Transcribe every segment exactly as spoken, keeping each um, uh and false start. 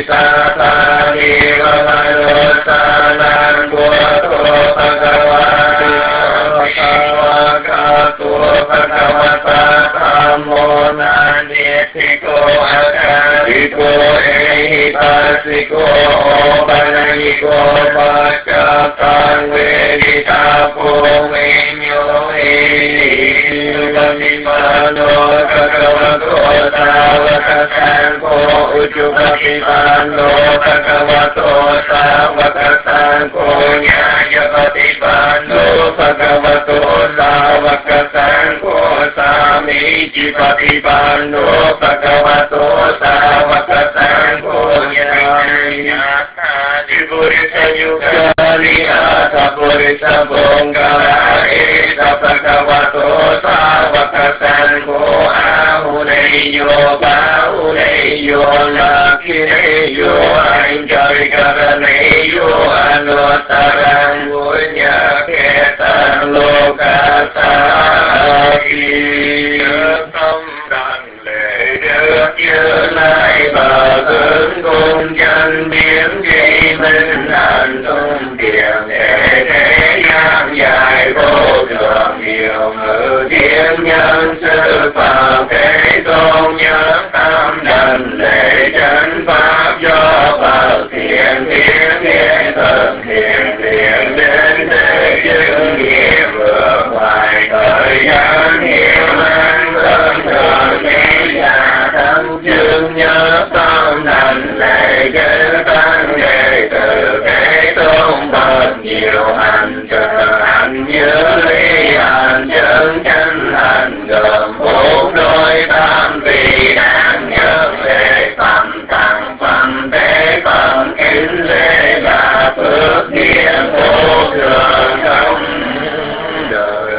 ตาตานิวะมโนสานังพุทโธภะคะวะโตภะคะวะกะโตภะคะวะตาธัมโมนานิสิโกอาคาริโกเอหิปัสสิโกปะนะหิโกปัจจตังเวทิตาโพเวโยเอหิปฏิปันโนภะคะวะโตสาวกสังโฆอุจุปฏิปันโนภะคะวะโตสาวกสังโฆญาณปฏิปันโนภะคะวะโตสาวกสังโฆสามีจิปฏิปันโนภะคะวะโตสาวกสังโฆญาณจิปุริสยุคาลิอาตปุริสปุงกาลาเอตภะคะวะโตสาวกสังโฆอาหุเนโยปาหุเนโยลักขิเนโยอัญจริกรเนโยอนุตตรังบุญญาเขตังโลกัสสาภิtâm đàn lễ được như lai bà hướng cùng chân biến di minh hạnh tung tiền để thế gian dài vô thường nhiều ngữ thiên nhân sư phạm thế tôn nhớ tâm đàn lễ chân pháp do bậc thiện thiên thiên thần thiện thiện đến thế chứng nghiệm vượt ngoài thời gian hiếu an thân thường thế già tâm chương nhớ tâm thành lệ chư tăng đệ tử thế tôn bậc nhiều hành trợ hành như ly hành chân chân hành gồm bốn đôi tam vị đáng nhớ lệ phẩm tăng phẩm tế phẩm kính lễ là phước điển vô thường không đời.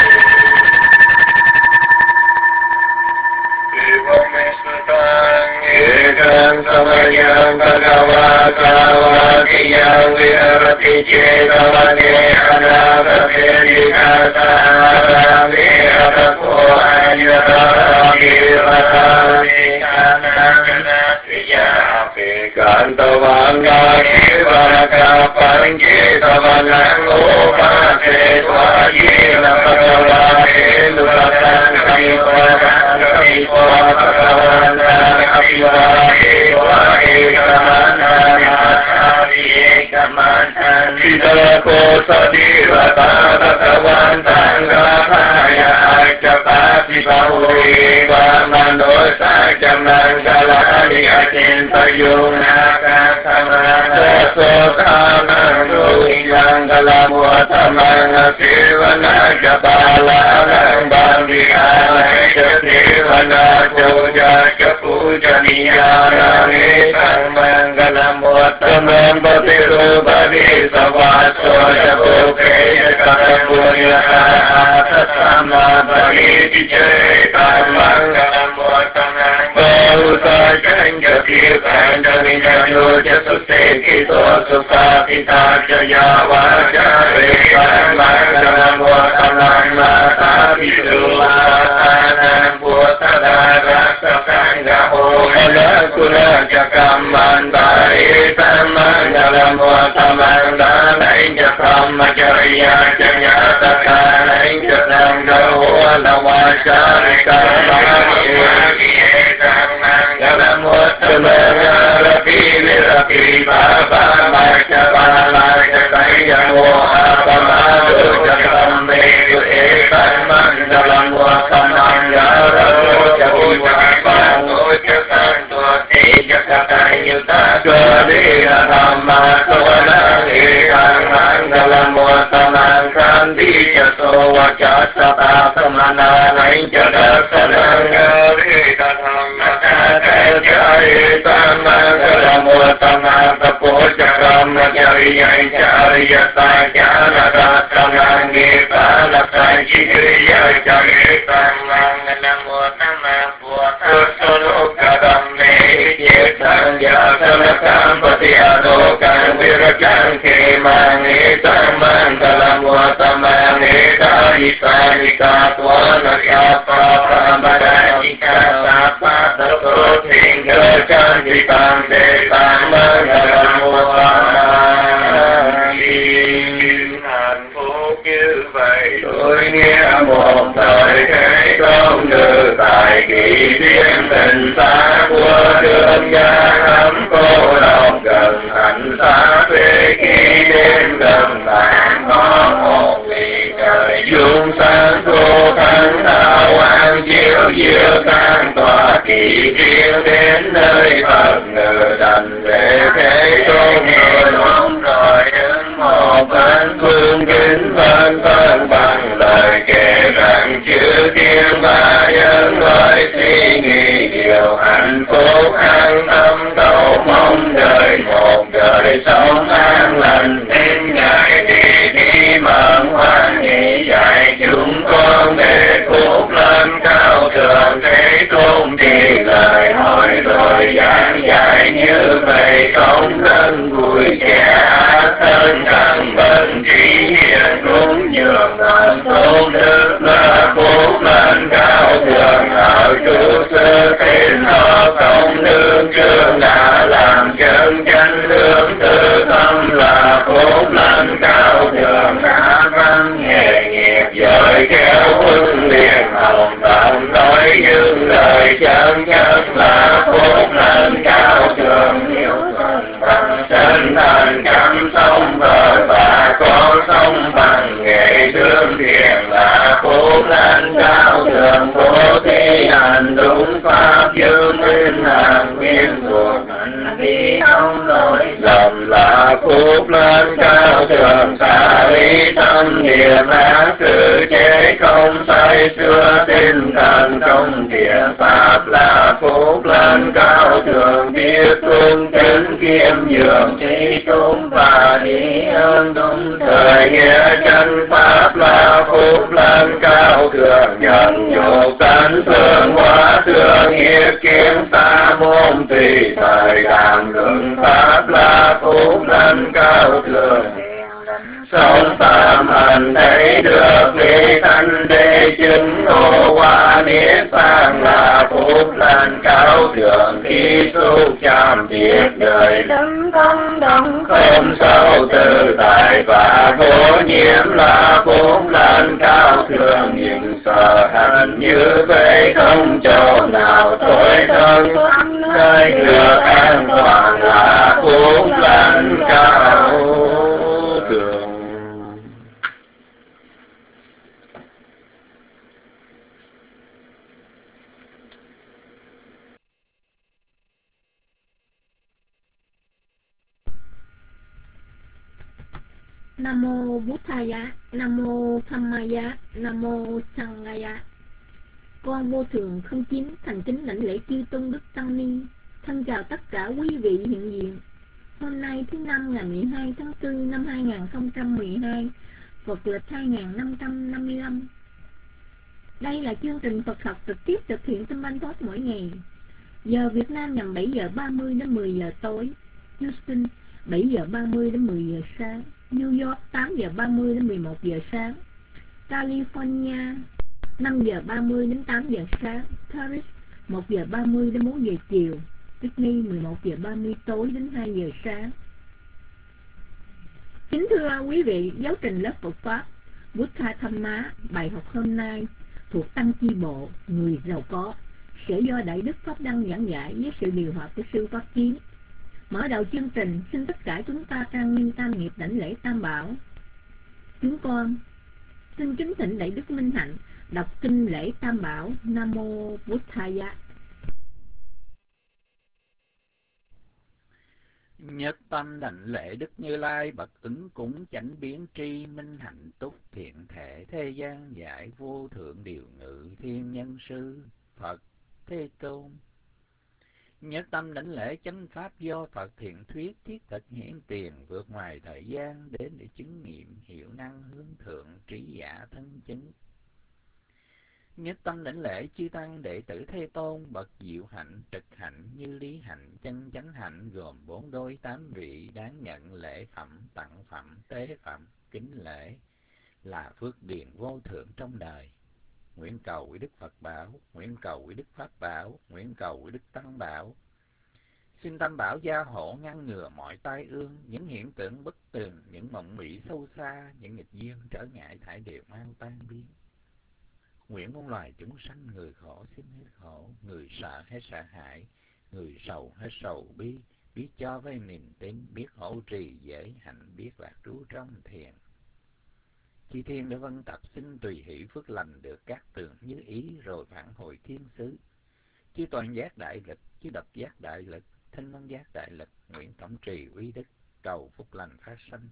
Ekam samayam bhagava kavakiyam virati cetavane anavapedikata viratapo anyataravi vatami anaganatriyapi kantavangani varakapangitavanang upase svajina bhagavate duratang kamipavang kamipavang Apiwahe wahe kamana apiye kamana Sidako sadivata bhagavantang gathaya Chapati bhawe vamano sajamang galani acintayuna kasamana Sotamang ruhilang galamuatamang sivana jabalanang bandhikana Sivana joja Pujaniyarane Mangalam Vattamam Bhatirubhadi Savaso Jabukeya Karapunyaka Tatsama Bhariti Cheta Mangalam Vattamam Bausa Janjati Pandamina Yoja Susekito Sukapita Jaya Vajare Mangalam Vattamam Matapitu Atanam Bhutadara Kula jakaman bari tamangalam watamangan injakam majariya janyatakan injakam gahuala wasyarikan mangalam watamangan rapi rapi baba majapala jakayamu apamadu jakam medu ekan mangalam watamangan ramu jabujapan Jakatayuta Swadhya Dhamma Savanang Ekang Mangalam Vatamang Kanti Jaso Vajasata Samana Nainjadasanang Garita Dhamma Jayita Mangalam Vatamang Tapojakam Jariya Jariyata Janadasanang Gipanasan Chikriya Jarita Mangalam Vatamang Puasasulukadam Sangyasanatam Patiyadokam Virakam Kemang Etam Mangalam Vatamang Eta จิตานิกาตัวนักาปาปามาดานิกาสาปาตโตสิงเกจันติตังเตตังมังกรโมหะhạnh phúc như vậy tôi nghe một thời thế công như tại kỳ thiên tình xa của đường gia lắm cô độc gần hạnh xa thuê khi đêm gần tàn có một vị trời dung sáng thu thắng đạo hoàng chiếu diệu tan tỏa kỳ thiên đến nơi Phật ngự đành để thế tôn người ổn rồi đứng một bên phương kính vân vân bằng lời kể rằng chữ thiên ba nhân gọi suy nghĩ điều hạnh phúc an tâm cầu mong đời một đời sống an lành đến ngày thì đi mận hoan hỷ dạy chúng con để phúc lên cao thượng thế tôn thì lời hỏi rồi giảng dạy như vậy không thân vui trẻ thân căn bệnh trí hiền cúng dường ngàn tôn đức là phúc lên cao thượng ở trụ sư tín họ công đương trương đã làm chân chánh lương tư tâm là phúc lên cao thượng đã văn nghề nghiệp giỏi khéo huân liền hồng tận nói những lời chân chất là phúc lên cao thượng hiểu thần bằng sinh thành chăm sông vợ và con sông bằng nghệ thương thiền là phúc lên cao thượng bố thí hành đúng pháp dương minh hàng nguyên thuộc hành vi không lỗi lầm là phúc lên cao thượng xả lý tâm niệm ác sự chế không say xưa tinh thần công thiện pháp là phúc lên cao thượng biết cung kính kiêm nhường trí tôn và ý ơn đúng thời nghĩa chân pháp là phúc lên cao thượng nhận nhục tánh thương hóa thương hiệp kiến xa môn tùy thời đàm luận pháp là phúc lên cao thượng sống phạm hành thấy được lý thanh đế chứng ngộ qua niết bàn là phúc lên cao thượng khi xúc chạm tiết đời đấng công đồng không sâu tự tại và vô nhiễm là phúc lên cao thượng những sở hành như vậy không chỗ nào tối thân nơi được an toàn là phúc lên cao thượng. Nam mô Buddhaya, Nam mô Dhammaya, Nam mô Sanghaya. Con vô thường không chín thành kính lãnh lễ chư tôn đức tăng ni. Thân chào tất cả quý vị hiện diện. Hôm nay thứ năm ngày mười hai tháng tư năm hai nghìn không trăm mười hai, Phật lịch hai nghìn năm trăm năm mươi lăm. Đây là chương trình Phật học trực tiếp thực hiện tâm Bang Thoát mỗi ngày. Giờ Việt Nam nhằm bảy giờ ba mươi đến mười giờ tối, Houston bảy giờ ba mươi đến mười giờ sáng, New York tám giờ ba mươi đến mười một giờ sáng, California năm giờ ba mươi đến tám giờ sáng, Paris một giờ ba mươi đến bốn giờ chiều, Sydney mười một giờ ba mươi tối đến hai giờ sáng. Kính thưa quý vị, giáo trình lớp Phật Pháp Buddha Dhamma bài học hôm nay thuộc Tăng Chi Bộ Người Giàu Có sẽ do Đại Đức Pháp Đăng giảng giải với sự điều hòa của Sư Pháp Chiến. Mở đầu chương trình, xin tất cả chúng ta trang nghiêm tam nghiệp đảnh lễ Tam Bảo. Chúng con xin kính thỉnh Đại Đức Minh Hạnh đọc kinh lễ Tam Bảo. Nam mô Buddhaya. Nhất tâm đảnh lễ Đức Như Lai bậc ứng cúng chánh biến tri minh hạnh túc thiện thể thế gian giải vô thượng điều ngự thiên nhân sư Phật Thế Tôn. Nhất tâm đảnh lễ chánh pháp do Phật thiện thuyết thiết thực hiển tiền vượt ngoài thời gian đến để chứng nghiệm hiệu năng hướng thượng trí giả thân chứng. Nhất tâm đảnh lễ chư tăng đệ tử Thế Tôn bậc diệu hạnh trực hạnh như lý hạnh chân chánh hạnh gồm bốn đôi tám vị đáng nhận lễ phẩm tặng phẩm tế phẩm kính lễ là phước điền vô thượng trong đời. Nguyện cầu quý Đức Phật bảo, nguyện cầu quý Đức Pháp bảo, nguyện cầu quý Đức Tăng bảo. Xin Tam Bảo gia hộ ngăn ngừa mọi tai ương, những hiện tượng bất tường, những mộng mị sâu xa, những nghịch duyên trở ngại thải đều mau tan biến. Nguyện muôn loài chúng sanh, người khổ xin hết khổ, người sợ hết sợ hãi, người sầu hết sầu bi, biết cho với niềm tin, biết hộ trì giới hạnh, biết lạc trú trong thiền. Chư thiên để vân tập xin tùy hỷ phước lành được các tường như ý, rồi phản hồi thiên xứ. Chư toàn giác đại lực, chư độc giác đại lực, thanh văn giác đại lực, nguyện tổng trì uy đức, cầu phúc lành phát sanh.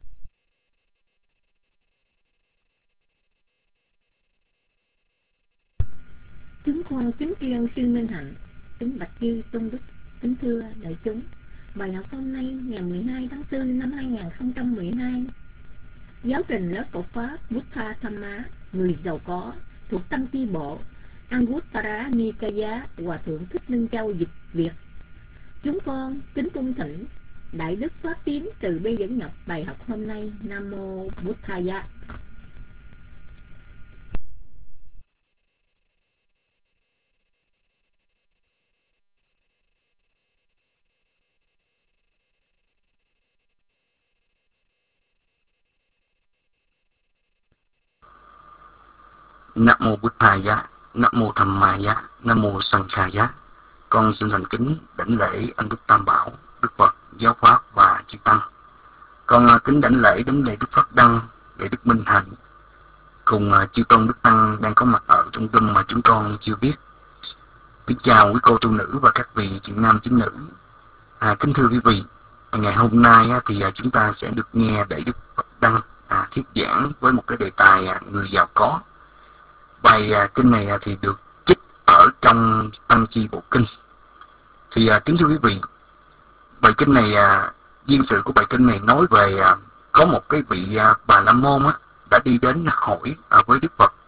Chúng con kính tri ân sư Minh Hạnh, kính bạch chư tôn đức, kính thưa đại chúng. Bài học hôm nay ngày mười hai tháng tư năm hai nghìn không trăm mười hai, giáo trình lớp Phật pháp Buddha Thamma, người giàu có, thuộc Tăng Chi Bộ, Anguttara Nikaya, Hòa thượng Thích Minh Châu dịch Việt. Chúng con kính cung thỉnh Đại Đức Pháp Tín từ bi dẫn nhập bài học hôm nay. Nam mô Buddhaya. Nam mô Buddhaya, Nam mô Dhammaya, Nam mô Sanghaya. Con xin thành kính đảnh lễ anh Đức Tam Bảo, Đức Phật, Giáo Pháp và Chư Tăng. Con kính đảnh lễ đến Đại Đức Pháp Đăng, Đại Đức Minh Hạnh cùng chư tôn Đức Tăng đang có mặt ở trong room mà chúng con chưa biết. Kính chào quý cô tu nữ và các vị chị nam chính nữ. À, kính thưa quý vị, ngày hôm nay thì chúng ta sẽ được nghe Đại Đức Phật Đăng à, thuyết giảng với một cái đề tài à, người giàu có. Bài à, kinh này à, thì được trích ở trong Tăng Chi Bộ Kinh. Thì à, kính thưa quý vị, bài kinh này, à, duyên sự của bài kinh này nói về à, có một cái vị à, Bà La Môn á, đã đi đến hỏi à, với Đức Phật.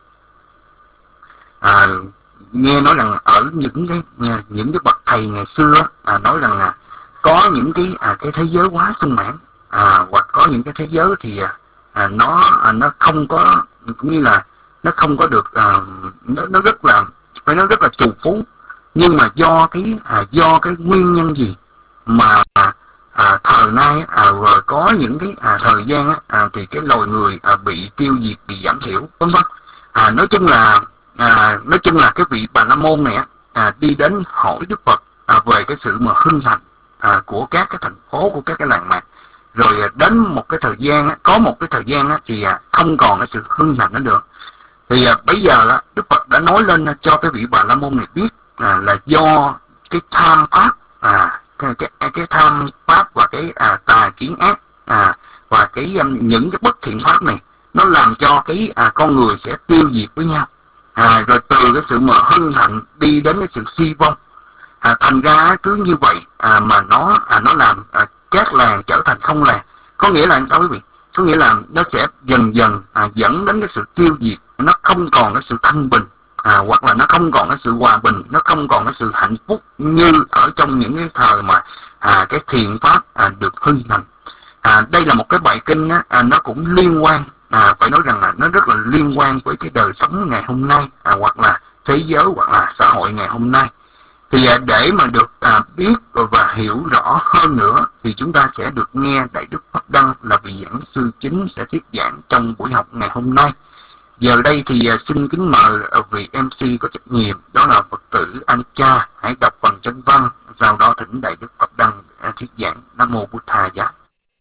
À, nghe nói rằng ở những cái những cái bậc thầy ngày xưa à, nói rằng là có những cái à, cái thế giới quá sung mãn, à, hoặc có những cái thế giới thì à, nó à, nó không có, cũng như là nó không có được à, nó, nó rất là phải nói rất là trù phú, nhưng mà do cái à, do cái nguyên nhân gì mà à, thời nay à, rồi có những cái à, thời gian à, thì cái loài người à, bị tiêu diệt, bị giảm thiểu, vân vân. À, nói chung là à, nói chung là cái vị Bà La Môn này à, đi đến hỏi Đức Phật à, về cái sự mà hưng thành à, của các cái thành phố, của các cái làng mạc. Rồi à, đến một cái thời gian, có một cái thời gian thì à, không còn cái sự hưng thành nữa được. Thì à, bây giờ là Đức Phật đã nói lên cho cái vị Bà La Môn này biết à, là do cái tham pháp, à, cái, cái, cái tham pháp và cái à, tà kiến ác à, và cái um, những cái bất thiện pháp này nó làm cho cái à, con người sẽ tiêu diệt với nhau. À, rồi từ cái sự mà hưng thịnh đi đến cái sự suy vong. À, thành ra cứ như vậy à, mà nó à, nó làm à, các làng trở thành không làng. Có nghĩa là sao quý vị? Có nghĩa là nó sẽ dần dần à, dẫn đến cái sự tiêu diệt. Nó không còn cái sự thanh bình, à, hoặc là nó không còn cái sự hòa bình, nó không còn cái sự hạnh phúc như ở trong những cái thời mà à, cái thiện pháp à, được hưng thành. À, đây là một cái bài kinh á, à, nó cũng liên quan, à, phải nói rằng là nó rất là liên quan với cái đời sống ngày hôm nay, à, hoặc là thế giới, hoặc là xã hội ngày hôm nay. Thì à, để mà được à, biết và hiểu rõ hơn nữa thì chúng ta sẽ được nghe Đại Đức Pháp Đăng là vị giảng sư chính sẽ thuyết giảng trong buổi học ngày hôm nay. Giờ đây thì à, xin kính mời à, vị em xê có trách nhiệm, đó là Phật tử Anh Cha, hãy đọc phần chân văn, sau đó thỉnh Đại Đức Pháp Đăng à, thuyết giảng. Nam mô Buddhaya.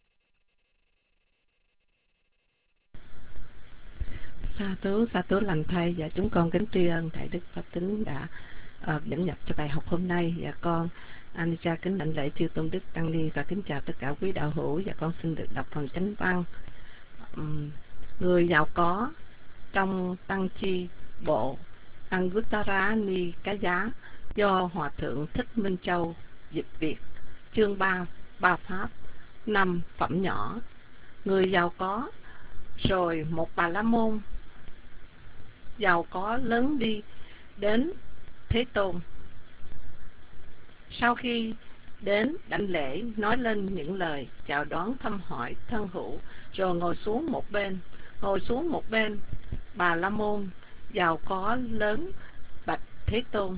Sa thú, sa thú lành thay, và chúng con kính tri ân Đại Đức Pháp Tín đã uh, dẫn nhập cho bài học hôm nay. Và con Anica kính đảnh lễ chư tôn đức tăng ni và kính chào tất cả quý đạo hữu. Và con xin được đọc phần chánh văn. Um, người giàu có trong Tăng Chi Bộ Anguttara Nikaya do Hòa thượng Thích Minh Châu dịch Việt. Chương ba, ba pháp, năm phẩm nhỏ. Người giàu có. Rồi một Bà La Môn giàu có lớn đi đến Thế Tôn. Sau khi đến đảnh lễ, nói lên những lời chào đón thăm hỏi thân hữu, rồi ngồi xuống một bên. ngồi xuống một bên. Bà La Môn giàu có lớn bạch Thế Tôn: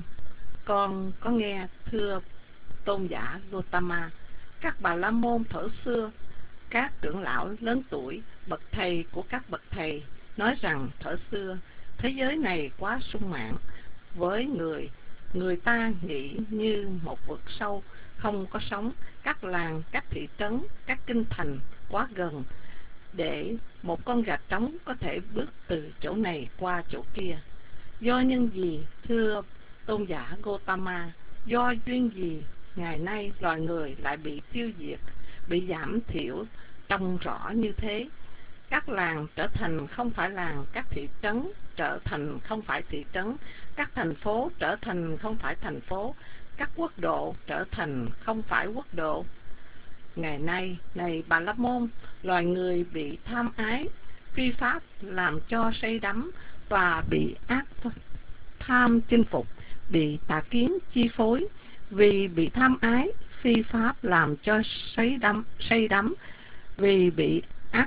con có nghe, thưa tôn giả Gotama, các Bà La Môn thuở xưa, các trưởng lão lớn tuổi, bậc thầy của các bậc thầy, nói rằng thuở xưa thế giới này quá sung mãn với người, người ta nghĩ như một vực sâu không có sóng, các làng, các thị trấn, các kinh thành quá gần để một con gà trống có thể bước từ chỗ này qua chỗ kia. Do nhân gì, thưa tôn giả Gotama, do duyên gì ngày nay loài người lại bị tiêu diệt, bị giảm thiểu trông rõ như thế? Các làng trở thành không phải làng, các thị trấn trở thành không phải thị trấn, các thành phố trở thành không phải thành phố, các quốc độ trở thành không phải quốc độ. Ngày nay, này Bà La Môn, loài người bị tham ái, phi pháp làm cho say đắm và bị ác tham chinh phục, bị tà kiến chi phối. Vì bị tham ái, phi pháp làm cho say đắm, say đắm, vì bị ác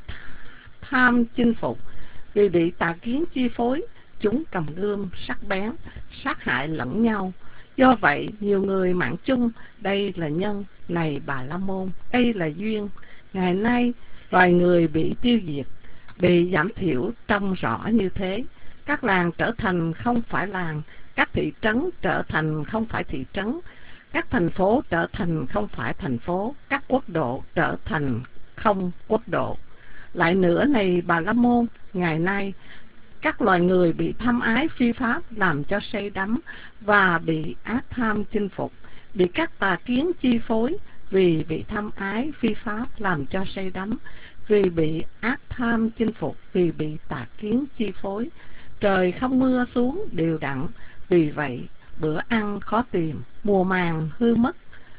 tham chinh phục, vì bị tà kiến chi phối, chúng cầm gươm sắc bén, sát hại lẫn nhau. Do vậy, nhiều người mạng chung, đây là nhân, này Bà La Môn, đây là duyên. Ngày nay, loài người bị tiêu diệt, bị giảm thiểu trông rõ như thế. Các làng trở thành không phải làng, các thị trấn trở thành không phải thị trấn, các thành phố trở thành không phải thành phố, các quốc độ trở thành không quốc độ. Lại nữa này Bà La Môn, ngày nay các loài người bị tham ái phi pháp làm cho say đắm và bị ác tham chinh phục, bị các tà kiến chi phối. Vì bị tham ái phi pháp làm cho say đắm, vì bị ác tham chinh phục, vì bị tà kiến chi phối, trời không mưa xuống đều đặn. Vì vậy bữa ăn khó tìm, mùa màng hư mất,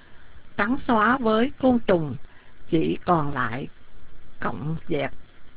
trắng xóa với côn trùng, chỉ còn lại cọng dẹp.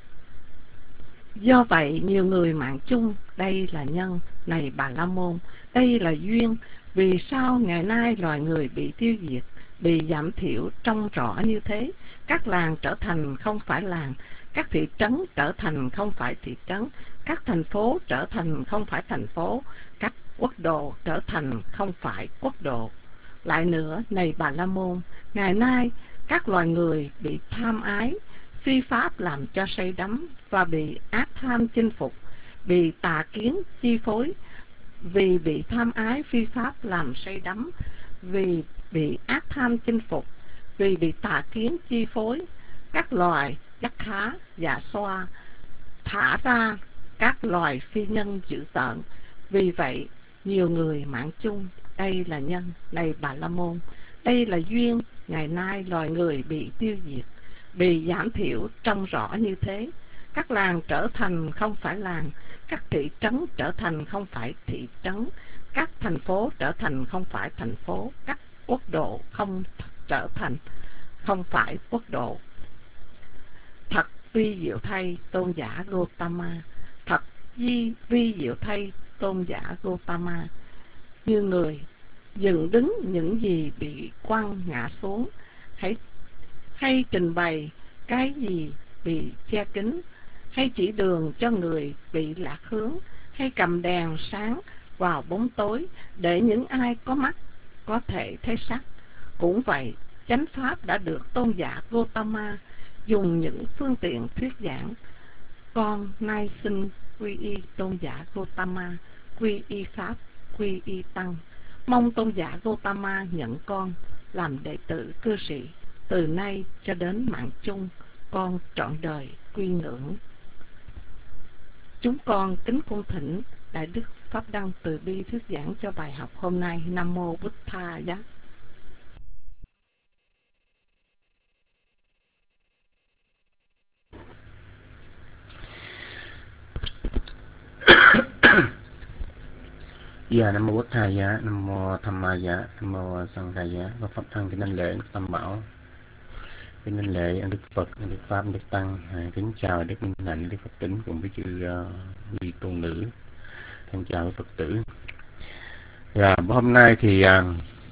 Do vậy nhiều người mạng chung, đây là nhân, này Bà La Môn, đây là duyên. Vì sao ngày nay loài người bị tiêu diệt, bị giảm thiểu trông rõ như thế? Các làng trở thành không phải làng, các thị trấn trở thành không phải thị trấn, các thành phố trở thành không phải thành phố, các quốc độ trở thành không phải quốc độ. Lại nữa, này Bà La Môn, ngày nay các loài người bị tham ái phi pháp làm cho say đắm và bị ác tham chinh phục, bị tà kiến chi phối. Vì bị tham ái phi pháp làm say đắm, vì bị ác tham chinh phục, vì bị tà kiến chi phối, các loài giác khá, dạ xoa thả ra các loài phi nhân dữ tợn. Vì vậy nhiều người mạng chung, đây là nhân, này Bà La Môn, đây là duyên. Ngày nay loài người bị tiêu diệt, bị giảm thiểu trông rõ như thế. Các làng trở thành không phải làng, các thị trấn trở thành không phải thị trấn, các thành phố trở thành không phải thành phố, các quốc độ không trở thành không phải quốc độ. Thật vi diệu thay tôn giả Gotama, thật di vi diệu thay tôn giả Gotama. Như người dựng đứng những gì bị quăng ngã xuống, hãy hay trình bày cái gì bị che kín, hay chỉ đường cho người bị lạc hướng, hay cầm đèn sáng vào bóng tối để những ai có mắt có thể thấy sắc. Cũng vậy, chánh pháp đã được tôn giả Gotama dùng những phương tiện thuyết giảng. Con nay xin quy y tôn giả Gotama, quy y pháp, quy y tăng. Mong tôn giả Gotama nhận con làm đệ tử cư sĩ, từ nay cho đến mạng chung, con trọn đời quy ngưỡng. Chúng con kính cung thỉnh Đại Đức Pháp Đăng từ bi thuyết giảng cho bài học hôm nay. Nam mô Bụt Tha Giá. Dạ, Nam mô Bụt Tha Giá, Nam mô Tham Ma Giá, Nam mô Sang Kha Giá. Và Pháp Đăng kính đảnh lễ Tam Bảo, kính đảnh lễ Đức Phật, Đức Pháp, Đức Tăng. Kính chào Đức Minh Hạnh, Đức Phật Tính cùng với chư vị uh, tôn nữ. Thân chào với Phật tử. Dạ, hôm nay thì uh,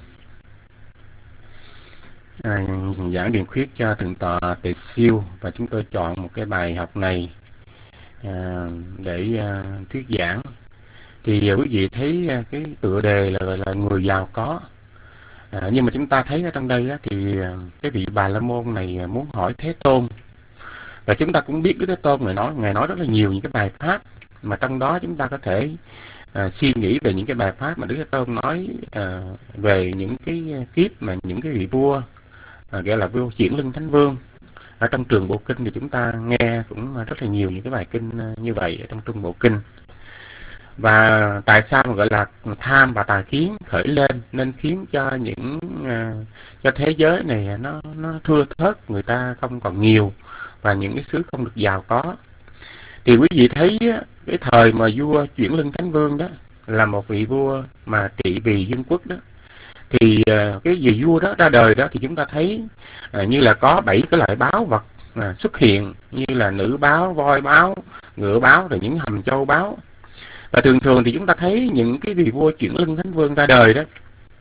à, giảng điển khuyết cho thượng tọa Tề Siêu, và chúng tôi chọn một cái bài học này à, để à, thuyết giảng. Thì à, quý vị thấy à, cái tựa đề là gọi là người giàu có. À, nhưng mà chúng ta thấy ở trong đây á, thì à, cái vị Bà La Môn này muốn hỏi Thế Tôn. Và chúng ta cũng biết Đức Thế Tôn này nói, Ngài nói rất là nhiều những cái bài pháp, mà trong đó chúng ta có thể à, suy nghĩ về những cái bài pháp mà Đức Thế Tôn nói à, về những cái kiếp mà những cái vị vua à, gọi là vua Chuyển Lưng Thánh Vương. Ở trong Trường Bộ Kinh thì chúng ta nghe cũng rất là nhiều những cái bài kinh như vậy ở trong Trung Bộ Kinh. Và tại sao mà gọi là tham và tà kiến khởi lên nên khiến cho những uh, cho thế giới này nó nó thưa thớt, người ta không còn nhiều và những cái xứ không được giàu có. Thì quý vị thấy cái thời mà vua Chuyển Lưng Thánh Vương đó là một vị vua mà trị vì dân quốc đó, thì uh, cái vị vua đó ra đời đó thì chúng ta thấy uh, như là có bảy cái loại báo vật uh, xuất hiện, như là nữ báo, voi báo, ngựa báo, rồi những hầm châu báo. Và thường thường thì chúng ta thấy những cái vị vua Chuyển Lưng Thánh Vương ra đời đó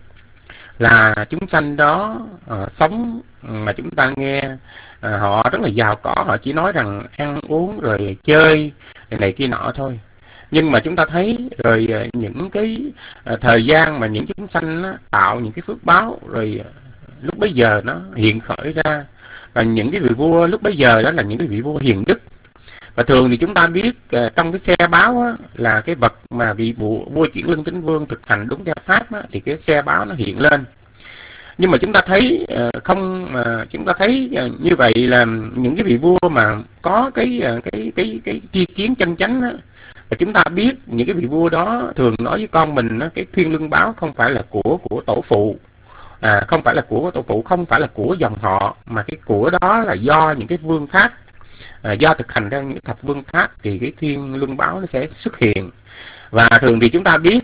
là chúng sanh đó uh, sống mà chúng ta nghe uh, họ rất là giàu có, họ chỉ nói rằng ăn uống rồi chơi này kia nọ thôi. Nhưng mà chúng ta thấy rồi uh, những cái uh, thời gian mà những chúng sanh uh, tạo những cái phước báo, rồi uh, lúc bấy giờ nó hiện khởi ra. Và những cái vị vua lúc bấy giờ đó là những cái vị vua hiền đức. Và thường thì chúng ta biết uh, trong cái xe báo á, là cái vật mà vị vua, vua Chuyển Lưng Thánh Vương thực hành đúng theo pháp á, thì cái xe báo nó hiện lên. Nhưng mà chúng ta thấy uh, không uh, chúng ta thấy uh, như vậy là những cái vị vua mà có cái uh, cái cái cái tri kiến chân chánh á, và chúng ta biết những cái vị vua đó thường nói với con mình á, cái thiên lương báo không phải là của của tổ phụ, à, không phải là của tổ phụ, không phải là của dòng họ, mà cái của đó là do những cái vương pháp. À, do thực hành ra những thập vương pháp thì cái thiên lương báo nó sẽ xuất hiện. Và thường thì chúng ta biết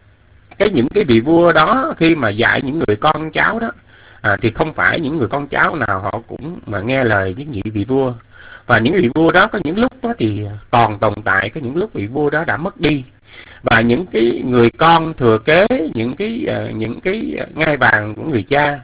cái những cái vị vua đó khi mà dạy những người con cháu đó à, thì không phải những người con cháu nào họ cũng mà nghe lời những vị vua. Và những vị vua đó có những lúc đó thì còn tồn tại, có những lúc vị vua đó đã mất đi. Và những cái người con thừa kế những cái uh, những cái ngai vàng của người cha.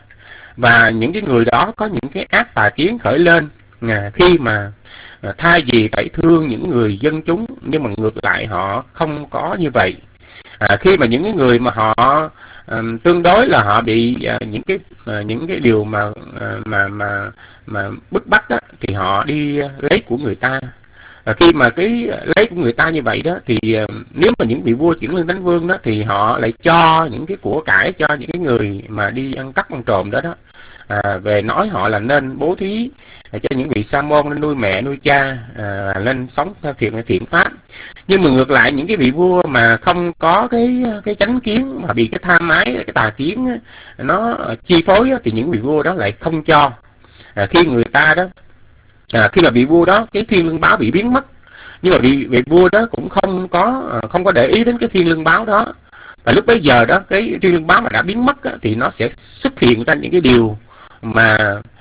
Và những cái người đó có những cái ác tà kiến khởi lên à, khi mà à, thay vì phải thương những người dân chúng, nhưng mà ngược lại họ không có như vậy. À, khi mà những cái người mà họ à, tương đối là họ bị à, những cái à, những cái điều mà à, mà mà mà bức bách đó, thì họ đi lấy của người ta. À, khi mà cái lấy của người ta như vậy đó thì à, nếu mà những vị vua Chuyển Lưng Thánh Vương đó thì họ lại cho những cái của cải cho những cái người mà đi ăn cắp ăn trộm đó đó. À, về nói họ là nên bố thí à, cho những vị sa môn, nên nuôi mẹ nuôi cha, à, nên sống theo thiện thiện pháp. Nhưng mà ngược lại những cái vị vua mà không có cái cái chánh kiến, mà bị cái tham ái, cái tà kiến nó chi phối thì những vị vua đó lại không cho. À, khi người ta đó à, khi mà vị vua đó cái thiên lương báo bị biến mất, nhưng mà vị vị vua đó cũng không có không có để ý đến cái thiên lương báo đó. Và lúc bấy giờ đó cái thiên lương báo mà đã biến mất á, thì nó sẽ xuất hiện ra những cái điều mà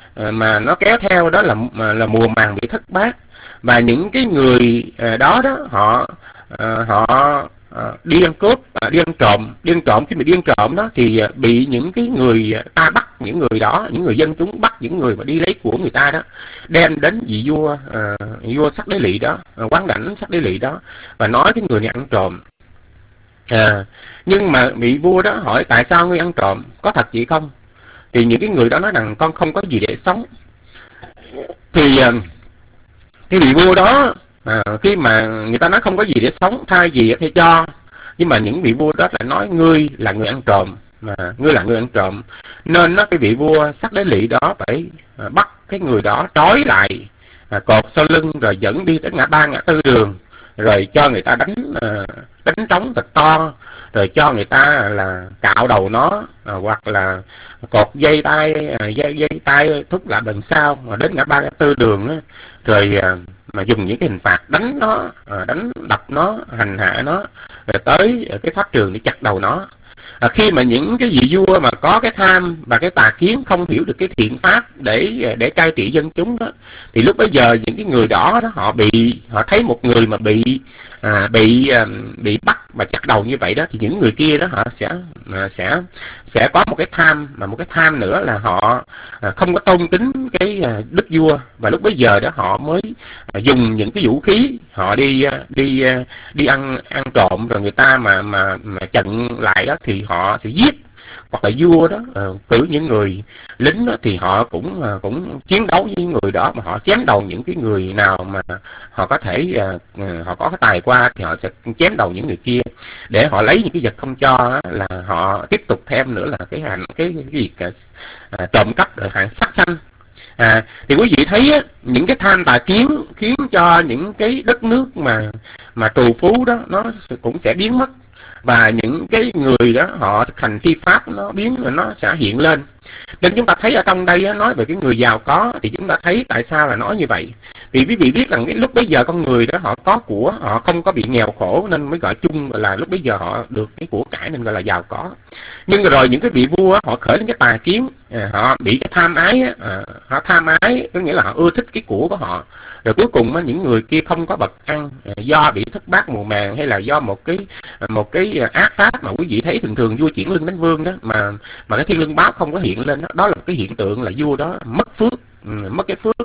mà nó kéo theo đó là là mùa màng bị thất bát. Và những cái người đó đó họ họ đi ăn cướp, đi ăn trộm, đi ăn trộm khi mà đi ăn trộm đó thì bị những cái người ta bắt, những người đó, những người dân chúng bắt những người mà đi lấy của người ta đó, đem đến vị vua uh, vua Sắc Đế Lỵ đó, quán đảnh Sắc Đế Lỵ đó, và nói cái người này ăn trộm. À, nhưng mà vị vua đó hỏi tại sao ngươi ăn trộm, có thật vậy không? Thì những cái người đó nói rằng con không có gì để sống. Thì uh, cái vị vua đó à, khi mà người ta nói không có gì để sống, thay gì thì cho, nhưng mà những vị vua đó lại nói ngươi là người ăn trộm, mà ngươi là người ăn trộm, nên nó cái vị vua Sắc Đế Lỵ đó phải à, bắt cái người đó trói lại, à, cột sau lưng rồi dẫn đi tới ngã ba ngã tư đường, rồi cho người ta đánh à, đánh trống thật to, rồi cho người ta là cạo đầu nó, à, hoặc là cột dây tay à, dây dây tay thúc lại đằng sau mà đến ngã ba ngã tư đường đó, rồi à, mà dùng những cái hình phạt đánh nó, à, đánh đập nó, hành hạ nó, rồi tới cái pháp trường để chặt đầu nó. À, khi mà những cái vị vua mà có cái tham và cái tà kiến, không hiểu được cái thiện pháp để để cai trị dân chúng đó, thì lúc bấy giờ những cái người đó, đó họ bị họ thấy một người mà bị à, bị à, bị bắt và chặt đầu như vậy đó, thì những người kia đó họ sẽ à, sẽ sẽ có một cái tham, mà một cái tham nữa là họ à, không có tôn kính cái à, đức vua, và lúc bấy giờ đó họ mới à, dùng những cái vũ khí họ đi đi đi ăn ăn trộm rồi người ta mà mà mà chặn lại đó thì họ sẽ giết. Hoặc là vua đó uh, cử những người lính đó, thì họ cũng uh, cũng chiến đấu với những người đó, mà họ chém đầu những cái người nào mà họ có thể uh, uh, họ có cái tài qua thì họ sẽ chém đầu những người kia để họ lấy những cái vật không cho, uh, là họ tiếp tục thêm nữa là cái hành cái, cái việc uh, trộm cắp rồi hàng sát sanh. À, thì quý vị thấy á, những cái tham tà kiến khiến cho những cái đất nước mà mà trù phú đó nó cũng sẽ biến mất, và những cái người đó họ thực hành thi pháp nó biến nó sẽ hiện lên. Nên chúng ta thấy ở trong đây á, nói về cái người giàu có thì chúng ta thấy tại sao là nói như vậy. Vì quý vị biết rằng cái lúc bấy giờ con người đó họ có của, họ không có bị nghèo khổ nên mới gọi chung là lúc bấy giờ họ được cái của cải nên gọi là giàu có. Nhưng rồi những cái vị vua á, họ khởi lên cái tà kiến, à, họ bị cái tham ái á, à, họ tham ái có nghĩa là họ ưa thích cái của của họ. Rồi cuối cùng á, những người kia không có bậc ăn, à, do bị thất bát mùa màng hay là do một cái một cái ác pháp mà quý vị thấy thường thường vua chuyển lưng đánh vương đó mà mà cái thiên lương báo không có hiện lên đó, đó là cái hiện tượng là vua đó mất phước, mất cái phước.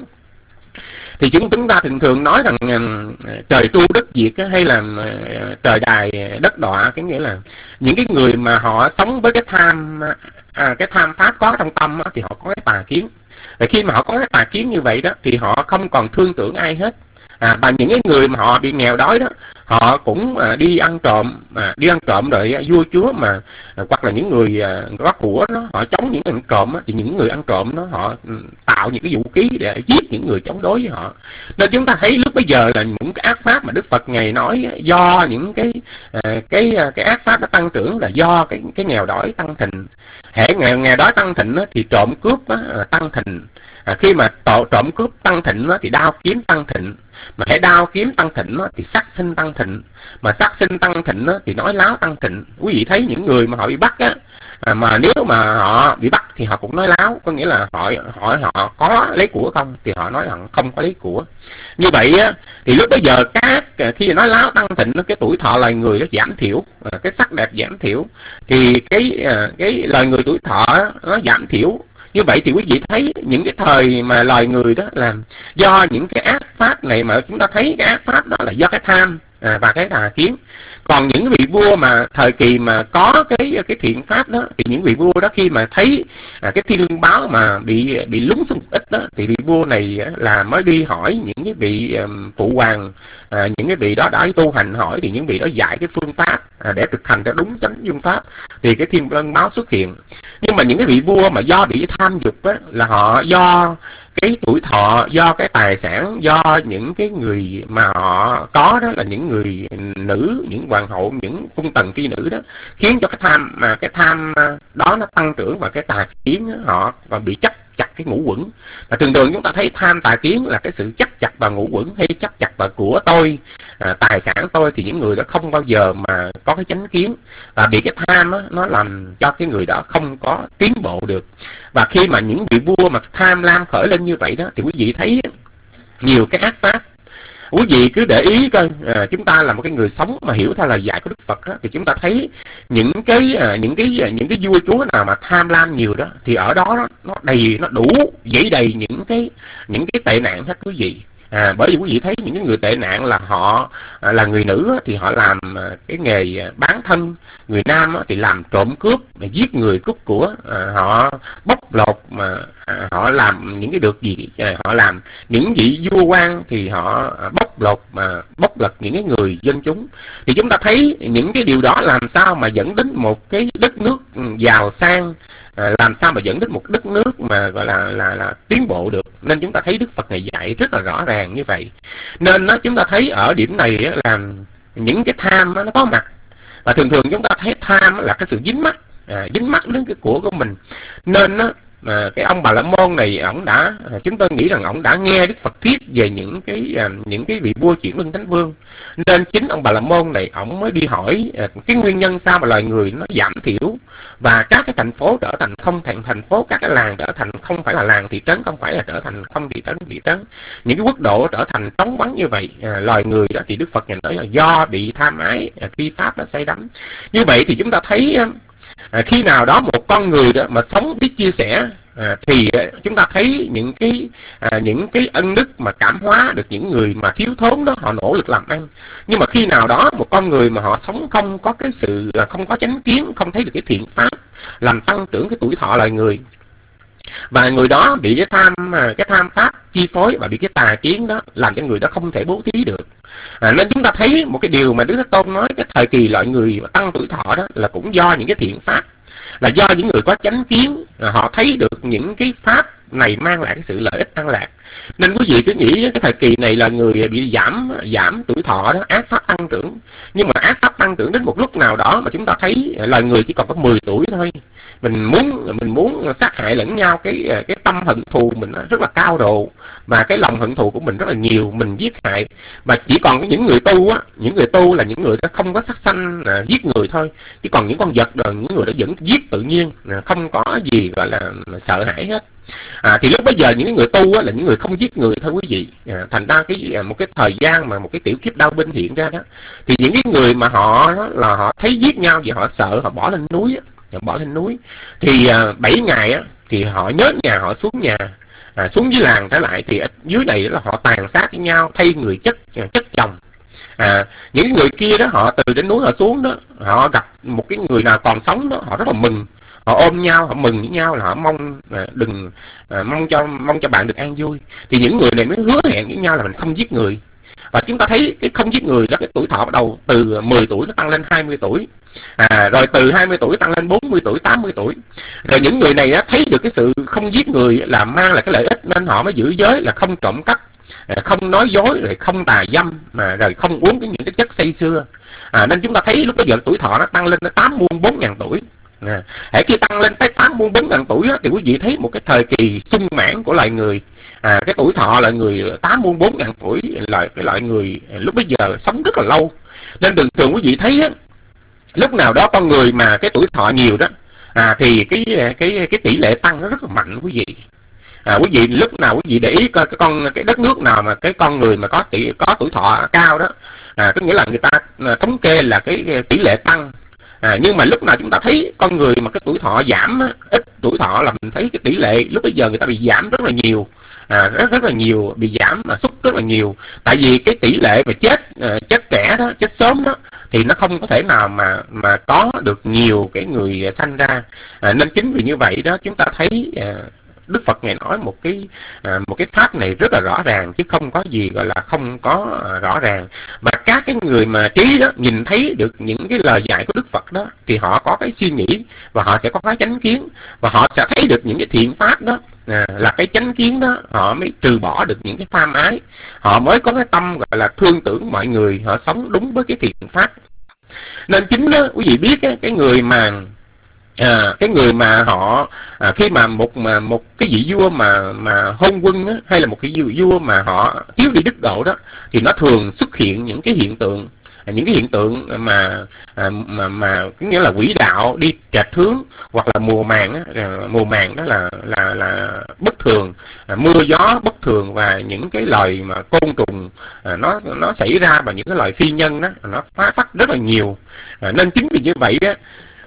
Thì chúng chúng ta thường thường nói rằng uh, trời tru đất diệt hay là uh, trời đài đất đọa, cái nghĩa là những cái người mà họ sống với cái tham à, cái tham pháp có trong tâm á, thì họ có cái tà kiến. Và khi mà họ có cái tà kiến như vậy đó thì họ không còn thương tưởng ai hết. À, và những cái người mà họ bị nghèo đói đó, họ cũng à, đi ăn trộm, à, đi ăn trộm rồi à, vua chúa mà à, hoặc là những người à, có của đó, họ chống những người ăn trộm đó, thì những người ăn trộm đó họ tạo những cái vũ khí để giết những người chống đối với họ. Nên chúng ta thấy lúc bây giờ là những cái ác pháp mà Đức Phật ngày nói do những cái à, cái cái ác pháp nó tăng trưởng là do cái cái nghèo đói tăng thịnh. Hễ nghèo nghèo đói tăng thịnh đó, thì trộm cướp đó, tăng thịnh. À, khi mà tổ, trộm cướp tăng thịnh đó, thì đao kiếm tăng thịnh. Mà hãy đao kiếm tăng thịnh đó, thì sát sinh tăng thịnh. Mà sát sinh tăng thịnh đó, thì nói láo tăng thịnh. Quý vị thấy những người mà họ bị bắt á, à, mà nếu mà họ bị bắt thì họ cũng nói láo, có nghĩa là họ hỏi họ có lấy của không thì họ nói rằng không có lấy của. Như vậy á, thì lúc bây giờ các khi nói láo tăng thịnh, cái tuổi thọ loài người nó giảm thiểu, cái sắc đẹp giảm thiểu, thì cái cái loài người tuổi thọ nó giảm thiểu. Như vậy thì quý vị thấy những cái thời mà loài người đó là do những cái ác pháp này, mà chúng ta thấy cái ác pháp đó là do cái tham à, và cái tà kiến. Còn những vị vua mà thời kỳ mà có cái cái thiện pháp đó, thì những vị vua đó khi mà thấy à, cái thiên lương báo mà bị bị lúng xuống một ít đó, thì vị vua này là mới đi hỏi những cái vị um, phụ hoàng, à, những cái vị đó đã tu hành hỏi, thì những vị đó dạy cái phương pháp à, để thực hành cho đúng chánh phương pháp, thì cái thiên lương báo xuất hiện. Nhưng mà những cái vị vua mà do bị tham dục á, là họ do cái tuổi thọ, do cái tài sản, do những cái người mà họ có đó là những người nữ, những hoàng hậu, những cung tần phi nữ đó, khiến cho cái tham mà cái tham đó nó tăng trưởng, và cái tà kiến họ và bị chấp chặt cái ngũ quẩn. Và thường thường chúng ta thấy tham tà kiến là cái sự chấp chặt vào ngũ quẩn hay chấp chặt vào của tôi, à, tài sản tôi, thì những người đó không bao giờ mà có cái chánh kiến, và bị cái tham đó, nó làm cho cái người đó không có tiến bộ được. Và khi mà những vị vua mà tham lam khởi lên như vậy đó, thì quý vị thấy nhiều cái ác pháp. Quý vị cứ để ý coi, à, chúng ta là một cái người sống mà hiểu theo lời dạy của Đức Phật đó, thì chúng ta thấy những cái à, những cái những cái vua chúa nào mà tham lam nhiều đó, thì ở đó nó, nó đầy nó đủ dẫy đầy những cái những cái tệ nạn hết quý vị. À, bởi vì quý vị thấy những cái người tệ nạn là họ à, là người nữ thì họ làm à, cái nghề bán thân, người nam thì làm trộm cướp, giết người cướp của, à, họ bóc lột, mà à, họ làm những cái được gì à, họ làm. Những vị vua quan thì họ à, bóc lột mà bóc lật những cái người dân chúng. Thì chúng ta thấy những cái điều đó làm sao mà dẫn đến một cái đất nước giàu sang, À, làm sao mà dẫn đến một đất nước mà gọi là là là tiến bộ được. Nên chúng ta thấy Đức Phật này dạy rất là rõ ràng như vậy. Nên đó, chúng ta thấy ở điểm này là những cái tham nó có mặt, và thường thường chúng ta thấy tham là cái sự dính mắc, à, dính mắc đến cái của của mình. Nên đó, à, cái ông Bà La Môn này, ổng đã à, chúng tôi nghĩ rằng ổng đã nghe Đức Phật thuyết về những cái à, những cái vị vua chuyển luân thánh vương. Nên chính ông Bà La Môn này ổng mới đi hỏi à, cái nguyên nhân sao mà loài người nó giảm thiểu, và các cái thành phố trở thành không thành thành phố, các cái làng trở thành không phải là làng, thị trấn không phải là trở thành không thị trấn thị trấn, những cái quốc độ trở thành trống vắng như vậy. À, loài người đó thì Đức Phật nhận nói là do bị tham ái à, thi pháp nó say đắm. Như vậy thì chúng ta thấy à, khi nào đó một con người đó mà sống biết chia sẻ, À, thì chúng ta thấy những cái à, những cái ân đức mà cảm hóa được những người mà thiếu thốn đó, họ nỗ lực làm ăn. Nhưng mà khi nào đó một con người mà họ sống không có cái sự không có chánh kiến, không thấy được cái thiện pháp làm tăng trưởng cái tuổi thọ loài người, và người đó bị cái tham cái tham pháp chi phối và bị cái tà kiến đó làm cho người đó không thể bố thí được. À, nên chúng ta thấy một cái điều mà Đức Thế Tôn nói cái thời kỳ loại người tăng tuổi thọ đó là cũng do những cái thiện pháp, là do những người có chánh kiến, họ thấy được những cái pháp này mang lại cái sự lợi ích an lạc. Nên quý vị cứ nghĩ cái thời kỳ này là người bị giảm giảm tuổi thọ đó, ác pháp tăng trưởng. Nhưng mà ác pháp tăng trưởng đến một lúc nào đó mà chúng ta thấy loài người chỉ còn có mười tuổi thôi, mình muốn mình muốn sát hại lẫn nhau, cái cái tâm hận thù mình rất là cao độ, và cái lòng hận thù của mình rất là nhiều, mình giết hại. Mà chỉ còn những người tu á, những người tu là những người đã không có sát sanh à, giết người thôi, chỉ còn những con vật rồi những người đã vẫn giết tự nhiên, à, không có gì gọi là sợ hãi hết. À, thì lúc bây giờ những người tu á, là những người không giết người thôi quý vị. À, thành ra cái một cái thời gian mà một cái tiểu kiếp đao binh hiện ra đó, thì những cái người mà họ đó, là họ thấy giết nhau vì họ sợ, họ bỏ lên núi á, họ bỏ lên núi thì à, bảy ngày á thì họ nhớ nhà, họ xuống nhà, à, xuống dưới làng trở lại thì ở dưới này là họ tàn sát với nhau, thay người chất chất chồng. À, những người kia đó họ từ đến núi họ xuống đó, họ gặp một cái người nào còn sống đó, họ rất là mừng, họ ôm nhau, họ mừng với nhau, là họ mong à, đừng à, mong cho mong cho bạn được an vui. Thì những người này mới hứa hẹn với nhau là mình không giết người. Và chúng ta thấy cái không giết người đó, cái tuổi thọ bắt đầu từ mười tuổi nó tăng lên hai mươi tuổi, à, rồi từ hai mươi tuổi tăng lên bốn mươi tuổi, tám mươi tuổi. Rồi những người này á, thấy được cái sự không giết người là mang lại cái lợi ích, nên họ mới giữ giới là không trộm cắp, không nói dối, rồi không tà dâm, mà rồi không uống cái những cái chất say sưa. À, nên chúng ta thấy lúc bây giờ tuổi thọ nó tăng lên tới tám muôn bốn ngàn tuổi. À, hễ khi tăng lên tới tám muôn bốn ngàn tuổi á, thì quý vị thấy một cái thời kỳ sung mãn của loài người. À, cái tuổi thọ là người tám muôn bốn ngàn tuổi, là cái loại người lúc bây giờ sống rất là lâu. Nên thường thường quý vị thấy á, lúc nào đó con người mà cái tuổi thọ nhiều đó, à, thì cái cái cái tỷ lệ tăng nó rất là mạnh quý vị. À, quý vị lúc nào quý vị để ý coi cái con cái đất nước nào mà cái con người mà có tỷ có tuổi thọ cao đó, à, có nghĩa là người ta thống kê là cái tỷ lệ tăng. À, nhưng mà lúc nào chúng ta thấy con người mà cái tuổi thọ giảm á, ít tuổi thọ là mình thấy cái tỷ lệ lúc bây giờ người ta bị giảm rất là nhiều, à, rất rất là nhiều, bị giảm mà sút rất là nhiều. Tại vì cái tỷ lệ mà chết uh, chết trẻ đó, chết sớm đó, thì nó không có thể nào mà mà có được nhiều cái người sanh ra. À, nên chính vì như vậy đó chúng ta thấy uh, Đức Phật Ngài nói một cái à, một cái pháp này rất là rõ ràng, chứ không có gì gọi là không có à, rõ ràng. Và các cái người mà trí đó nhìn thấy được những cái lời dạy của Đức Phật đó, thì họ có cái suy nghĩ và họ sẽ có cái chánh kiến, và họ sẽ thấy được những cái thiện pháp đó, à, là cái chánh kiến đó, họ mới trừ bỏ được những cái tham ái, họ mới có cái tâm gọi là thương tưởng mọi người, họ sống đúng với cái thiện pháp. Nên chính đó quý vị biết cái, cái người mà À, cái người mà họ à, khi mà một mà một cái vị vua mà mà hôn quân á, hay là một cái vị vua mà họ thiếu đi đức độ đó, thì nó thường xuất hiện những cái hiện tượng à, những cái hiện tượng mà à, mà mà nghĩa là quỹ đạo đi trạch hướng, hoặc là mùa màng á, à, mùa màng đó là là là bất thường, à, mưa gió bất thường, và những cái loài mà côn trùng à, nó nó xảy ra, và những cái loài phi nhân đó nó phá phách rất là nhiều. À, nên chính vì như vậy á,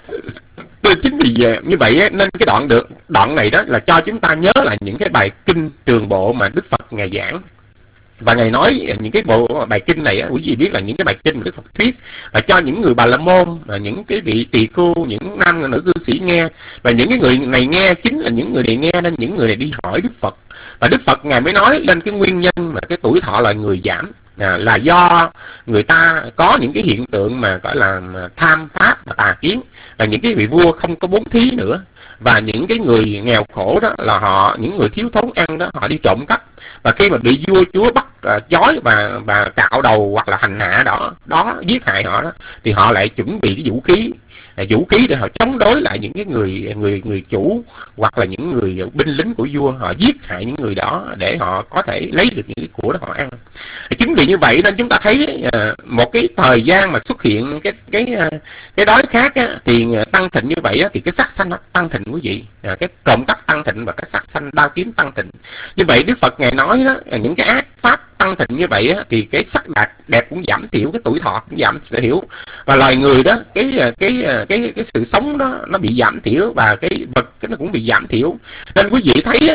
chính vì như vậy nên cái đoạn được đoạn này đó là cho chúng ta nhớ là những cái bài kinh Trường Bộ mà Đức Phật Ngài giảng. Và Ngài nói những cái bộ bài kinh này, quý vị biết là những cái bài kinh mà Đức Phật thuyết là cho những người Bà La Môn, những cái vị tỳ khưu, những nam nữ cư sĩ nghe. Và những cái người này nghe chính là những người này nghe, nên những người này đi hỏi Đức Phật. Và Đức Phật Ngài mới nói lên cái nguyên nhân mà cái tuổi thọ loài người giảm, à, là do người ta có những cái hiện tượng mà gọi là tham pháp và tà kiến, là những cái vị vua không có bố thí nữa, và những cái người nghèo khổ đó là họ, những người thiếu thốn ăn đó, họ đi trộm cắp. Và khi mà bị vua chúa bắt uh, chói và và cạo đầu hoặc là hành hạ đó đó giết hại họ đó, thì họ lại chuẩn bị cái vũ khí là vũ khí để họ chống đối lại những cái người người người chủ, hoặc là những người binh lính của vua, họ giết hại những người đó để họ có thể lấy được những cái của đó họ ăn. Chính vì như vậy nên chúng ta thấy một cái thời gian mà xuất hiện cái cái cái đói khát á, thì tăng thịnh như vậy á, thì cái sắc sanh nó tăng thịnh quý vị, cái trộm cắp tăng thịnh và cái sắc sanh đao kiếm tăng thịnh. Như vậy Đức Phật ngài nói đó, những cái ác pháp tăng thịnh như vậy á, thì cái sắc đạt đẹp cũng giảm thiểu, cái tuổi thọ cũng giảm thiểu, và loài người đó cái cái cái cái sự sống đó nó bị giảm thiểu, và cái vật cái nó cũng bị giảm thiểu. Nên quý vị thấy á,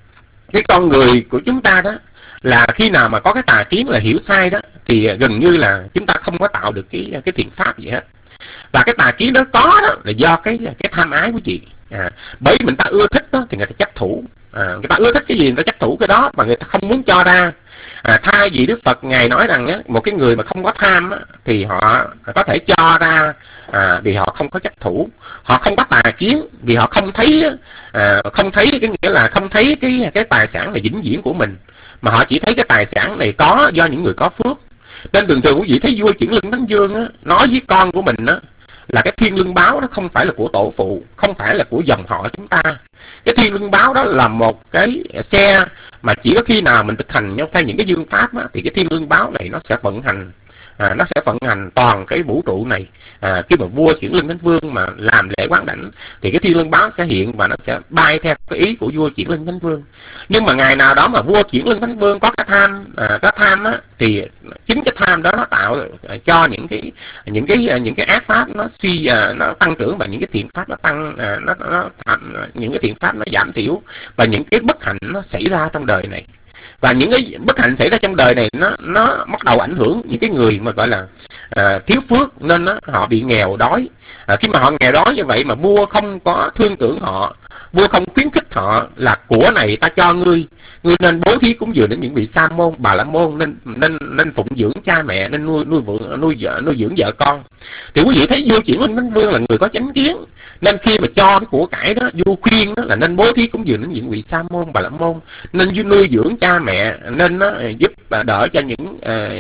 cái con người của chúng ta đó là khi nào mà có cái tà kiến là hiểu sai đó, thì gần như là chúng ta không có tạo được cái cái thiện pháp gì hết. Và cái tà kiến đó có đó là do cái cái tham ái của chị, à, bởi vì mình ta ưa thích đó thì người ta chấp thủ, à, người ta ưa thích cái gì người ta chấp thủ cái đó mà người ta không muốn cho ra. À, thay vì Đức Phật ngài nói rằng á, một cái người mà không có tham á, thì họ có thể cho ra, à, vì họ không có chấp thủ, họ không có tà kiến vì họ không thấy, à, không thấy cái nghĩa là không thấy cái cái tài sản là vĩnh viễn của mình, mà họ chỉ thấy cái tài sản này có do những người có phước. Nên thường thường quý vị thấy vua Chuyển Lưng Thánh Vương á, nói với con của mình á, là cái thiên lương báo nó không phải là của tổ phụ, không phải là của dòng họ chúng ta. Cái thiên lương báo đó là một cái xe mà chỉ có khi nào mình thực hành nhau theo những cái dương pháp á, thì cái thiên lương báo này nó sẽ vận hành, à, nó sẽ vận hành toàn cái vũ trụ này. À, khi mà vua Chuyển Lưng Thánh Vương mà làm lễ quán đảnh thì cái thiên lương báo sẽ hiện và nó sẽ bay theo cái ý của vua Chuyển Lưng Thánh Vương. Nhưng mà ngày nào đó mà vua Chuyển Lưng Thánh Vương có cái tham, à, cái tham á, thì chính cái tham đó nó tạo cho những cái những cái những cái ác pháp nó suy, à, nó tăng trưởng, và những cái thiện pháp nó tăng, à, nó, nó những cái thiện pháp nó giảm thiểu, và những cái bất hạnh nó xảy ra trong đời này. Và những cái bất hạnh xảy ra trong đời này nó nó bắt đầu ảnh hưởng những cái người mà gọi là à, thiếu phước, nên nó, họ bị nghèo đói. À, khi mà họ nghèo đói như vậy mà vua không có thương tưởng họ, vua không khuyến khích họ là của này ta cho ngươi, ngươi nên bố thí cúng dường đến những vị sa môn, bà la môn, nên nên nên phụng dưỡng cha mẹ, nên nuôi nuôi vợ, nuôi vợ nuôi dưỡng vợ con. Thì quý vị thấy vua Chuyển Lưng Thánh Vương là người có chánh kiến, nên khi mà cho cái của cải đó, vua khuyên đó là nên bố thí cúng dường đến những vị sa môn, bà la môn, nên nuôi dưỡng cha mẹ, nên nó giúp đỡ cho những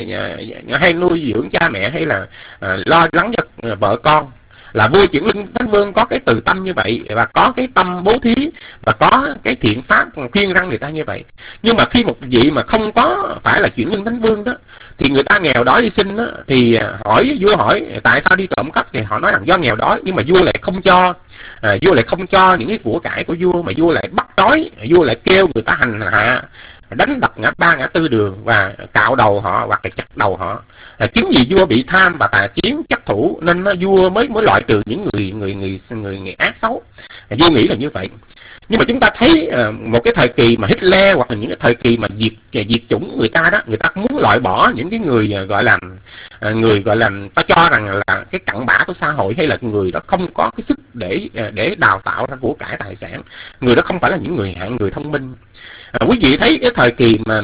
uh, hay nuôi dưỡng cha mẹ, hay là uh, lo lắng cho vợ con. Là vua Chuyển Lưng Thánh Vương có cái từ tâm như vậy, và có cái tâm bố thí, và có cái thiện pháp khuyên răn người ta như vậy. Nhưng mà khi một vị mà không có phải là Chuyển Lưng Thánh Vương đó, thì người ta nghèo đói đi sinh đó, thì hỏi vua hỏi tại sao đi trộm cắp, thì họ nói rằng do nghèo đói, nhưng mà vua lại không cho, à, vua lại không cho những cái của cải của vua, mà vua lại bắt đói, vua lại kêu người ta hành hạ, đánh đập ngã ba ngã tư đường, và cạo đầu họ hoặc là chặt đầu họ. À, chính vì vua bị tham và tà kiến chấp thủ nên nó, vua mới mới loại trừ những người người người người, người ác xấu. À, vua nghĩ là như vậy. Nhưng mà chúng ta thấy à, một cái thời kỳ mà Hitler, hoặc là những cái thời kỳ mà diệt diệt chủng người ta đó, người ta muốn loại bỏ những cái người à, gọi là à, người gọi là ta cho rằng là cái cặn bã của xã hội, hay là người đó không có cái sức để để đào tạo ra của cải tài sản. Người đó không phải là những người hạng người thông minh. À, quý vị thấy cái thời kỳ mà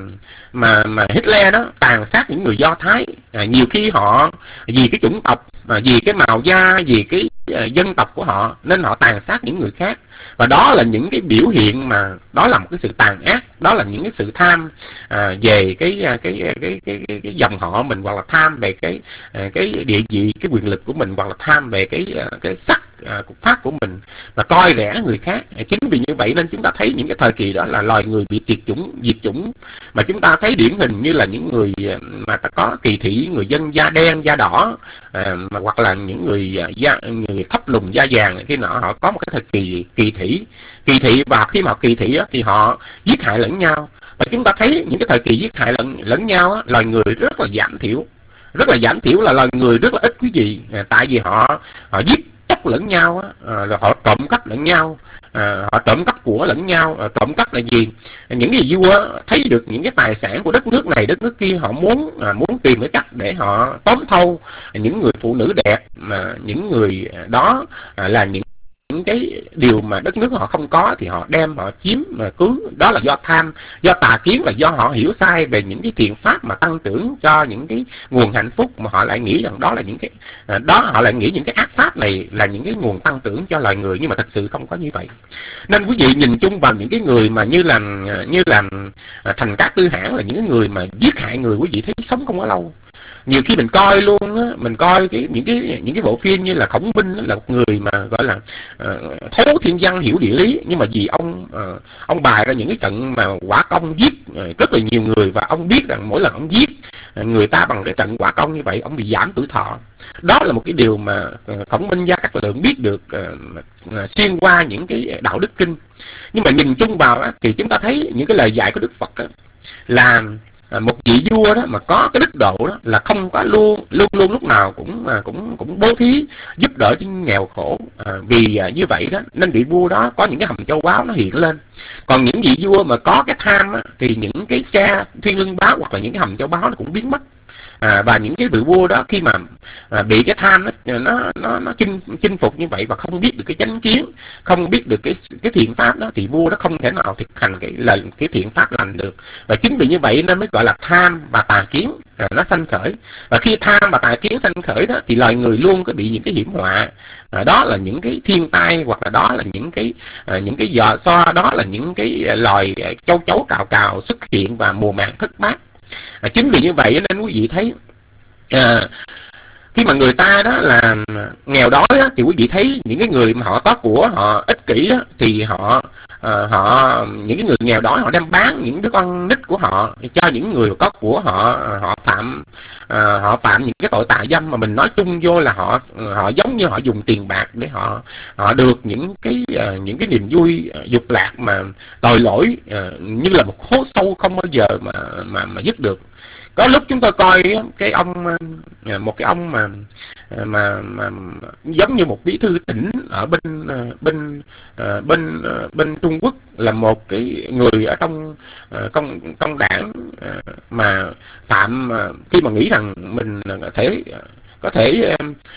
mà mà Hitler đó tàn sát những người Do Thái, à, nhiều khi họ vì cái chủng tộc, à, vì cái màu da, vì cái à, dân tộc của họ nên họ tàn sát những người khác. Và đó là những cái biểu hiện mà đó là một cái sự tàn ác, đó là những cái sự tham à, về cái cái cái, cái cái cái cái dòng họ mình, hoặc là tham về cái cái địa vị, cái quyền lực của mình, hoặc là tham về cái cái sắc à, cục pháp của mình, và coi rẻ người khác. À, chính vì như vậy nên chúng ta thấy những cái thời kỳ đó là loài người bị tuyệt chủng, diệt chủng. Mà chúng ta thấy điển hình như là những người mà ta có kỳ thị, người dân da đen, da đỏ, à, mà hoặc là những người da người thấp lùn da vàng, khi nọ họ có một cái thời kỳ kỳ thị, kỳ thị và khi mà họ kỳ thị á, thì họ giết hại lẫn nhau. Và chúng ta thấy những cái thời kỳ giết hại lẫn lẫn nhau á, loài người rất là giảm thiểu, rất là giảm thiểu là loài người rất là ít quý vị. À, tại vì họ họ giết chóc lẫn nhau á, à, rồi họ trộm cắp lẫn nhau, à, họ trộm cắp của lẫn nhau. À, trộm cắp là gì? Những cái vua thấy được những cái tài sản của đất nước này đất nước kia, họ muốn à, muốn tìm cái cách để họ tóm thâu những người phụ nữ đẹp, mà những người đó à, là những những cái điều mà đất nước họ không có, thì họ đem họ chiếm mà cứu. Đó là do tham, do tà kiến, là do họ hiểu sai về những cái thiện pháp mà tăng trưởng cho những cái nguồn hạnh phúc, mà họ lại nghĩ rằng đó là những cái đó họ lại nghĩ những cái ác pháp này là những cái nguồn tăng trưởng cho loài người, nhưng mà thật sự không có như vậy. Nên quý vị nhìn chung vào những cái người mà như là như là Thành Cát Tư Hãn, là những cái người mà giết hại người, quý vị thấy sống không có lâu. nhiều khi mình coi luôn á, mình coi cái những cái những cái bộ phim như là Khổng Minh là một người mà gọi là uh, thấu thiên văn hiểu địa lý, nhưng mà vì ông uh, ông bài ra những cái trận mà quả công giết uh, rất là nhiều người, và ông biết rằng mỗi lần ông giết uh, người ta bằng cái trận quả công như vậy, ông bị giảm tuổi thọ. Đó là một cái điều mà uh, Khổng Minh Gia Cát Lượng biết được uh, uh, xuyên qua những cái đạo đức kinh. Nhưng mà nhìn chung vào á, thì chúng ta thấy những cái lời dạy của Đức Phật á, là À, một vị vua đó mà có cái đức độ đó là không có luôn luôn luôn lúc nào cũng à, cũng cũng bố thí giúp đỡ những nghèo khổ, à, vì à, như vậy đó nên vị vua đó có những cái hầm châu báu nó hiện lên. Còn những vị vua mà có cái tham á, thì những cái xe thiên lương báo hoặc là những cái hầm châu báu nó cũng biến mất. À, và những cái vị vua đó khi mà à, bị cái tham nó nó nó, nó chinh chinh phục như vậy và không biết được cái chánh kiến, không biết được cái cái thiện pháp đó, thì vua đó không thể nào thực hành cái là cái thiện pháp lành được. Và chính vì như vậy nên mới gọi là tham và tà kiến à, nó sanh khởi. Và khi tham và tà kiến sanh khởi đó thì loài người luôn có bị những cái hiểm họa. À, đó là những cái thiên tai, hoặc là đó là những cái à, những cái giò xoa, đó là những cái loài châu chấu cào cào xuất hiện và mùa màng thất bát. À, chính vì như vậy nên quý vị thấy à, khi mà người ta đó là nghèo đói đó, thì quý vị thấy những cái người mà họ có của, họ ích kỷ đó, thì họ à, họ những cái người nghèo đói họ đem bán những đứa con nít của họ cho những người có của họ. Họ phạm à, họ phạm những cái tội tà dâm mà mình nói chung vô là họ họ giống như họ dùng tiền bạc để họ họ được những cái à, những cái niềm vui à, dục lạc mà tội lỗi à, như là một hố sâu không bao giờ mà mà mà dứt được. Có lúc chúng tôi coi cái ông một cái ông mà mà mà giống như một bí thư tỉnh ở bên bên bên bên Trung Quốc, là một cái người ở trong công công đảng mà phạm, khi mà nghĩ rằng mình có thể có thể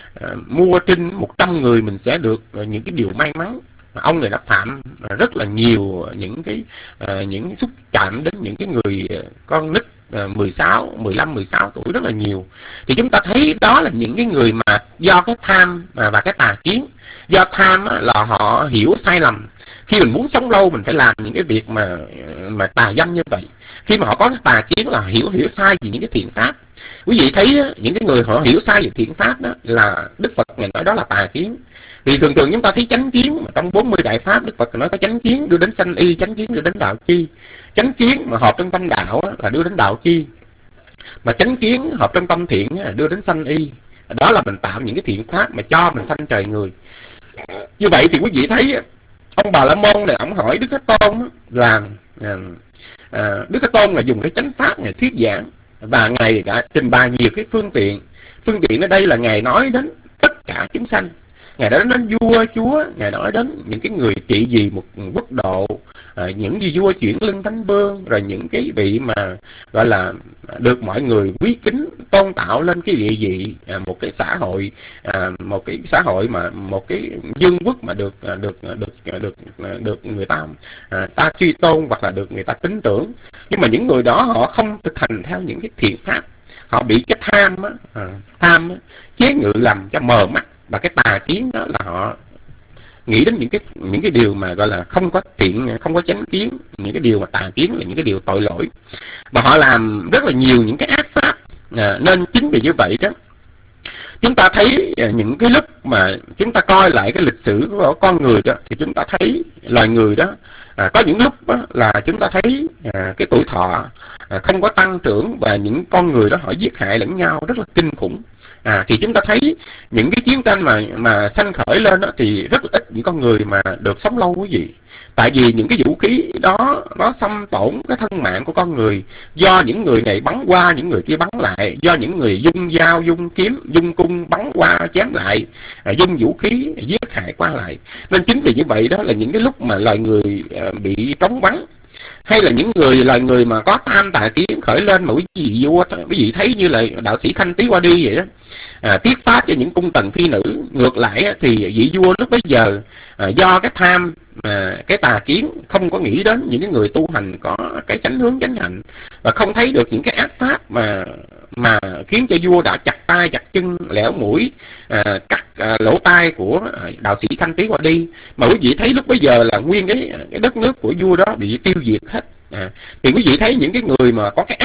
mua trên một trăm người mình sẽ được những cái điều may mắn. Ông này đã phạm rất là nhiều những cái những xúc chạm đến những cái người con nít mười sáu, mười lăm, mười sáu tuổi rất là nhiều. Thì chúng ta thấy đó là những cái người mà do cái tham và cái tà kiến. Do tham là họ hiểu sai lầm, khi mình muốn sống lâu mình phải làm những cái việc mà mà tà dâm như vậy. Khi mà họ có cái tà kiến là hiểu hiểu sai về những cái thiện pháp. Quý vị thấy những cái người họ hiểu sai về thiện pháp đó là Đức Phật ngày nói đó là tà kiến. Vì thường thường chúng ta thấy chánh kiến mà trong bốn mươi đại pháp Đức Phật nói có chánh kiến đưa đến sanh y, chánh kiến đưa đến đạo chi. Chánh kiến mà hợp trong tâm đạo là đưa đến đạo chi, mà chánh kiến hợp trong tâm thiện là đưa đến sanh y. Đó là mình tạo những cái thiện pháp mà cho mình sanh trời người. Như vậy thì quý vị thấy ông Bà La Môn này ông hỏi Đức Thế Tôn là à, Đức Thế Tôn là dùng cái chánh pháp này thuyết giảng, và ngài đã trình bày nhiều cái phương tiện. Phương tiện ở đây là ngài nói đến tất cả chúng sanh. Ngài nói đến vua chúa, ngài nói đến những cái người trị vì một quốc độ, à, những vị vua chuyển lưng thánh vương, rồi những cái vị mà gọi là được mọi người quý kính tôn tạo lên cái địa vị, à, một cái xã hội, à, một cái xã hội mà một cái vương quốc mà được được được được được người ta à, ta truy tôn hoặc là được người ta tín tưởng. Nhưng mà những người đó họ không thực hành theo những cái thiện pháp, họ bị cái tham á, à, tham á, chế ngự làm cho mờ mắt. Và cái tà kiến đó là họ nghĩ đến những cái những cái điều mà gọi là không có thiện, không có chánh kiến, những cái điều mà tà kiến là những cái điều tội lỗi, và họ làm rất là nhiều những cái ác pháp. À, nên chính vì như vậy đó, chúng ta thấy những cái lúc mà chúng ta coi lại cái lịch sử của con người đó, thì chúng ta thấy loài người đó à, có những lúc đó là chúng ta thấy à, cái tuổi thọ à, không có tăng trưởng, và những con người đó họ giết hại lẫn nhau rất là kinh khủng. À, thì chúng ta thấy những cái chiến tranh mà mà sanh khởi lên đó, thì rất là ít những con người mà được sống lâu quý vị. Tại vì những cái vũ khí đó nó xâm tổn cái thân mạng của con người, do những người này bắn qua những người kia bắn lại, do những người dung dao, dung kiếm, dung cung bắn qua chém lại, à, dung vũ khí giết hại qua lại. Nên chính vì như vậy đó là những cái lúc mà loài người à, bị trống vắng, hay là những người loài người mà có tham tà kiến khởi lên mà quý vị vua quý vị thấy như là đạo sĩ Khanh Tý qua đi vậy đó, à, tiết phát cho những cung tần phi nữ. Ngược lại thì vị vua lúc bấy giờ à, do cái tham à, cái tà kiến không có nghĩ đến những cái người tu hành có cái chánh hướng chánh hạnh, và không thấy được những cái ác pháp mà mà khiến cho vua đã chặt tay chặt chân, lẻo mũi, à, cắt à, lỗ tai của đạo sĩ Khanh Tý qua đi. Mà quý vị thấy lúc bấy giờ là nguyên cái cái đất nước của vua đó bị tiêu diệt hết. À, thì quý vị thấy những cái người mà có cái ác pháp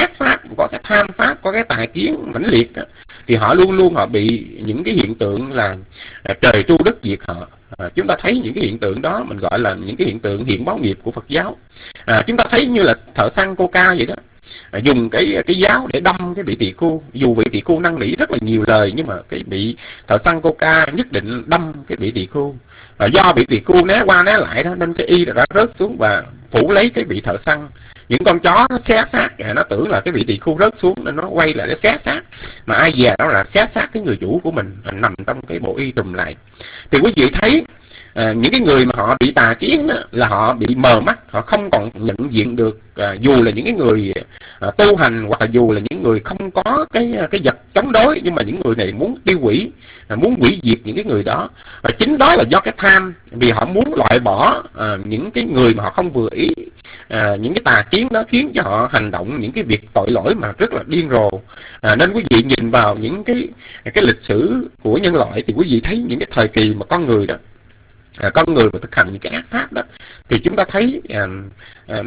có cái tham pháp, có cái tà kiến mãnh liệt đó, thì họ luôn luôn họ bị những cái hiện tượng là à, trời tru đất diệt họ. À, chúng ta thấy những cái hiện tượng đó mình gọi là những cái hiện tượng hiện báo nghiệp của Phật giáo. À, chúng ta thấy như là thợ săn coca vậy đó, à, dùng cái cái giáo để đâm cái vị tỳ khưu, dù vị tỳ khưu năn nỉ rất là nhiều lời nhưng mà cái bị thợ săn coca nhất định đâm cái vị tỳ khưu. À, do vị tỳ khưu né qua né lại đó nên cái y đã rớt xuống và phủ lấy cái vị thợ săn. Những con chó nó xé xác, nó tưởng là cái vị tỳ khưu rớt xuống nên nó quay lại để xé xác, mà ai dè đó là xé xác cái người chủ của mình nằm trong cái bộ y trùm lại. Thì quý vị thấy à, những cái người mà họ bị tà kiến đó, là họ bị mờ mắt, họ không còn nhận diện được, à, dù là những cái người à, tu hành hoặc là dù là những người không có cái cái vật chống đối, nhưng mà những người này muốn tiêu hủy, à, muốn hủy diệt những cái người đó. Và chính đó là do cái tham, vì họ muốn loại bỏ à, những cái người mà họ không vừa ý. À, những cái tà kiến đó khiến cho họ hành động những cái việc tội lỗi mà rất là điên rồ. À, nên quý vị nhìn vào những cái cái lịch sử của nhân loại thì quý vị thấy những cái thời kỳ mà con người đó, à, con người mà thực hành những cái ác pháp đó, thì chúng ta thấy à, à,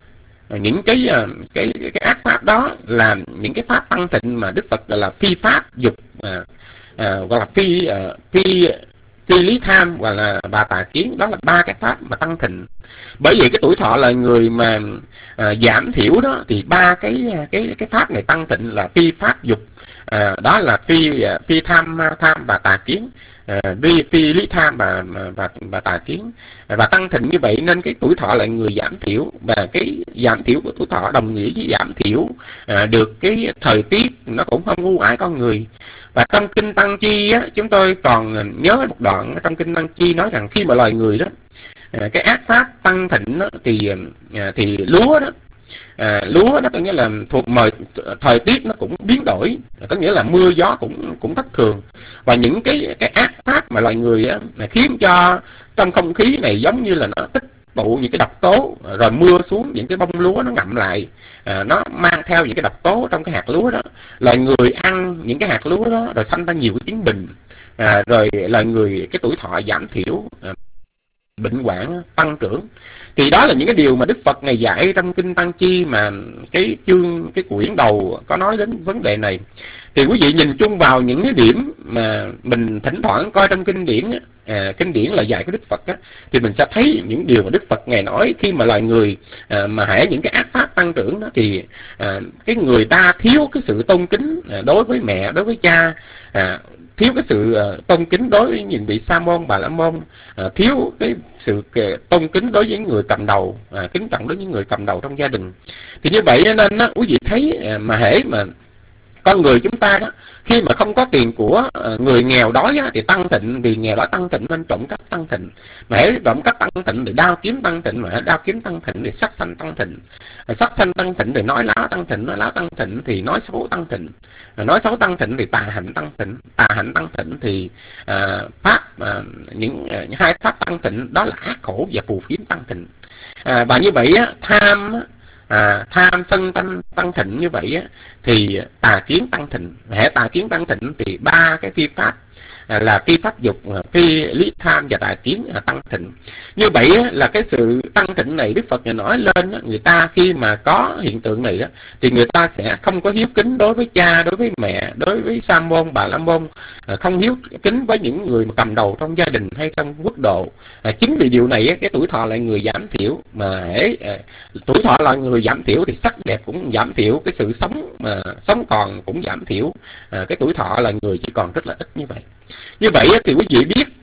những cái, à, cái cái ác pháp đó là những cái pháp tăng thịnh mà Đức Phật gọi là phi pháp dục, à, à, gọi là phi à, phi phi lý tham, hoặc là bà tà kiến. Đó là ba cái pháp mà tăng thịnh. Bởi vì cái tuổi thọ là người mà à, giảm thiểu đó, thì ba cái cái cái pháp này tăng thịnh là phi pháp dục, à, đó là phi phi tham tham và tà kiến, à, phi phi lý tham và và và tà kiến, và tăng thịnh như vậy nên cái tuổi thọ là người giảm thiểu. Và cái giảm thiểu của tuổi thọ đồng nghĩa với giảm thiểu à, được cái thời tiết nó cũng không ưu ái con người. Và trong kinh Tăng Chi á, chúng tôi còn nhớ một đoạn trong kinh Tăng Chi nói rằng khi mà loài người đó à, cái ác pháp tăng thịnh đó, thì à, thì lúa đó à, lúa đó có nghĩa là thuộc mời thời tiết nó cũng biến đổi, có nghĩa là mưa gió cũng cũng thất thường. Và những cái cái ác pháp mà loài người á, khiến cho trong không khí này giống như là nó tích tụ những cái độc tố, rồi mưa xuống những cái bông lúa nó ngậm lại, à, nó mang theo những cái độc tố trong cái hạt lúa đó. Loài người ăn những cái hạt lúa đó rồi sanh ra nhiều cái chứng bệnh, à, rồi loài người cái tuổi thọ giảm thiểu, à, bệnh hoạn tăng trưởng. Thì đó là những cái điều mà Đức Phật ngày dạy trong kinh Tăng Chi, mà cái chương cái quyển đầu có nói đến vấn đề này. Thì quý vị nhìn chung vào những cái điểm mà mình thỉnh thoảng coi trong kinh điển, à, kinh điển là dạy của Đức Phật á, thì mình sẽ thấy những điều mà Đức Phật ngày nói khi mà loài người à, mà hễ những cái ác pháp tăng trưởng đó, thì à, cái người ta thiếu cái sự tôn kính à, đối với mẹ, đối với cha, à, thiếu cái sự uh, tôn kính đối với những vị sa môn, bà la môn, uh, thiếu cái sự uh, tôn kính đối với những người cầm đầu, uh, kính trọng đối với những người cầm đầu trong gia đình. Thì như vậy nên đó, quý vị thấy uh, mà hễ mà con người chúng ta đó, khi mà không có tiền của uh, người nghèo đói á, thì tăng thịnh, vì nghèo đói tăng thịnh nên trộm cắp tăng thịnh. Mà hễ trộm cắp tăng thịnh thì đao kiếm tăng thịnh, mà hễ đao kiếm tăng thịnh thì sát sanh tăng thịnh. Sát sanh tăng thịnh thì nói láo tăng thịnh, nói láo tăng thịnh thì nói xấu tăng thịnh, nói xấu tăng thịnh thì tà hạnh tăng thịnh, tà hạnh tăng thịnh thì à, pháp à, những à, hai pháp tăng thịnh đó là ác khổ và phù phiếm tăng thịnh. À, và như vậy á, tham à, tham sân tăng tăng thịnh như vậy á, thì tà kiến tăng thịnh. Hệ tà kiến tăng thịnh thì ba cái phi pháp à, là phi pháp dục, phi lý tham và tà kiến à, tăng thịnh. Như vậy á, là cái sự tăng thịnh này Đức Phật nói lên á, người ta khi mà có hiện tượng này á, thì người ta sẽ không có hiếu kính đối với cha, đối với mẹ, đối với sa môn, bà la môn, à, không hiếu kính với những người mà cầm đầu trong gia đình hay trong quốc độ. À, chính vì điều này á, cái tuổi thọ lại người giảm thiểu. Mà hễ à, tuổi thọ là người giảm thiểu thì sắc đẹp cũng giảm thiểu, cái sự sống mà sống còn cũng giảm thiểu, à, cái tuổi thọ là người chỉ còn rất là ít như vậy. Như vậy thì quý vị biết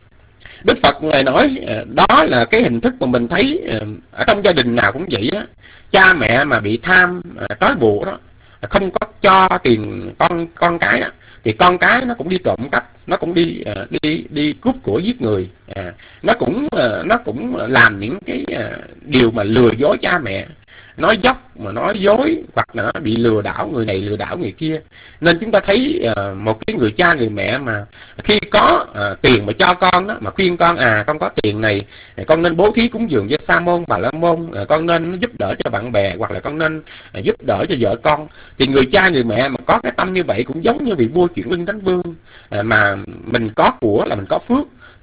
Đức Phật Ngài nói đó là cái hình thức mà mình thấy ở trong gia đình nào cũng vậy đó. Cha mẹ mà bị tham trói buộc đó, không có cho tiền con con cái đó, thì con cái nó cũng đi trộm cắp, nó cũng đi đi đi cướp của giết người, à, nó cũng nó cũng làm những cái điều mà lừa dối cha mẹ, nói dốc mà nói dối, hoặc là nó bị lừa đảo người này lừa đảo người kia. Nên chúng ta thấy uh, một cái người cha người mẹ mà khi có uh, tiền mà cho con đó, mà khuyên con à con có tiền này, con nên bố thí cúng dường cho sa môn, bà la môn, uh, con nên giúp đỡ cho bạn bè, hoặc là con nên uh, giúp đỡ cho vợ con, thì người cha người mẹ mà có cái tâm như vậy cũng giống như vị vua chuyển linh thánh vương, uh, mà mình có của là mình có phước,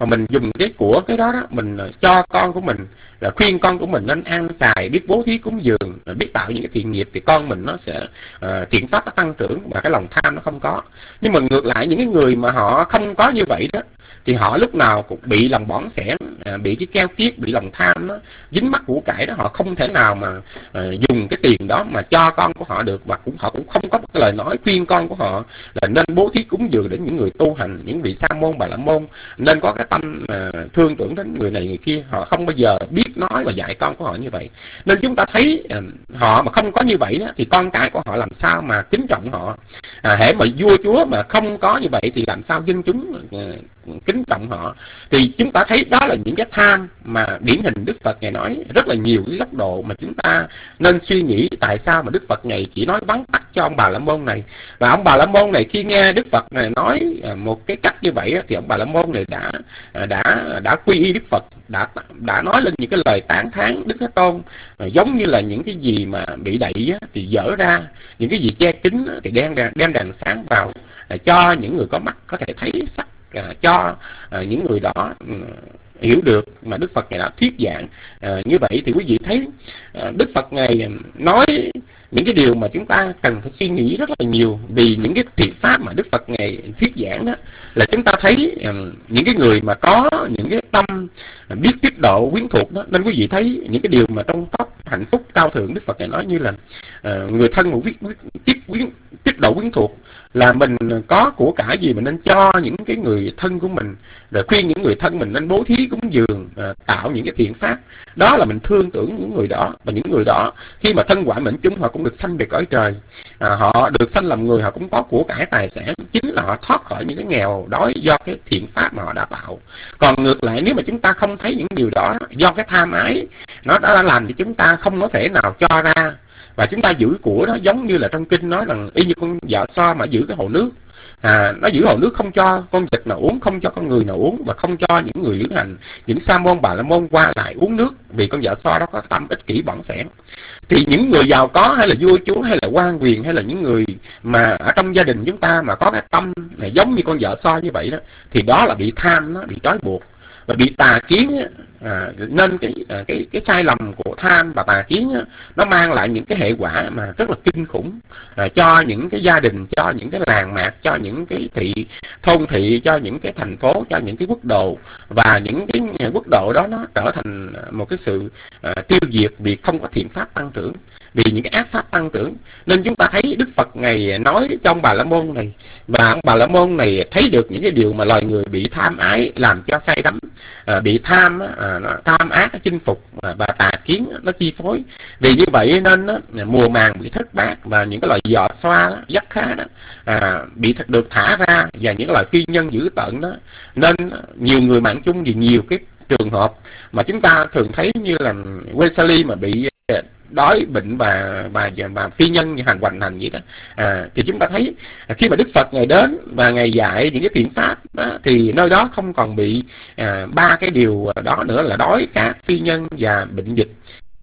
mà mình dùng cái của cái đó đó mình cho con của mình, là khuyên con của mình nên ăn xài, biết bố thí cúng dường, biết tạo những cái thiện nghiệp, thì con mình nó sẽ uh, thiện pháp nó tăng trưởng và cái lòng tham nó không có. Nhưng mà ngược lại những cái người mà họ không có như vậy đó, thì họ lúc nào cũng bị lòng bỏng sẻn, à, bị cái keo kiết, bị lòng tham nó dính mắc của cải đó, họ không thể nào mà à, dùng cái tiền đó mà cho con của họ được, và cũng họ cũng không có cái lời nói khuyên con của họ là nên bố thí cúng dường đến những người tu hành, những vị sa môn bà la môn, nên có cái tâm à, thương tưởng đến người này người kia. Họ không bao giờ biết nói và dạy con của họ như vậy. Nên chúng ta thấy à, họ mà không có như vậy đó, thì con cái của họ làm sao mà kính trọng họ. À, hễ mà vua chúa mà không có như vậy thì làm sao dân chúng à, kính trọng họ. Thì chúng ta thấy đó là những cái tham mà điển hình Đức Phật Ngài nói rất là nhiều cái góc độ mà chúng ta nên suy nghĩ tại sao mà Đức Phật Ngài chỉ nói vắn tắt cho ông Bà La Môn này. Và ông Bà La Môn này khi nghe Đức Phật này nói một cái cách như vậy thì ông Bà La Môn này đã đã đã quy y Đức Phật, đã đã nói lên những cái lời tán thán Đức Thế Tôn, giống như là những cái gì mà bị đậy thì dỡ ra, những cái gì che kín thì đem đem đèn sáng vào, cho những người có mắt có thể thấy sắc, À, cho à, những người đó um, hiểu được mà Đức Phật Ngài đã thuyết giảng. À, như vậy thì quý vị thấy à, Đức Phật Ngài nói những cái điều mà chúng ta cần phải suy nghĩ rất là nhiều. Vì những cái thiện pháp mà Đức Phật Ngài thuyết giảng đó là chúng ta thấy um, những cái người mà có những cái tâm uh, biết tiết độ quyến thuộc đó. Nên quý vị thấy những cái điều mà trong pháp hạnh phúc cao thượng Đức Phật Ngài nói như là uh, người thân mà biết tiết quyến tiết độ quyến thuộc, là mình có của cải gì mình nên cho những cái người thân của mình, rồi khuyên những người thân mình nên bố thí cúng dường, à, tạo những cái thiện pháp. Đó là mình thương tưởng những người đó. Và những người đó khi mà thân quả mệnh chung họ cũng được sanh về cõi trời, à, họ được sanh làm người, họ cũng có của cải tài sản, chính là họ thoát khỏi những cái nghèo đói do cái thiện pháp mà họ đã tạo. Còn ngược lại nếu mà chúng ta không thấy những điều đó, do cái tham ái nó đã làm cho chúng ta không có thể nào cho ra, và chúng ta giữ của đó giống như là trong kinh nói rằng y như con vợ so mà giữ cái hồ nước, à, nó giữ hồ nước không cho con vật nào uống, không cho con người nào uống, và không cho những người lữ hành, những sa môn bà la môn qua lại uống nước, vì con vợ so đó có tâm ích kỷ bỏng sẻn. Thì những người giàu có hay là vua chúa hay là quan quyền hay là những người mà ở trong gia đình chúng ta mà có cái tâm này giống như con vợ so như vậy đó, thì đó là bị tham, nó bị trói buộc và bị tà kiến. À, nên cái, cái cái sai lầm của tham và tà kiến á, nó mang lại những cái hệ quả mà rất là kinh khủng, à, cho những cái gia đình, cho những cái làng mạc, cho những cái thị thôn thị, cho những cái thành phố, cho những cái quốc độ. Và những cái quốc độ đó nó trở thành một cái sự à, tiêu diệt vì không có thiện pháp tăng trưởng, vì những cái ác pháp tăng trưởng. Nên chúng ta thấy Đức Phật Ngài nói trong Bà La Môn này, và ông Bà La Môn này thấy được những cái điều mà loài người bị tham ái làm cho say đắm, à, bị tham à, nó, tham ác nó chinh phục, à, và tà kiến nó chi phối. Vì như vậy nên đó, mùa màng bị thất bát, và những cái loài giò xoa đó, dắt khá đó à, bị được thả ra, và những cái loài phi nhân dữ tợn đó. Nên nhiều người mạng chung vì nhiều cái trường hợp mà chúng ta thường thấy như là Wesley mà bị đói bệnh và và và phi nhân như hành hoành hành vậy đó, à, thì chúng ta thấy khi mà Đức Phật Ngài đến và Ngài dạy những cái thiện pháp đó, thì nơi đó không còn bị à, ba cái điều đó nữa là đói khát, phi nhân và bệnh dịch.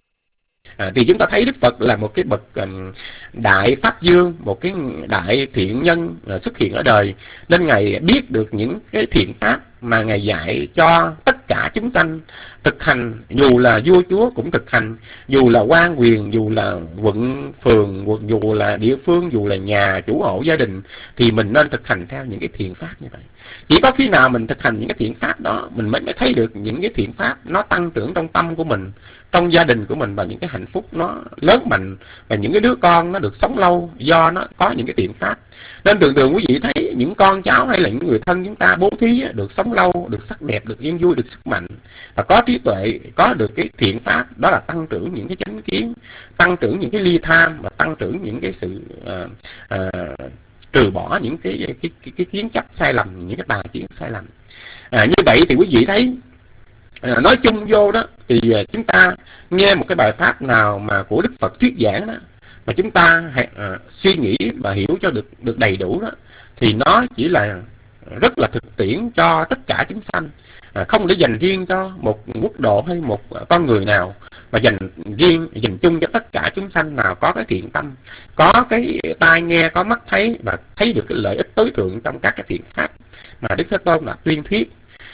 À, thì chúng ta thấy Đức Phật là một cái bậc um, đại pháp dương, một cái đại thiện nhân uh, xuất hiện ở đời, nên Ngài biết được những cái thiện pháp mà Ngài dạy cho tất cả chúng sanh thực hành. Dù là vua chúa cũng thực hành, dù là quan quyền, dù là quận phường, dù là địa phương, dù là nhà chủ hộ gia đình, thì mình nên thực hành theo những cái thiện pháp như vậy. Chỉ có khi nào mình thực hành những cái thiện pháp đó, mình mới, mới thấy được những cái thiện pháp nó tăng trưởng trong tâm của mình, trong gia đình của mình, và những cái hạnh phúc nó lớn mạnh, và những cái đứa con nó được sống lâu do nó có những cái thiện pháp. Nên thường thường quý vị thấy những con cháu hay là những người thân chúng ta bố thí được sống lâu, được sắc đẹp, được yên vui, được sức mạnh, và có trí tuệ, có được cái thiện pháp, đó là tăng trưởng những cái chánh kiến, tăng trưởng những cái ly tham, và tăng trưởng những cái sự uh, uh, trừ bỏ những cái cái, cái cái kiến chấp sai lầm, những cái tà kiến sai lầm. À, như vậy thì quý vị thấy, à, nói chung vô đó thì chúng ta nghe một cái bài pháp nào mà của Đức Phật thuyết giảng đó, mà chúng ta hãy, à, suy nghĩ và hiểu cho được được đầy đủ đó, thì nó chỉ là rất là thực tiễn cho tất cả chúng sanh, à, không để dành riêng cho một quốc độ hay một con người nào, mà dành riêng dành chung cho tất cả chúng sanh nào có cái thiện tâm, có cái tai nghe, có mắt thấy, và thấy được cái lợi ích tối thượng trong các cái thiện pháp mà Đức Thế Tôn đã tuyên thuyết.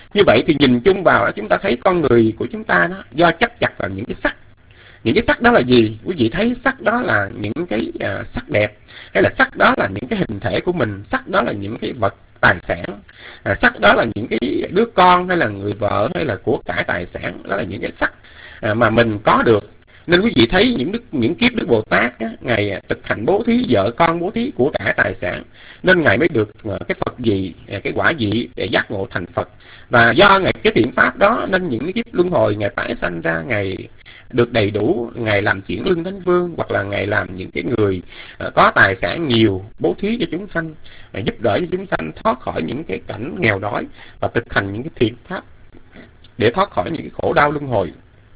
Như vậy thì nhìn chung vào đó, chúng ta thấy con người của chúng ta đó do chấp chặt vào những cái sắc. Những cái sắc đó là gì? Quý vị thấy sắc đó là những cái uh, sắc đẹp, hay là sắc đó là những cái hình thể của mình, sắc đó là những cái vật tài sản, à, sắc đó là những cái đứa con, hay là người vợ, hay là của cải tài sản. Đó là những cái sắc à, mà mình có được. Nên quý vị thấy những đức những kiếp Đức Bồ Tát á, Ngài thực hành bố thí vợ con, bố thí của cải tài sản, nên Ngài mới được cái Phật gì, cái quả vị để giác ngộ thành Phật. Và do Ngài cái thiện pháp đó nên những cái kiếp luân hồi Ngài tái sanh ra, Ngài được đầy đủ, Ngài làm chuyển lưng thánh vương, hoặc là Ngài làm những cái người có tài sản nhiều, bố thí cho chúng sanh, giúp đỡ cho chúng sanh thoát khỏi những cái cảnh nghèo đói, và thực hành những cái thiện pháp để thoát khỏi những cái khổ đau luân hồi.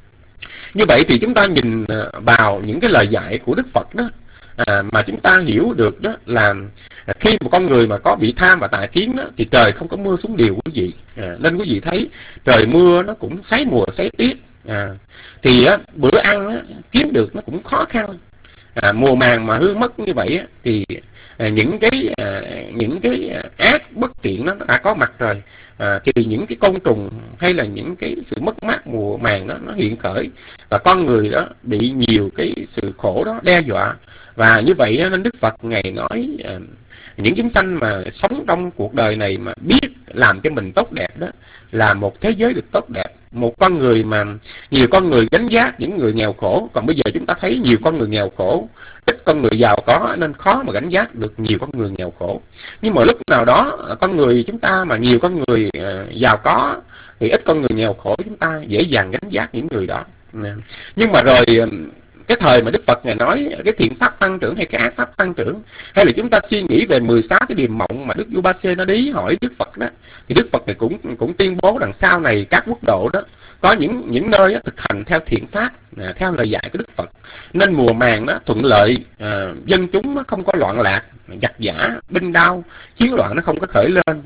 Như vậy thì chúng ta nhìn vào những cái lời dạy của Đức Phật đó, à, mà chúng ta hiểu được đó là khi một con người mà có bị tham và tà kiến đó, thì trời không có mưa xuống điều quý vị. À, nên quý vị thấy trời mưa nó cũng sấy mùa sấy tiết. À, thì á, bữa ăn á, kiếm được nó cũng khó khăn. À, mùa màng mà hư mất như vậy á, thì à, những cái à, những cái ác bất thiện nó đã có mặt rồi. À, thì những cái côn trùng hay là những cái sự mất mát mùa màng đó nó hiện khởi, và con người đó bị nhiều cái sự khổ đó đe dọa. Và như vậy nên Đức Phật Ngài nói à, những chúng sanh mà sống trong cuộc đời này mà biết làm cho mình tốt đẹp đó là một thế giới được tốt đẹp. Một con người mà nhiều con người gánh vác những người nghèo khổ, còn bây giờ chúng ta thấy nhiều con người nghèo khổ, ít con người giàu có, nên khó mà gánh vác được nhiều con người nghèo khổ. Nhưng mà lúc nào đó con người chúng ta mà nhiều con người uh, giàu có thì ít con người nghèo khổ, chúng ta dễ dàng gánh vác những người đó. Nhưng mà rồi cái thời mà Đức Phật Ngài nói cái thiện pháp tăng trưởng hay cái ác pháp tăng trưởng, hay là chúng ta suy nghĩ về mười sáu cái điềm mộng mà Đức Vua Ba Xê nó đi hỏi Đức Phật đó, thì Đức Phật này cũng cũng tuyên bố rằng sau này các quốc độ đó có những những nơi đó, thực hành theo thiện pháp, à, theo lời dạy của Đức Phật, nên mùa màng đó thuận lợi, à, dân chúng nó không có loạn lạc, giặc giả, binh đao, chiến loạn nó không có khởi lên.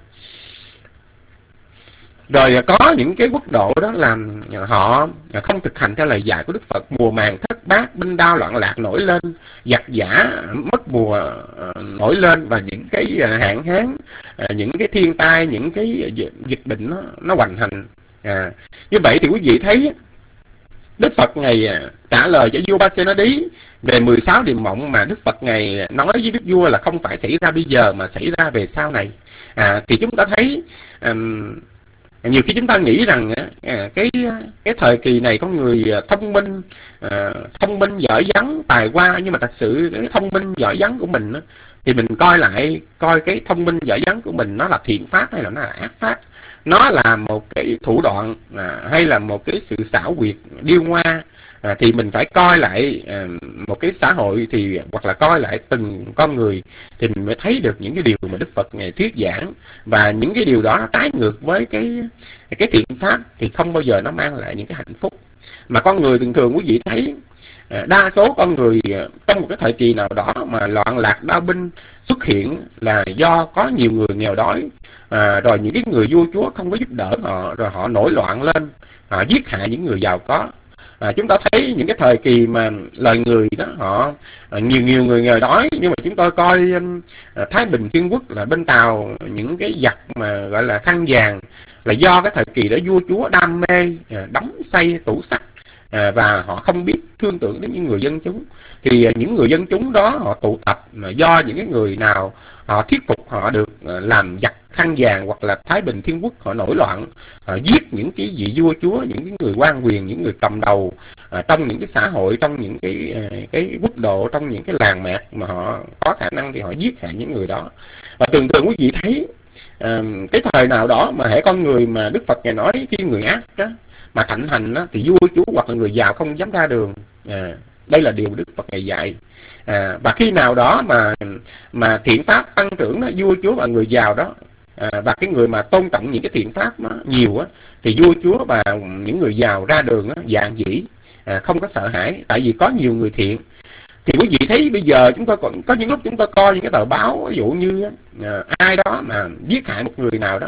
Rồi có những cái quốc độ đó làm họ không thực hành theo lời dạy của Đức Phật, mùa màng thất bát, binh đao loạn lạc nổi lên, giặc giả mất mùa nổi lên, và những cái hạn hán, những cái thiên tai, những cái dịch bệnh nó, nó hoành hành. À, như vậy thì quý vị thấy Đức Phật Ngài trả lời cho vua Ba Xê nó đi về mười sáu điềm mộng mà Đức Phật Ngài nói với Đức Vua là không phải xảy ra bây giờ mà xảy ra về sau này. À, thì chúng ta thấy um, nhiều khi chúng ta nghĩ rằng à, cái cái thời kỳ này có người thông minh, à, thông minh giỏi vắn, tài hoa, nhưng mà thật sự cái thông minh giỏi vắn của mình á, thì mình coi lại coi cái thông minh giỏi vắn của mình nó là thiện pháp hay là nó là ác pháp, nó là một cái thủ đoạn à, hay là một cái sự xảo quyệt điêu ngoa. À, thì mình phải coi lại à, một cái xã hội, thì hoặc là coi lại từng con người, thì mình mới thấy được những cái điều mà Đức Phật Ngài thuyết giảng, và những cái điều đó nó trái ngược với cái cái thiện pháp thì không bao giờ nó mang lại những cái hạnh phúc. Mà con người thường thường quý vị thấy à, đa số con người trong một cái thời kỳ nào đó mà loạn lạc đao binh xuất hiện là do có nhiều người nghèo đói, à, rồi những cái người vua chúa không có giúp đỡ họ, rồi họ nổi loạn lên, họ giết hại những người giàu có. À, chúng ta thấy những cái thời kỳ mà loài người đó họ nhiều nhiều người nghèo đói, nhưng mà chúng tôi coi um, Thái Bình Thiên Quốc là bên Tàu, những cái giặc mà gọi là khăn vàng là do cái thời kỳ đó vua chúa đam mê à, đóng xây tủ sắt, à, và họ không biết thương tưởng đến những người dân chúng. Thì à, những người dân chúng đó họ tụ tập mà do những cái người nào họ thuyết phục họ được à, làm giặc khăn vàng, hoặc là Thái Bình Thiên Quốc họ nổi loạn, họ giết những cái vị vua chúa, những cái người quan quyền, những người cầm đầu à, trong những cái xã hội, trong những cái cái quốc độ, trong những cái làng mạc mà họ có khả năng thì họ giết hại những người đó. Và thường thường quý vị thấy à, cái thời nào đó mà hễ con người mà Đức Phật Ngài nói khi người ác đó mà thạnh hành đó, thì vua chúa hoặc là người giàu không dám ra đường. À, đây là điều Đức Phật Ngài dạy. À, và khi nào đó mà mà thiện pháp tăng trưởng đó, vua chúa và người giàu đó, à, và cái người mà tôn trọng những cái thiện pháp đó, nhiều á, thì vua chúa và những người giàu ra đường đó, dạng dĩ, à, không có sợ hãi, tại vì có nhiều người thiện. Thì quý vị thấy bây giờ chúng tôi còn có những lúc chúng tôi coi những cái tờ báo, ví dụ như à, ai đó mà giết hại một người nào đó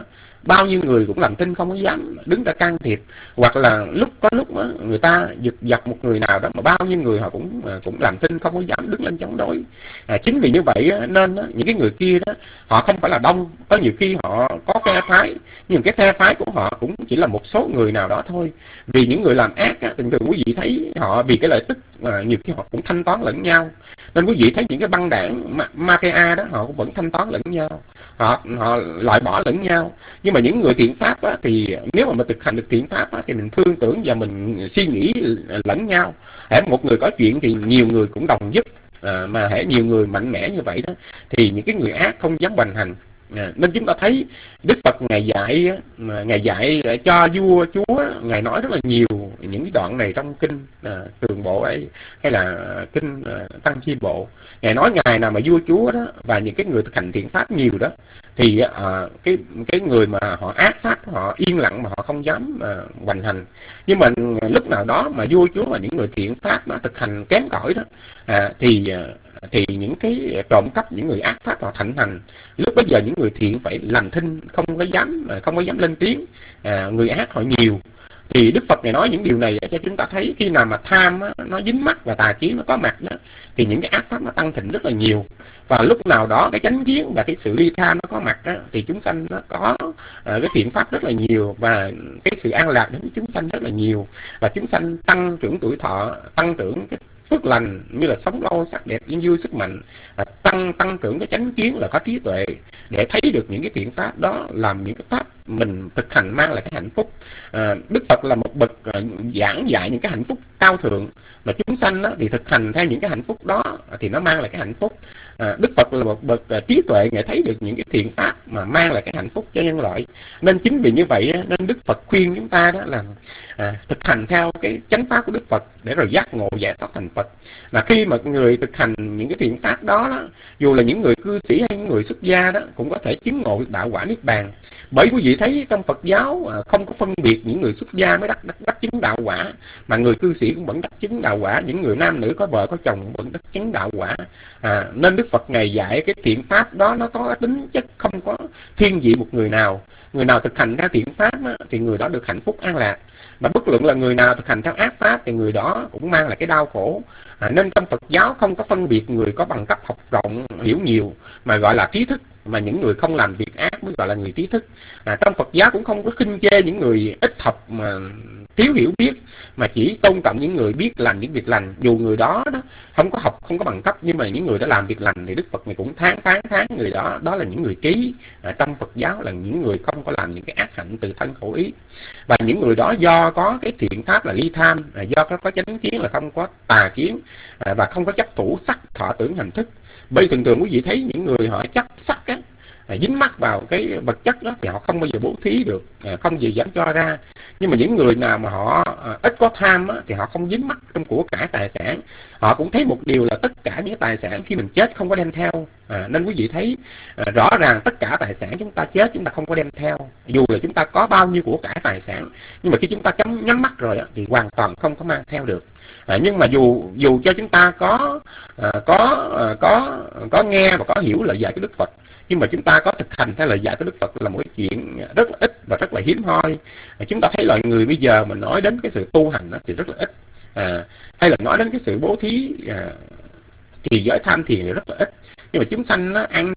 bao nhiêu người cũng làm thinh không có dám đứng ra can thiệp, hoặc là lúc có lúc đó, người ta giật giật một người nào đó mà bao nhiêu người họ cũng cũng làm thinh không có dám đứng lên chống đối. À, chính vì như vậy nên những cái người kia đó họ không phải là đông, có nhiều khi họ có phe phái, nhưng cái phe phái của họ cũng chỉ là một số người nào đó thôi. Vì những người làm ác á, thường thường quý vị thấy họ vì cái lợi tức mà nhiều khi họ cũng thanh toán lẫn nhau, nên quý vị thấy những cái băng đảng mafia đó họ cũng vẫn thanh toán lẫn nhau, họ họ loại bỏ lẫn nhau. Nhưng mà những người thiện pháp á, thì nếu mà mình thực hành được thiện pháp á, thì mình thương tưởng và mình suy nghĩ lẫn nhau. Hễ một người có chuyện thì nhiều người cũng đồng giúp. À, mà hễ nhiều người mạnh mẽ như vậy đó thì những cái người ác không dám hoành hành. À, nên chúng ta thấy Đức Phật ngài dạy ngài dạy cho vua chúa, ngài nói rất là nhiều những cái đoạn này trong kinh à, Tường Bộ ấy, hay là kinh à, Tăng Chi Bộ. Ngài nói ngài nào mà vua chúa đó và những cái người thực hành thiện pháp nhiều đó thì à, cái cái người mà họ ác pháp họ yên lặng mà họ không dám à, hoành hành. Nhưng mà lúc nào đó mà vua chúa và những người thiện pháp nó thực hành kém cỏi đó à, thì à, thì những cái trộm cắp, những người ác pháp họ thịnh hành. Lúc bây giờ những người thiện phải làm thinh, không có dám không có dám lên tiếng, à, người ác họ nhiều. Thì Đức Phật này nói những điều này cho chúng ta thấy khi nào mà tham á, nó dính mắc và tà kiến nó có mặt đó, thì những cái ác pháp nó tăng thịnh rất là nhiều. Và lúc nào đó cái chánh kiến và cái sự ly tham nó có mặt đó, thì chúng sanh nó có uh, cái thiện pháp rất là nhiều, và cái sự an lạc đến chúng sanh rất là nhiều, và chúng sanh tăng trưởng tuổi thọ, tăng trưởng cái phước lành như là sống lâu, sắc đẹp, yên vui, sức mạnh, à, tăng tăng trưởng cái chánh kiến là có trí tuệ để thấy được những cái thiện pháp đó làm những cái pháp mình thực hành mang lại cái hạnh phúc. À, Đức Phật là một bậc à, giảng dạy những cái hạnh phúc cao thượng, mà chúng sanh đó, thì thực hành theo những cái hạnh phúc đó thì nó mang lại cái hạnh phúc. À, Đức Phật là một bậc à, trí tuệ, ngài thấy được những cái thiện pháp mà mang lại cái hạnh phúc cho nhân loại. Nên chính vì như vậy nên Đức Phật khuyên chúng ta đó là à, thực hành theo cái chánh pháp của Đức Phật để rồi giác ngộ giải thoát thành Phật. Là khi mà người thực hành những cái thiện pháp đó, đó dù là những người cư sĩ hay những người xuất gia đó cũng có thể chứng ngộ đạo quả niết bàn. Bởi quý vị thấy trong Phật giáo à, không có phân biệt những người xuất gia mới đắc, đắc đắc chứng đạo quả, mà người cư sĩ cũng vẫn đắc chứng đạo quả, những người nam nữ có vợ có chồng cũng vẫn đắc chứng đạo quả. À, nên Đức Phật ngài dạy cái thiện pháp đó nó có tính chất không có thiên vị một người nào. Người nào thực hành theo thiện pháp đó, thì người đó được hạnh phúc an lạc. Mà bất luận là người nào thực hành theo ác pháp thì người đó cũng mang lại cái đau khổ. À, nên trong Phật giáo không có phân biệt người có bằng cấp học rộng hiểu nhiều mà gọi là trí thức, mà những người không làm việc ác mới gọi là người trí thức. À, trong Phật giáo cũng không có khinh chê những người ít học mà thiếu hiểu biết, mà chỉ tôn trọng những người biết làm những việc lành, dù người đó, đó không có học, không có bằng cấp, nhưng mà những người đã làm việc lành thì Đức Phật này cũng thán phán thán người đó, đó là những người trí. À, trong Phật giáo là những người không có làm những cái ác hạnh từ thân khẩu ý, và những người đó do có cái thiện pháp là ly tham, à, do có, có chánh kiến là không có tà kiến, à, và không có chấp thủ sắc thọ tưởng hành thức. Bởi thường thường quý vị thấy những người họ chấp sắc á, à, dính mắc vào cái vật chất đó thì họ không bao giờ bố thí được, à, không gì dám cho ra. Nhưng mà những người nào mà họ à, ít có tham á, thì họ không dính mắc trong của cải tài sản. Họ cũng thấy một điều là tất cả những tài sản khi mình chết không có đem theo. À, nên quý vị thấy à, rõ ràng tất cả tài sản chúng ta chết chúng ta không có đem theo, dù là chúng ta có bao nhiêu của cải tài sản, nhưng mà khi chúng ta chấm nhắm mắt rồi á, thì hoàn toàn không có mang theo được. À, nhưng mà dù dù cho chúng ta có à, có à, có có nghe và có hiểu lời dạy của Đức Phật, nhưng mà chúng ta có thực hành theo lời dạy của Đức Phật là một cái chuyện rất là ít và rất là hiếm hoi. À, chúng ta thấy loài người bây giờ mà nói đến cái sự tu hành đó thì rất là ít, à, hay là nói đến cái sự bố thí à, thì giới tham thiền thì rất là ít. Nhưng mà chúng sanh nó ăn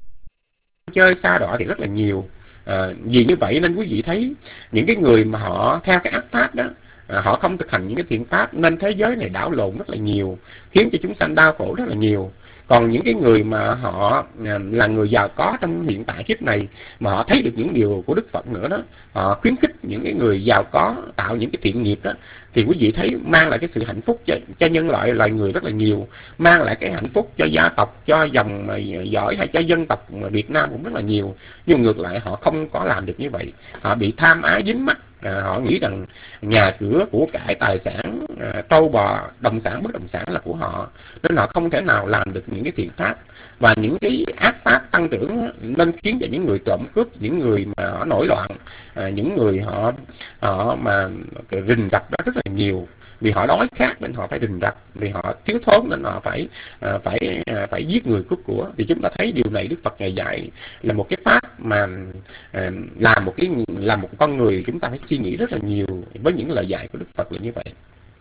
chơi xa đọa thì rất là nhiều. À, vì như vậy nên quý vị thấy những cái người mà họ theo cái ác pháp đó, à, họ không thực hành những cái thiện pháp, nên thế giới này đảo lộn rất là nhiều, khiến cho chúng sanh đau khổ rất là nhiều. Còn những cái người mà họ à, là người giàu có trong hiện tại kiếp này, mà họ thấy được những điều của Đức Phật nữa đó, họ khuyến khích những cái người giàu có tạo những cái thiện nghiệp đó, thì quý vị thấy mang lại cái sự hạnh phúc cho, cho nhân loại loài người rất là nhiều, mang lại cái hạnh phúc cho gia tộc, cho dòng mà giỏi hay cho dân tộc mà Việt Nam cũng rất là nhiều. Nhưng ngược lại họ không có làm được như vậy, họ bị tham ái dính mắc. À, họ nghĩ rằng nhà cửa của cải tài sản, à, trâu bò, đồng sản bất động sản là của họ, nên họ không thể nào làm được những cái thiện pháp. Và những cái ác pháp tăng trưởng nên khiến cho những người trộm cướp, những người mà họ nổi loạn, à, những người họ họ mà rình rập đó rất là nhiều. vì họ đói khát nên họ phải rình rập, vì họ thiếu thốn nên họ phải uh, phải uh, phải giết người cướp của. Thì chúng ta thấy điều này Đức Phật Ngài dạy là một cái pháp mà uh, làm một cái làm một con người chúng ta phải suy nghĩ rất là nhiều với những lời dạy của Đức Phật là như vậy.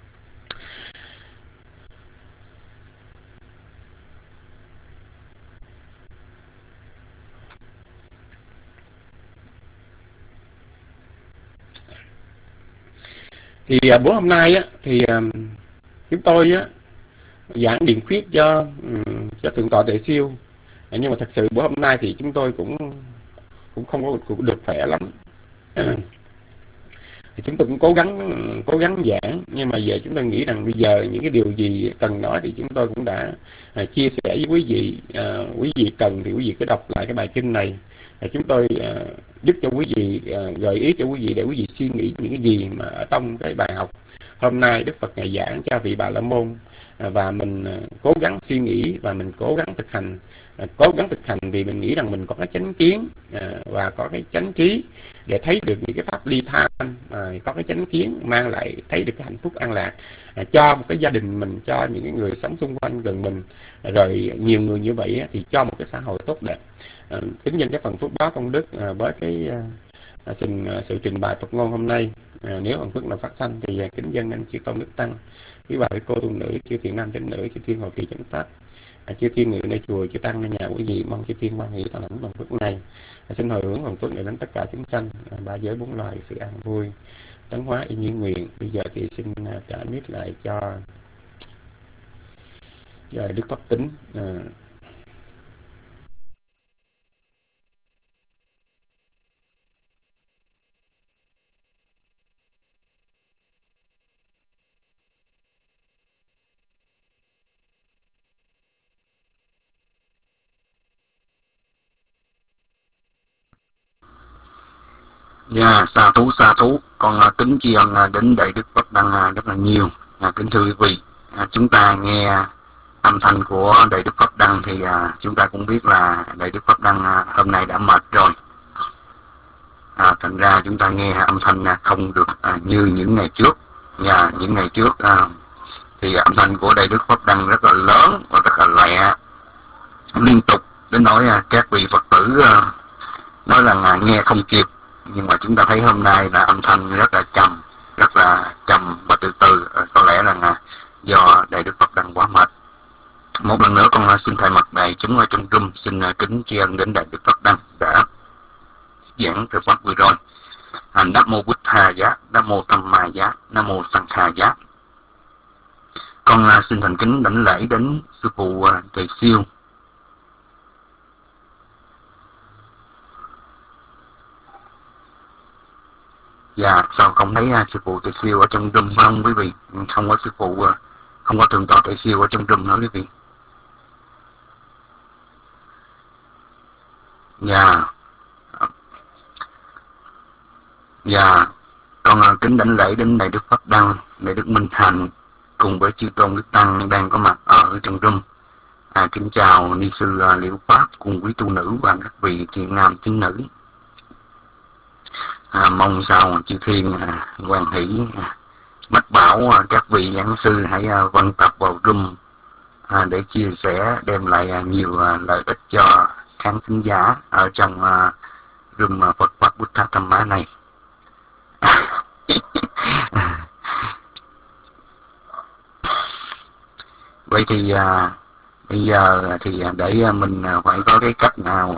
Thì uh, bữa hôm nay á, thì uh, chúng tôi á, giảng điển khuyết cho um, cho thượng tọa Tuệ Siêu, nhưng mà thật sự bữa hôm nay thì chúng tôi cũng cũng không có cũng được khỏe lắm. Thì chúng tôi cũng cố gắng cố gắng giảng, nhưng mà giờ chúng tôi nghĩ rằng bây giờ những cái điều gì cần nói thì chúng tôi cũng đã uh, chia sẻ với quý vị. Uh, quý vị cần thì quý vị cứ đọc lại cái bài kinh này. Uh, chúng tôi uh, giúp cho quý vị, uh, gợi ý cho quý vị để quý vị suy nghĩ những cái gì mà ở trong cái bài học hôm nay Đức Phật Ngài giảng cho vị Bà La Môn, uh, và mình uh, cố gắng suy nghĩ và mình cố gắng thực hành. Uh, cố gắng thực hành vì mình nghĩ rằng mình có cái chánh kiến uh, và có cái chánh trí để thấy được những cái pháp ly tham, uh, có cái chánh kiến mang lại thấy được cái hạnh phúc an lạc uh, cho một cái gia đình mình, cho những cái người sống xung quanh gần mình, uh, rồi nhiều người như vậy uh, thì cho một cái xã hội tốt đẹp. Uh, kính nhân cái phần phước báo công đức uh, với cái uh, trình, uh, sự trình bày Phật ngôn hôm nay, uh, nếu phần phước nào phát sanh thì uh, kính dân anh chư tôn đức tăng, quý bà quý cô tu nữ, chư thiện nam tín nữ, chư thiên hộ trì chánh pháp, uh, chư thiên ngự nơi chùa, chư tăng nơi nhà quý vị, mong chư thiên quan hỷ toàn hưởng phần phước này. Uh, xin hồi hướng phần phước này đến tất cả chúng sanh, uh, ba giới bốn loài sự an vui tấn hóa y như nguyện. Bây giờ thì xin uh, trả mic lại cho cho Đức Pháp Tính. uh, Dạ, sa thú sa thú con uh, kính tri ân uh, đến đại Đức Pháp Đăng uh, rất là nhiều. uh, kính thưa quý vị, uh, chúng ta nghe âm thanh của đại Đức Pháp Đăng thì uh, chúng ta cũng biết là đại Đức Pháp Đăng uh, hôm nay đã mệt rồi. uh, thành ra chúng ta nghe âm thanh uh, không được uh, như những ngày trước. Nhà những ngày trước uh, thì âm thanh của đại Đức Pháp Đăng rất là lớn và rất là lẹ, liên tục đến nỗi uh, các vị Phật tử uh, nói là uh, nghe không kịp. Nhưng mà chúng ta thấy hôm nay là âm thanh rất là trầm, rất là trầm và từ từ. Có lẽ là do đại Đức Phật Đăng quá mệt. Một lần nữa con xin thay mặt đại chúng ở trong room xin kính tri ân đến đại Đức Phật Đăng đã giảng từ pháp vừa rồi. Nam mô Bụt Thà Giá, Nam mô Tham Ma Giá, Nam mô Sang Kha Giá. Con xin thành kính đảnh lễ đến sư phụ Tuệ Siêu. Dạ, sao không thấy uh, sư phụ Tuệ Siêu ở trong room không quý vị? Không có sư phụ, uh, không có thượng tọa Tuệ Siêu ở trong room nữa quý vị. Dạ, dạ, con uh, kính đảnh lễ đến đại Đức Pháp Đăng, đại Đức Minh Thành cùng với chư tôn đức tăng đang có mặt ở trong room. À, kính chào ni sư uh, Liễu Pháp cùng quý tu nữ và các vị thiện nam tín nữ. À, mong sao chư thiên à, quan hỷ à, mách bảo à, các vị giảng sư hãy à, quan tập vào room à, để chia sẻ đem lại à, nhiều à, lợi ích cho khán thính giả ở trong à, room à, Phật Pháp Bút Thát Tham Má này. Vậy thì à, bây giờ thì để mình phải có cái cách nào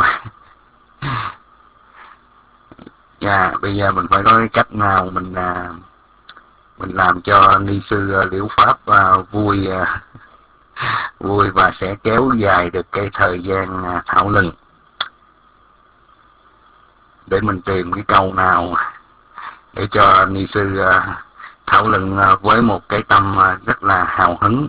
Dạ, bây giờ mình phải có cái cách nào mình à, mình làm cho ni sư à, Liễu Pháp à, vui à, vui và sẽ kéo dài được cái thời gian à, thảo luận. Để mình tìm cái câu nào để cho ni sư à, thảo luận à, với một cái tâm à, rất là hào hứng.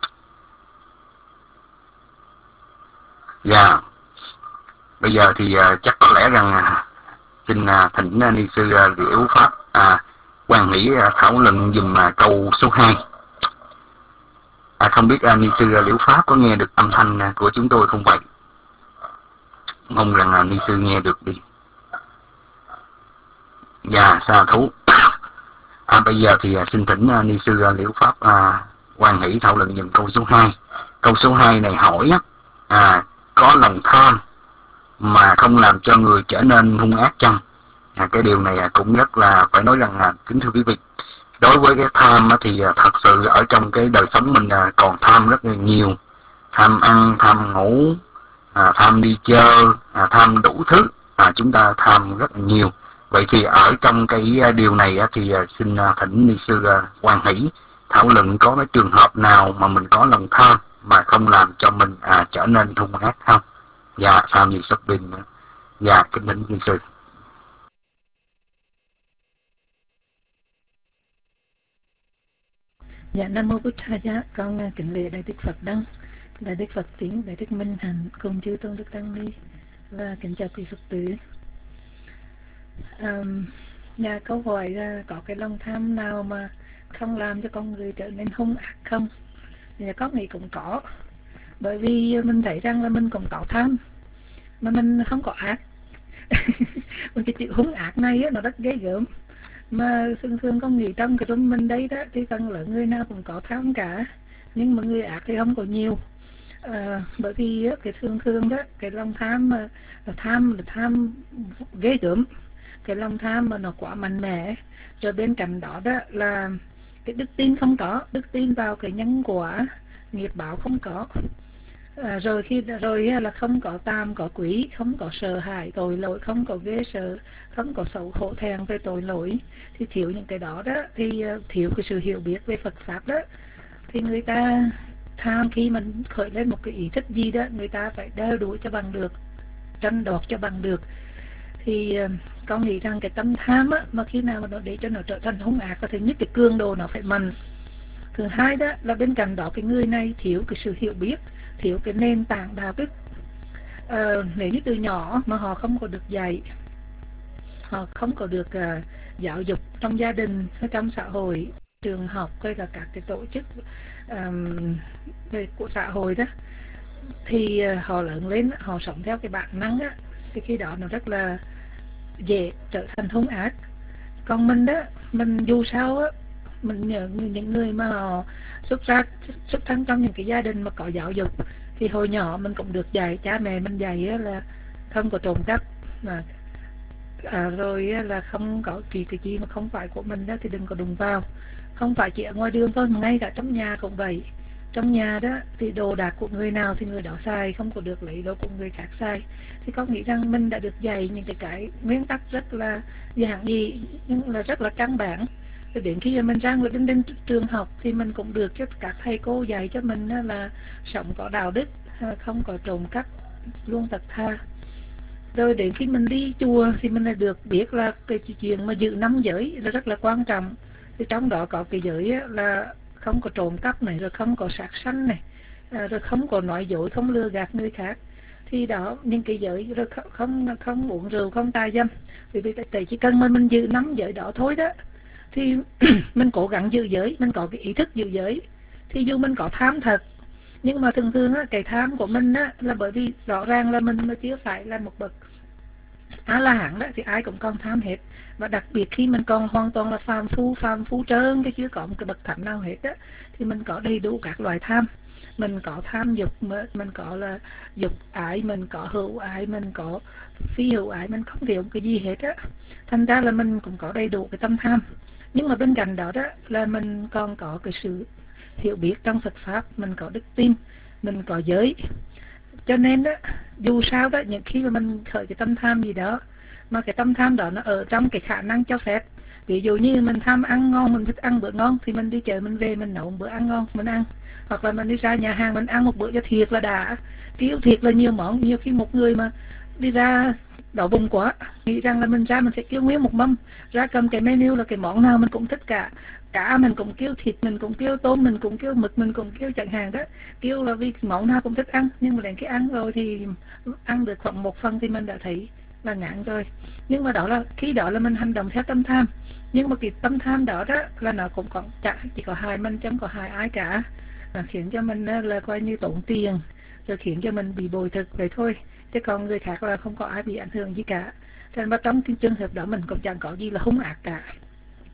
Dạ, bây giờ thì à, chắc có lẽ rằng à, xin uh, thỉnh uh, ni sư uh, Liễu Pháp uh, quan hỷ uh, thảo luận dùm uh, câu số hai. À, không biết uh, ni sư uh, Liễu Pháp có nghe được âm thanh uh, của chúng tôi không vậy? Mong rằng uh, ni sư nghe được đi. Dạ, sa thú. À, bây giờ thì à, xin thỉnh à, ni sư à, Liễu Pháp à, Hoan hỷ thảo luận dùm câu số hai. Câu số hai này hỏi á, à, có lòng tham mà không làm cho người trở nên hung ác chăng? À, cái điều này à, cũng rất là phải nói rằng à, kính thưa quý vị, đối với cái tham á, thì à, thật sự ở trong cái đời sống mình à, còn tham rất là nhiều. Tham ăn, tham ngủ, à, tham đi chơi, à, tham đủ thứ, à, chúng ta tham rất là nhiều. Vậy thì ở trong cái à, điều này á, thì à, xin à, thỉnh ni sư à, Hoan hỷ thảo luận có cái trường hợp nào mà mình có lòng tham mà không làm cho mình à, trở nên hung ác không? Dạ, sao gì sắp bình nữa. Dạ, kính thỉnh ni sư. Dạ, Nam Mô Bụt Thầy Giá, con kính lễ Đại Đức Phật Đăng, Đại Đức Phật Tiến, Đại Đức Minh Hạnh, cùng chư tôn đức tăng ni và kính chào quý Phật tử. Um, nhà câu hỏi là có cái lòng tham nào mà không làm cho con người trở nên hung ác không? Nhà có nghĩ cũng có, bởi vì mình thấy rằng là mình cũng có tham mà mình không có ác. Một cái chữ hung ác này á, nó rất ghê gớm, mà thường thường con nghĩ trong cái trong mình đây đó thì cần là người nào cũng có tham cả, nhưng mà người ác thì không có nhiều. À, bởi vì á, cái thường thường đó cái lòng tham mà là tham là tham ghê gớm, cái lòng tham mà nó quá mạnh mẽ. Rồi bên cạnh đó đó là cái đức tin không có, đức tin vào cái nhân quả nghiệp báo không có. À, rồi khi rồi là không có tam có quý, không có sợ hãi tội lỗi, không có ghê sợ, không có xấu hổ thẹn về tội lỗi. Thì thiếu những cái đó đó thì thiếu cái sự hiểu biết về Phật pháp đó, thì người ta tham khi mình khởi lên một cái ý thức gì đó, người ta phải đeo đuổi cho bằng được, tranh đoạt cho bằng được. Thì con nghĩ rằng cái tâm tham á, mà khi nào mà nó để cho nó trở thành hung ác, thứ nhất cái cường độ nó phải mạnh. Thứ hai đó là bên cạnh đó cái người này thiếu cái sự hiểu biết, thiếu cái nền tảng đạo đức. Ờ, nếu như từ nhỏ mà họ không có được dạy, họ không có được uh, giáo dục trong gia đình, trong xã hội, trường học, hay là các cái tổ chức um, về của xã hội đó, thì uh, họ lớn lên, họ sống theo cái bản năng á, thì khi đó nó rất là dễ trở thành hung ác. Còn mình đó, mình dù sao á, mình nhờ những người mà họ xuất ra xuất thân trong những cái gia đình mà có giáo dục, thì hồi nhỏ mình cũng được dạy, cha mẹ mình dạy là không có trộm cắp, mà à, rồi là không có gì cái gì mà không phải của mình đó thì đừng có đụng vào. Không phải chỉ ở ngoài đường thôi, ngay cả trong nhà cũng vậy. Trong nhà đó thì đồ đạc của người nào thì người đó xài, không có được lấy đồ của người khác xài. Thì con nghĩ rằng mình đã được dạy những cái cái nguyên tắc rất là giản dị, nhưng là rất là căn bản. Rồi đến khi mình ra người đến, đến trường học thì mình cũng được cho các thầy cô dạy cho mình là sống có đạo đức, không có trộm cắp, luôn thật tha. Rồi đến khi mình đi chùa thì mình lại được biết là cái chuyện mà giữ năm giới là rất là quan trọng. Thì trong đó có cái giới là không có trộm cắp này, rồi không có sát sanh này, rồi không có nói dối, không lừa gạt người khác. Thì đó, những cái giới rồi không không, không uống rượu, không tà dâm. Vì vậy chỉ cần mình, mình giữ năm giới đó thôi đó, thì mình cố gắng giữ giới, mình có cái ý thức giữ giới, thì dù mình có tham thật, nhưng mà thường thường á, cái tham của mình á, là bởi vì rõ ràng là mình mà chưa phải là một bậc A-la-hán đó, thì ai cũng còn tham hết. Và đặc biệt khi mình còn hoàn toàn là phàm phu, phàm phu trơn, cái chưa có một cái bậc thánh nào hết á, thì mình có đầy đủ các loại tham. Mình có tham dục, mình có là dục ái, mình có hữu ái, mình có phi hữu ái, mình không thiếu cái gì hết á. Thành ra là mình cũng có đầy đủ cái tâm tham. Nhưng mà bên cạnh đó đó là mình còn có cái sự hiểu biết trong Phật Pháp, mình có đức tin, mình có giới. Cho nên đó, dù sao đó, những khi mà mình khởi cái tâm tham gì đó, mà cái tâm tham đó nó ở trong cái khả năng cho phép. Ví dụ như mình tham ăn ngon, mình thích ăn bữa ngon, thì mình đi chợ mình về mình nấu một bữa ăn ngon, mình ăn. Hoặc là mình đi ra nhà hàng mình ăn một bữa cho thiệt là đã, kêu thiệt là nhiều món. Nhiều khi một người mà đi ra đau bụng quá, nghĩ rằng là mình ra mình sẽ kêu nguyên một mâm, ra cầm cái menu là cái món nào mình cũng thích cả, cá mình cũng kêu, thịt mình cũng kêu, tôm mình cũng kêu, mực mình cũng kêu chẳng hạn đó. Kêu là vì món nào cũng thích ăn, nhưng mà đến khi ăn rồi thì ăn được khoảng một phần thì mình đã thấy là ngán rồi. Nhưng mà đó là khi đó là mình hành động theo tâm tham. Nhưng mà cái tâm tham đó đó là nó cũng còn chả, chỉ có hại mình, chẳng có hại ai cả, là khiến cho mình là coi như tốn tiền, rồi khiến cho mình bị bồi thực vậy thôi. Chứ còn người khác là không có ai bị ảnh hưởng gì cả. Cho nên mà trong cái trường hợp đó mình cũng chẳng có gì là hung ác cả.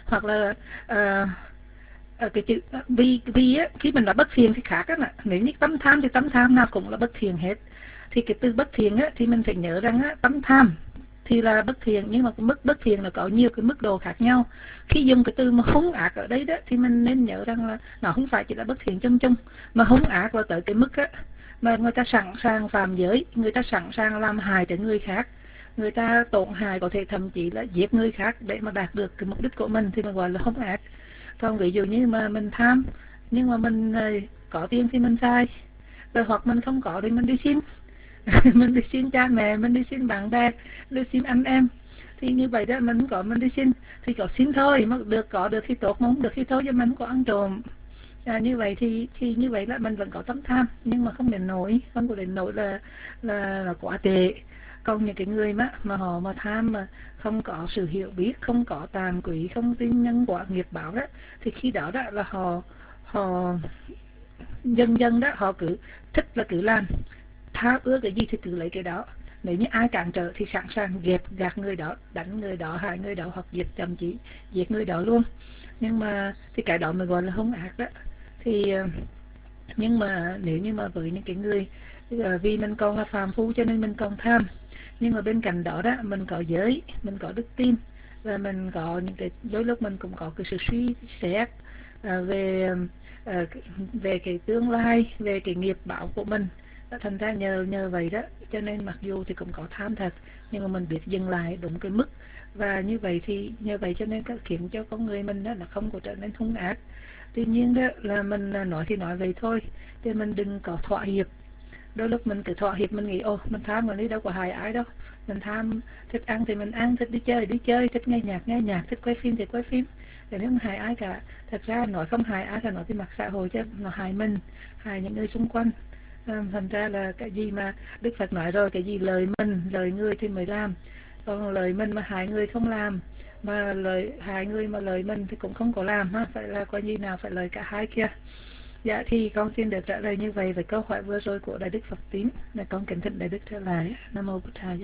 hoặc là uh, uh, cái chữ vì vì á, khi mình nói bất thiện thì khác á, nếu như tấm tham thì tấm tham nào cũng là bất thiện hết. Thì cái từ bất thiện á, thì mình phải nhớ rằng á, tấm tham thì là bất thiện, nhưng mà cái mức bất thiện là có nhiều cái mức độ khác nhau. Khi dùng cái từ mà hung ác ở đây đó thì mình nên nhớ rằng là nó không phải chỉ là bất thiện chung chung, mà hung ác là tới cái mức á mà người ta sẵn sàng phạm giới, người ta sẵn sàng làm hại tới người khác, người ta tổn hại, có thể thậm chí là giết người khác để mà đạt được cái mục đích của mình, thì mình gọi là hung ác. Còn ví dụ như mà mình tham nhưng mà mình có tiền thì mình xài, rồi hoặc mình không có thì mình đi xin mình đi xin cha mẹ, mình đi xin bạn bè, đi xin anh em, thì như vậy đó mình có mình đi xin thì có xin thôi, mà được có được khi tốt, mà không được khi thôi, cho mình có ăn trộm. À, như vậy thì thì như vậy là mình vẫn có tấm tham, nhưng mà không đến nỗi không có đến nỗi là là, là quá tệ. Còn những cái người mà mà họ mà tham mà không có sự hiểu biết, không có tàm quý, không tin nhân quả nghiệp báo đó, thì khi đó đó là họ họ dần dần đó họ cứ thích là cứ làm, tháo ước cái gì thì cứ lấy cái đó. Nếu như ai cản trở thì sẵn sàng dẹp gạt người đó, đánh người đó, hại người đó, hoặc diệt, thậm chí diệt người đó luôn. Nhưng mà thì cái đó mới gọi là hung ác đó. Thì nhưng mà nếu như mà với những cái người vì mình còn là phàm phu cho nên mình còn tham, nhưng mà bên cạnh đó đó mình có giới, mình có đức tin, và mình có những cái đôi lúc mình cũng có cái sự suy xét à, về à, về cái tương lai, về cái nghiệp báo của mình. Thành ra nhờ nhờ vậy đó cho nên mặc dù thì cũng có tham thật, nhưng mà mình biết dừng lại đúng cái mức, và như vậy thì nhờ vậy cho nên có khiến cho con người mình đó là không có trở nên hung ác. Tuy nhiên đó là mình nói thì nói vậy thôi, thì mình đừng có thỏa hiệp. Đôi lúc mình cứ thỏa hiệp, mình nghĩ ô mình tham mà đi đâu có hại ai đâu, mình tham thích ăn thì mình ăn, thích đi chơi đi chơi, thích nghe nhạc nghe nhạc, thích quay phim thì quay phim, để nếu không hại ai cả. Thật ra nói không hại ai là nói cái mặt xã hội chứ nó hại mình, hại những người xung quanh. Thành ra là cái gì mà Đức Phật nói rồi, cái gì lời mình lời người thì mới làm, còn lời mình mà hại người không làm, mà lời hại người mà lời mình thì cũng không có làm ha, phải là coi như nào phải lời cả hai kia. Dạ thì con xin được trả lời như vậy về câu hỏi vừa rồi của Đại Đức Phật Tín. Là con kính thỉnh Đại Đức trở lại. Nam mô Bụt Thầy.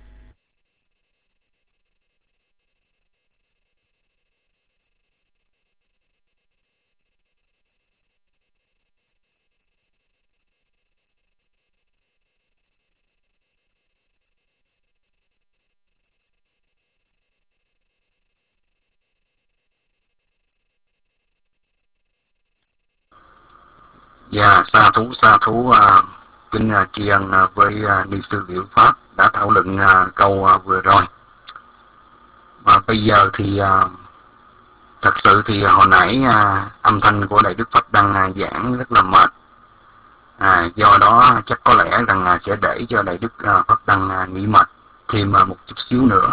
Dạ, sa thú sa thú uh, kính uh, tri ân uh, với uh, ni sư Diệu Pháp đã thảo luận uh, câu uh, vừa rồi. Và bây giờ thì uh, thật sự thì hồi nãy uh, âm thanh của Đại Đức Phật đang uh, giảng rất là mệt. À, do đó chắc có lẽ rằng uh, sẽ để cho Đại Đức uh, Phật đang uh, nghỉ mệt thêm uh, một chút xíu nữa.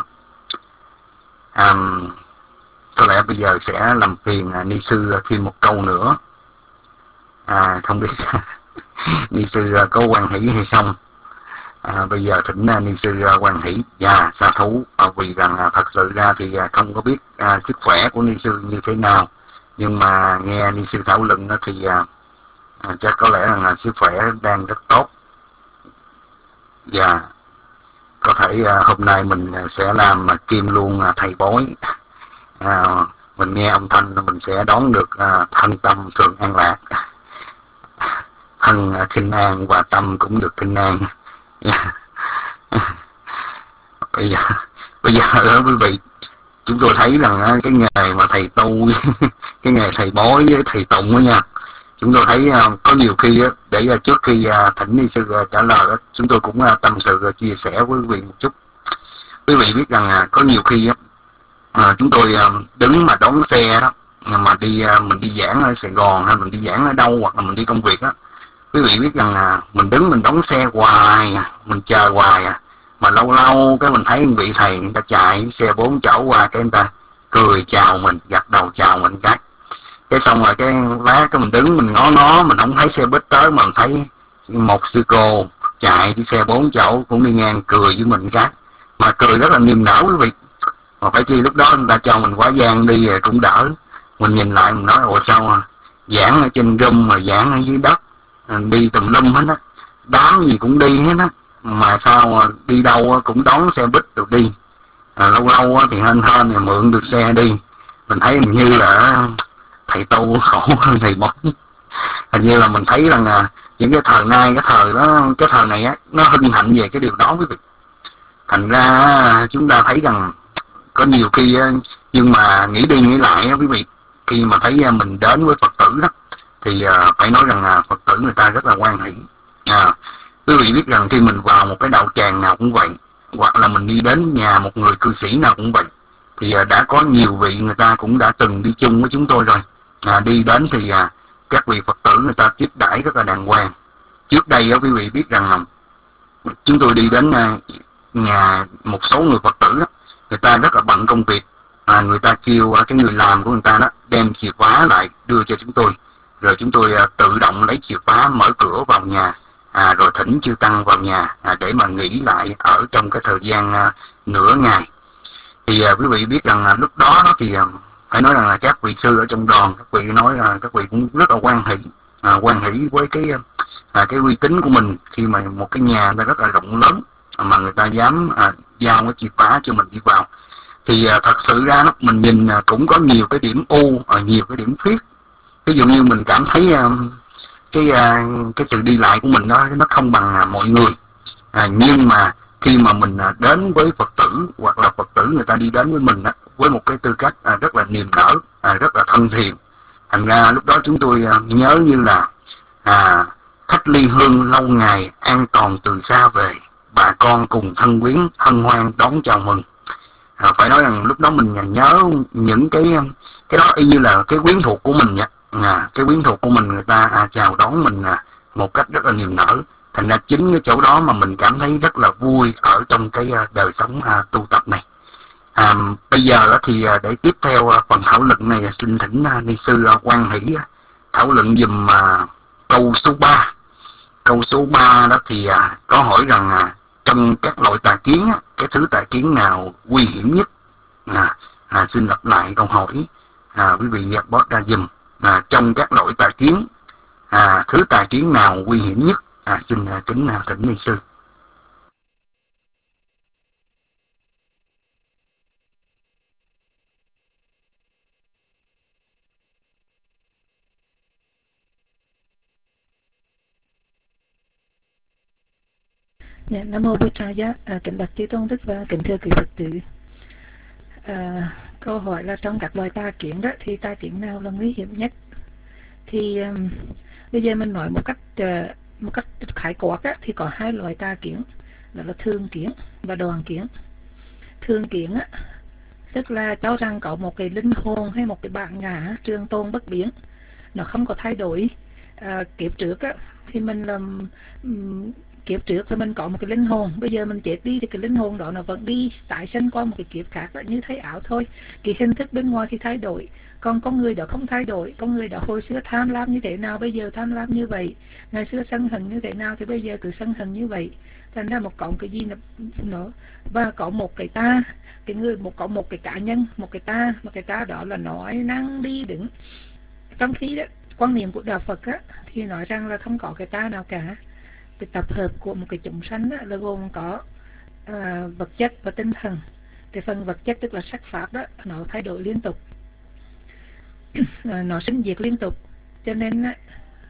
Um, có lẽ bây giờ sẽ làm phiền uh, ni sư uh, thêm một câu nữa. À, không biết ni sư có quan hỷ hay không. À, bây giờ thỉnh ni sư quan hỷ. Dạ, sa thú. À, vì rằng à, thật sự ra thì à, không có biết à, sức khỏe của ni sư như thế nào, nhưng mà nghe ni sư thảo luận đó thì à, à, chắc có lẽ rằng à, sức khỏe đang rất tốt. Dạ, có thể à, hôm nay mình sẽ làm à, kim luôn à, thầy bói. À, mình nghe âm thanh mình sẽ đón được à, thân tâm thường an lạc, thân khinh an và tâm cũng được khinh an. Yeah. bây giờ bây giờ đó quý vị, chúng tôi thấy rằng cái nghề mà thầy tu cái nghề thầy bói với thầy tụng đó nha, chúng tôi thấy có nhiều khi để trước khi thỉnh ni sư trả lời đó, chúng tôi cũng tâm sự chia sẻ với quý vị một chút. Quý vị biết rằng có nhiều khi chúng tôi đứng mà đón xe đó, mà đi mình đi giảng ở Sài Gòn hay mình đi giảng ở đâu, hoặc là mình đi công việc đó, quý vị biết rằng là mình đứng mình đón xe hoài, mình chờ hoài à, mà lâu lâu cái mình thấy một vị thầy người ta chạy xe bốn chỗ qua, cái người ta cười chào mình, gật đầu chào mình cái cái xong rồi cái lát cái mình đứng mình ngó ngó, mình không thấy xe buýt tới, mà mình thấy một sư cô chạy đi xe bốn chỗ cũng đi ngang cười với mình cái, mà cười rất là niềm nở quý vị. Mà phải chi lúc đó người ta cho mình quá gian đi rồi cũng đỡ. Mình nhìn lại mình nói ồ sao à, giảng ở trên râm mà giảng ở dưới đất, đi tùm lum hết á, đám gì cũng đi hết á, mà sao đi đâu cũng đón xe buýt được đi. À, lâu lâu thì hên hên thì mượn được xe đi, mình thấy hình như là thầy tu khổ hơn thầy bói. Hình như là mình thấy rằng là những cái thời nay, cái thời đó, cái thời này á, nó hân hạnh về cái điều đó quý vị. Thành ra chúng ta thấy rằng có nhiều khi, nhưng mà nghĩ đi nghĩ lại quý vị, khi mà thấy mình đến với Phật tử đó, thì phải nói rằng là Phật tử người ta rất là hoan hỷ. À, quý vị biết rằng khi mình vào một cái đạo tràng nào cũng vậy, hoặc là mình đi đến nhà một người cư sĩ nào cũng vậy, thì đã có nhiều vị người ta cũng đã từng đi chung với chúng tôi rồi. À, đi đến thì à, các vị Phật tử người ta tiếp đãi rất là đàng hoàng. Trước đây quý vị biết rằng là chúng tôi đi đến à, nhà một số người Phật tử đó, người ta rất là bận công việc, à, người ta kêu cái người làm của người ta đó đem chìa khóa lại đưa cho chúng tôi, rồi chúng tôi à, tự động lấy chìa khóa mở cửa vào nhà, à, rồi thỉnh chư tăng vào nhà à, để mà nghỉ lại ở trong cái thời gian à, nửa ngày. Thì à, quý vị biết rằng là lúc đó thì à, phải nói rằng là các vị sư ở trong đoàn, các vị nói là các vị cũng rất là hoan hỷ, à, hoan hỷ với cái à, cái uy tín của mình, khi mà một cái nhà nó rất là rộng lớn mà người ta dám à, giao cái chìa khóa cho mình đi vào. Thì à, thật sự ra đó, mình nhìn à, cũng có nhiều cái điểm u, à, nhiều cái điểm khuyết. Ví dụ như mình cảm thấy à, cái à, cái sự đi lại của mình nó nó không bằng à, mọi người, à, nhưng mà khi mà mình à, đến với Phật tử, hoặc là Phật tử người ta đi đến với mình á, với một cái tư cách à, rất là niềm nở, à, rất là thân thiện. Thành ra lúc đó chúng tôi à, nhớ như là à, khách ly hương lâu ngày an toàn từ xa về, bà con cùng thân quyến hân hoan đón chào mừng. À, phải nói rằng lúc đó mình nhớ những cái cái đó y như là cái quyến thuộc của mình vậy. À, cái quyến thuộc của mình người ta à, chào đón mình à, một cách rất là niềm nở. Thành ra chính cái chỗ đó mà mình cảm thấy rất là vui ở trong cái à, đời sống à, tu tập này. À, bây giờ thì à, để tiếp theo à, phần thảo luận này, xin thỉnh à, ni sư à, Quan Hỷ à, thảo luận dùm à, câu số ba. Câu số ba đó thì à, có hỏi rằng à, trong các loại tà kiến á, cái thứ tà kiến nào nguy hiểm nhất? À, à, xin lặp lại câu hỏi, à, quý vị bót ra dùm. À, trong các loại tà kiến, à, thứ tà kiến nào nguy hiểm nhất? À, xin à, kính à, thỉnh ni sư. Dạ, Nam mô Bụt Tra Giá, à, kính bạch chư tôn đức và kính thưa quý Phật tử. À, câu hỏi là trong các loài tà kiến đó thì tà kiến nào là nguy hiểm nhất? Thì um, bây giờ mình nói một cách uh, một cách khái quát á, thì có hai loại tà kiến, đó là thương kiến và đoàn kiến. Thương kiến á, tức là cho rằng có một cái linh hồn hay một cái bản ngã trường tồn bất biến, nó không có thay đổi. À, kiếp trước á, thì mình làm um, kiếp trước thì mình có một cái linh hồn, bây giờ mình chết đi thì cái linh hồn đó nó vẫn đi tái sinh qua một cái kiếp khác, là như thấy ảo thôi. Cái hình thức bên ngoài thì thay đổi, còn con người đó không thay đổi. Con người đó hồi xưa tham lam như thế nào, bây giờ tham lam như vậy. Ngày xưa sân hận như thế nào thì bây giờ cứ sân hận như vậy. Thành ra một cộng cái gì nữa, và có một cái ta, cái người một có một cái cá nhân, một cái ta, một cái ta đó là nói năng đi đứng. Trong khi đó, quan niệm của đạo Phật á, thì nói rằng là không có cái ta nào cả. Cái tập hợp của một cái chúng sanh đó, là gồm có à, vật chất và tinh thần. Cái phần vật chất tức là sắc pháp đó, nó thay đổi liên tục, nó sinh diệt liên tục, cho nên à,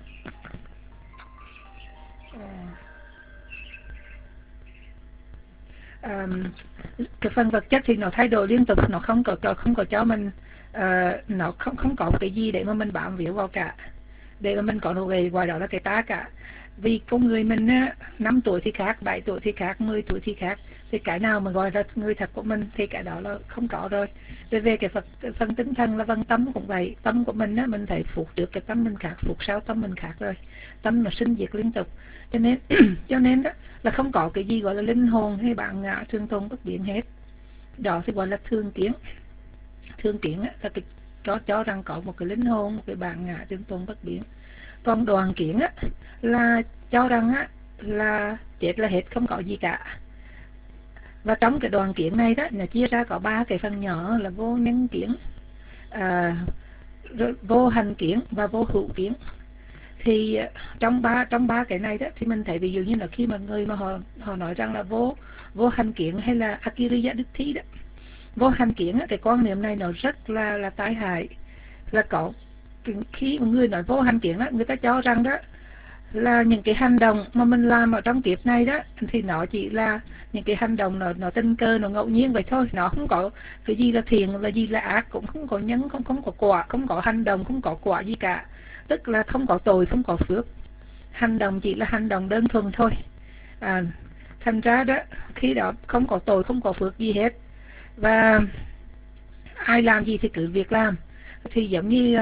à, cái phần vật chất thì nó thay đổi liên tục, nó không có không có cho mình à, nó không không có cái gì để mà mình bám víu vào cả, để mà mình có đồ về gọi đó là cái ta cả. Vì con người mình á, năm tuổi thì khác, bảy tuổi thì khác, mười tuổi thì khác, thì cái nào mà gọi là người thật của mình thì cái đó là không có rồi. Về về cái, Phật, cái phần tinh thần là phần tâm cũng vậy. Tâm của mình á, mình thấy phục trước cái tâm mình khác, phục sau tâm mình khác rồi. Tâm nó sinh diệt liên tục, cho nên cho nên đó là không có cái gì gọi là linh hồn hay bản ngã trường tồn bất biến hết. Đó thì gọi là thương kiến. Thương kiến á, là cái cho cho rằng có một cái linh hồn, một cái bản ngã trường tồn bất biến. Còn đoàn kiến á, là cho rằng á, là chết là hết, không có gì cả. Và trong cái đoàn kiến này đó, nó chia ra có ba cái phần nhỏ là vô nhân kiến, à, vô hành kiến và vô hữu kiến. Thì trong ba trong ba cái này đó, thì mình thấy ví dụ như là khi mà người mà họ họ nói rằng là vô vô hành kiến hay là akiriya đức thí đó, vô hành kiến á, cái quan niệm này nó rất là là tai hại. Là có khi một người nói vô hành kiến đó, người ta cho rằng đó là những cái hành động mà mình làm ở trong kiếp này đó thì nó chỉ là những cái hành động nó nó tình cờ, nó ngẫu nhiên vậy thôi, nó không có cái gì là thiện là gì là ác, cũng không có nhân, không không có quả, không có hành động, không có quả gì cả, tức là không có tội, không có phước, hành động chỉ là hành động đơn thuần thôi. À, thành ra đó khi đó không có tội, không có phước gì hết, và ai làm gì thì cứ việc làm. Thì giống như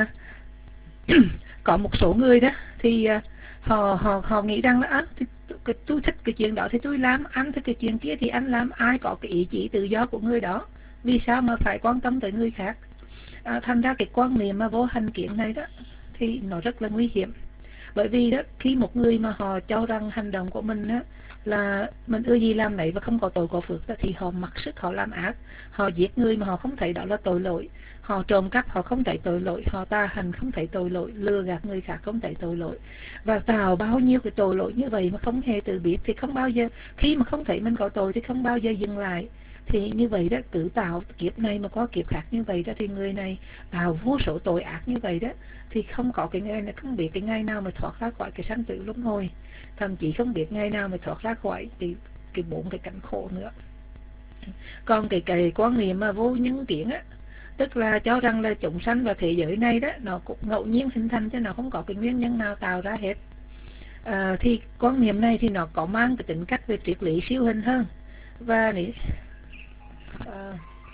có một số người đó thì họ họ họ nghĩ rằng là à, thì, cái, tôi thích cái chuyện đó thì tôi làm, anh thích cái chuyện kia thì anh làm, ai có cái ý chí tự do của người đó, vì sao mà phải quan tâm tới người khác. À, thành ra cái quan niệm mà vô hành kiến này đó thì nó rất là nguy hiểm. Bởi vì đó khi một người mà họ cho rằng hành động của mình đó là mình ưa gì làm nấy và không có tội có phước đó, thì họ mặc sức họ làm ác, họ giết người mà họ không thấy đó là tội lỗi, họ trộm cắp họ không thấy tội lỗi, họ tà hành không thấy tội lỗi, lừa gạt người khác không thấy tội lỗi, và tạo bao nhiêu cái tội lỗi như vậy mà không hề tự biết, thì không bao giờ, khi mà không thấy mình có tội thì không bao giờ dừng lại. Thì như vậy đó, cứ tạo kiếp này mà có kiếp khác như vậy đó, thì người này tạo vô số tội ác như vậy đó, thì không có cái ngày này, không biết cái ngày nào mà thoát ra khỏi cái sanh tử luân hồi, thậm chí không biết ngày nào mà thoát ra khỏi cái cái bốn cái cảnh khổ nữa. Còn cái cái quan niệm mà vô nhân kiến á, tức là cho rằng là chúng sanh và thế giới này đó nó cũng ngẫu nhiên hình thành, chứ nó không có cái nguyên nhân nào tạo ra hết. À, thì quan niệm này thì nó có mang cái tính cách về triết lý siêu hình hơn, và nếu à,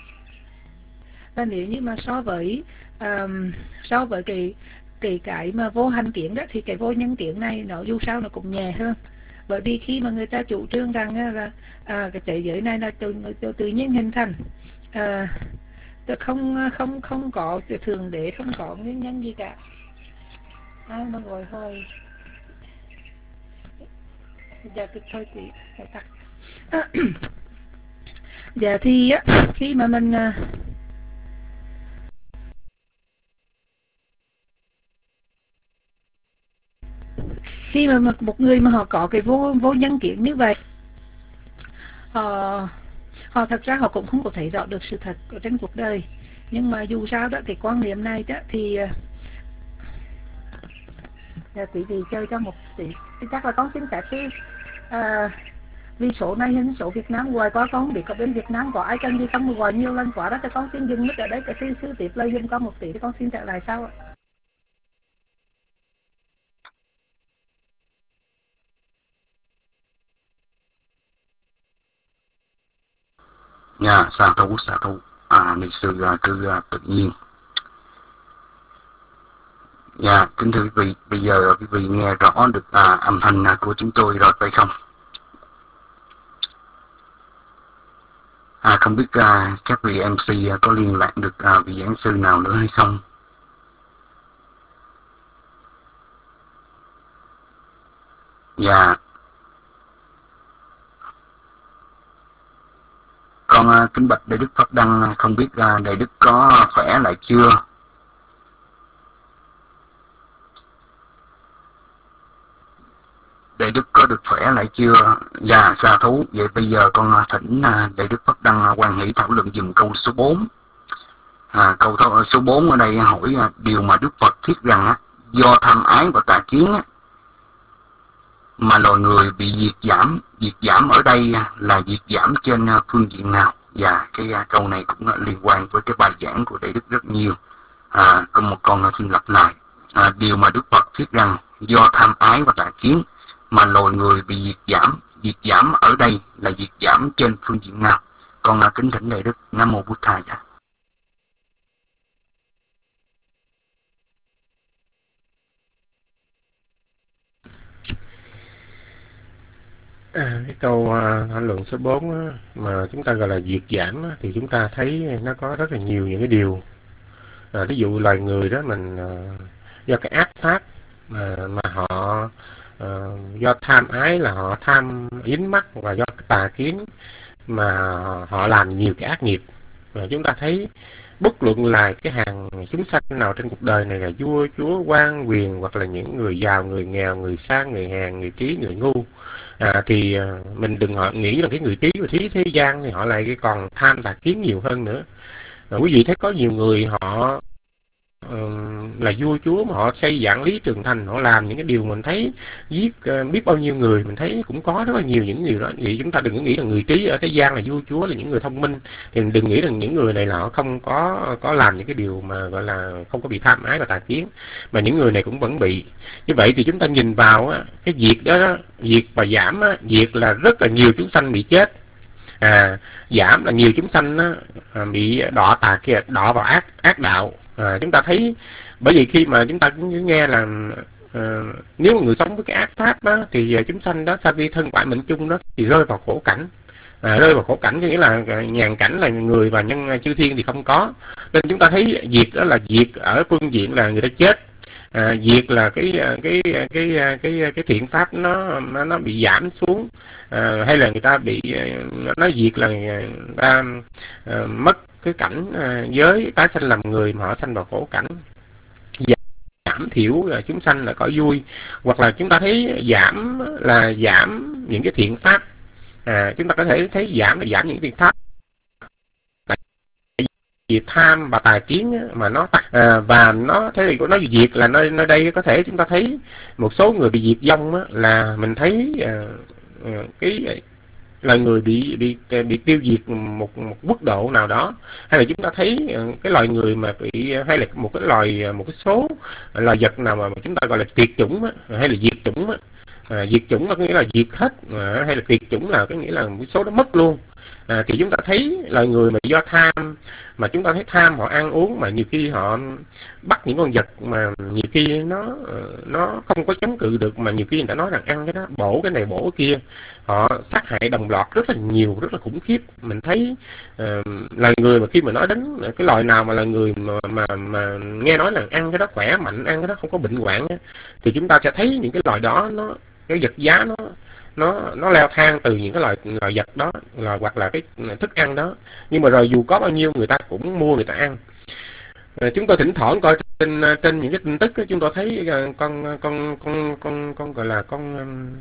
và nếu như mà so với um, so với cái cái cái mà vô hành kiến đó, thì cái vô nhân kiến này nó dù sao nó cũng nhẹ hơn. Bởi vì khi mà người ta chủ trương rằng là à, cái thế giới này là tự, tự, tự nhiên hình thành, à, không không không có thường đế, không có nguyên nhân gì cả. Ai mà gọi hồi dạ cái thôi chị phải tắt. À, dạ thì á, khi mà mình khi mà một người mà họ có cái vô vô nhân kiến như vậy, họ họ thật ra họ cũng không có thấy rõ được sự thật ở trên cuộc đời. Nhưng mà dù sao đó thì quan niệm này đó thì dạ, quý vị chơi cho một tí thì chắc là con xin phép đi. À, vì số này hình số Việt Nam gọi quá, con không biết có bên Việt Nam có ai cần gì không, gọi nhiều lần quá đó, cho con xin dừng mic ở đây, cái sư sư tiếp lời giùm con một tí thì con xin trở lại sau ạ. Dạ, sa thú, sa thú. À, ni sư à, cứ à, tự nhiên. Dạ, kính thưa quý vị, bây giờ quý vị nghe rõ được à, âm thanh à, của chúng tôi rồi phải không? À, không biết à, các vị em xê à, có liên lạc được à, vị giảng sư nào nữa hay không? Dạ. Con à, kính bạch Đại Đức Pháp Đăng, không biết à, Đại Đức có khỏe lại chưa? Đại Đức có được khỏe lại chưa? Dạ, sa thú. Vậy bây giờ con à, thỉnh à, Đại Đức Pháp Đăng à, quan hỷ thảo luận dùm câu số bốn. À, câu th- số bốn ở đây hỏi à, điều mà Đức Phật thuyết rằng á, do tham ái và tà kiến á, mà loài người bị diệt giảm. Diệt giảm ở đây là diệt giảm trên phương diện nào? Và cái câu này cũng liên quan với cái bài giảng của Đại Đức rất nhiều. À, còn một con xin lặp lại. À, điều mà Đức Phật thuyết rằng do tham ái và tà kiến mà loài người bị diệt giảm. Diệt giảm ở đây là diệt giảm trên phương diện nào? Con kính thỉnh Đại Đức. Nam Mô Bụt Thầy. À, cái câu uh, thảo luận số bốn á, mà chúng ta gọi là diệt giảm á, thì chúng ta thấy nó có rất là nhiều những cái điều. À, ví dụ loài người đó mình uh, do cái ác pháp mà, mà họ uh, do tham ái là họ tham dính mắc, và do cái tà kiến mà họ làm nhiều cái ác nghiệp. Và chúng ta thấy bất luận là cái hàng chúng sanh nào trên cuộc đời này, là vua chúa quan quyền, hoặc là những người giàu người nghèo, người sang người hèn, người trí người ngu, À, thì à, mình đừng họ nghĩ là cái người trí và thí thế gian thì họ lại cái còn tham tà kiến nhiều hơn nữa. À, quý vị thấy có nhiều người họ uh, là vua chúa mà họ xây vạn lý trường thành, họ làm những cái điều mình thấy giết uh, biết bao nhiêu người, mình thấy cũng có rất là nhiều những điều đó. Vậy chúng ta đừng có nghĩ là người trí ở thế gian là vua chúa, là những người thông minh, thì mình đừng nghĩ rằng những người này là họ không có có làm những cái điều mà gọi là không có bị tham ái và tà kiến, mà những người này cũng vẫn bị. Như vậy thì chúng ta nhìn vào á, cái việc đó, đó việc và giảm á, việc là rất là nhiều chúng sanh bị chết, à, giảm là nhiều chúng sanh á, à, bị đọa tà kia đọa vào ác ác đạo. À, chúng ta thấy, bởi vì khi mà chúng ta cũng nghe là à, nếu mà người sống với cái ác pháp đó, thì chúng sanh đó sau khi thân ngoại mệnh chung đó thì rơi vào khổ cảnh. À, rơi vào khổ cảnh có nghĩa là nhàn cảnh là người và nhân chư thiên thì không có. Nên chúng ta thấy diệt đó là diệt ở phương diện là người ta chết. À, diệt là cái cái cái cái cái cái thiện pháp nó nó, nó bị giảm xuống, à, hay là người ta bị nó diệt là người ta à, mất cái cảnh à, giới tái sanh làm người mà họ sanh vào khổ cảnh. Giảm thiểu là chúng sanh là cõi vui, hoặc là chúng ta thấy giảm là giảm những cái thiện pháp. À, chúng ta có thể thấy giảm là giảm những thiện pháp, vì tham và tà kiến mà nó à, và nó thế thì nó diệt là nơi nơi đây có thể chúng ta thấy một số người bị diệt vong á, là mình thấy à, cái là người bị bị bị tiêu diệt một một quốc độ nào đó, hay là chúng ta thấy cái loài người mà bị, hay là một cái loài một cái số loài vật nào mà chúng ta gọi là tuyệt chủng á, hay là diệt chủng á. À, diệt chủng là có nghĩa là diệt hết, à, hay là tuyệt chủng là cái nghĩa là một số đó mất luôn. À, thì chúng ta thấy loài người mà do tham, mà chúng ta thấy tham họ ăn uống, mà nhiều khi họ bắt những con vật mà nhiều khi nó nó không có chống cự được, mà nhiều khi người ta nói rằng ăn cái đó bổ cái này bổ cái kia, họ sát hại đồng loạt rất là nhiều, rất là khủng khiếp. Mình thấy uh, loài người mà khi mà nói đến cái loài nào mà là người mà, mà mà nghe nói là ăn cái đó khỏe mạnh, ăn cái đó không có bệnh hoạn, thì chúng ta sẽ thấy những cái loài đó nó cái vật giá nó nó nó leo thang từ những cái loài loài vật đó, là hoặc là cái thức ăn đó. Nhưng mà rồi dù có bao nhiêu người ta cũng mua người ta ăn. À, chúng tôi thỉnh thoảng coi trên trên những cái tin tức đó, chúng tôi thấy con con con con con gọi là con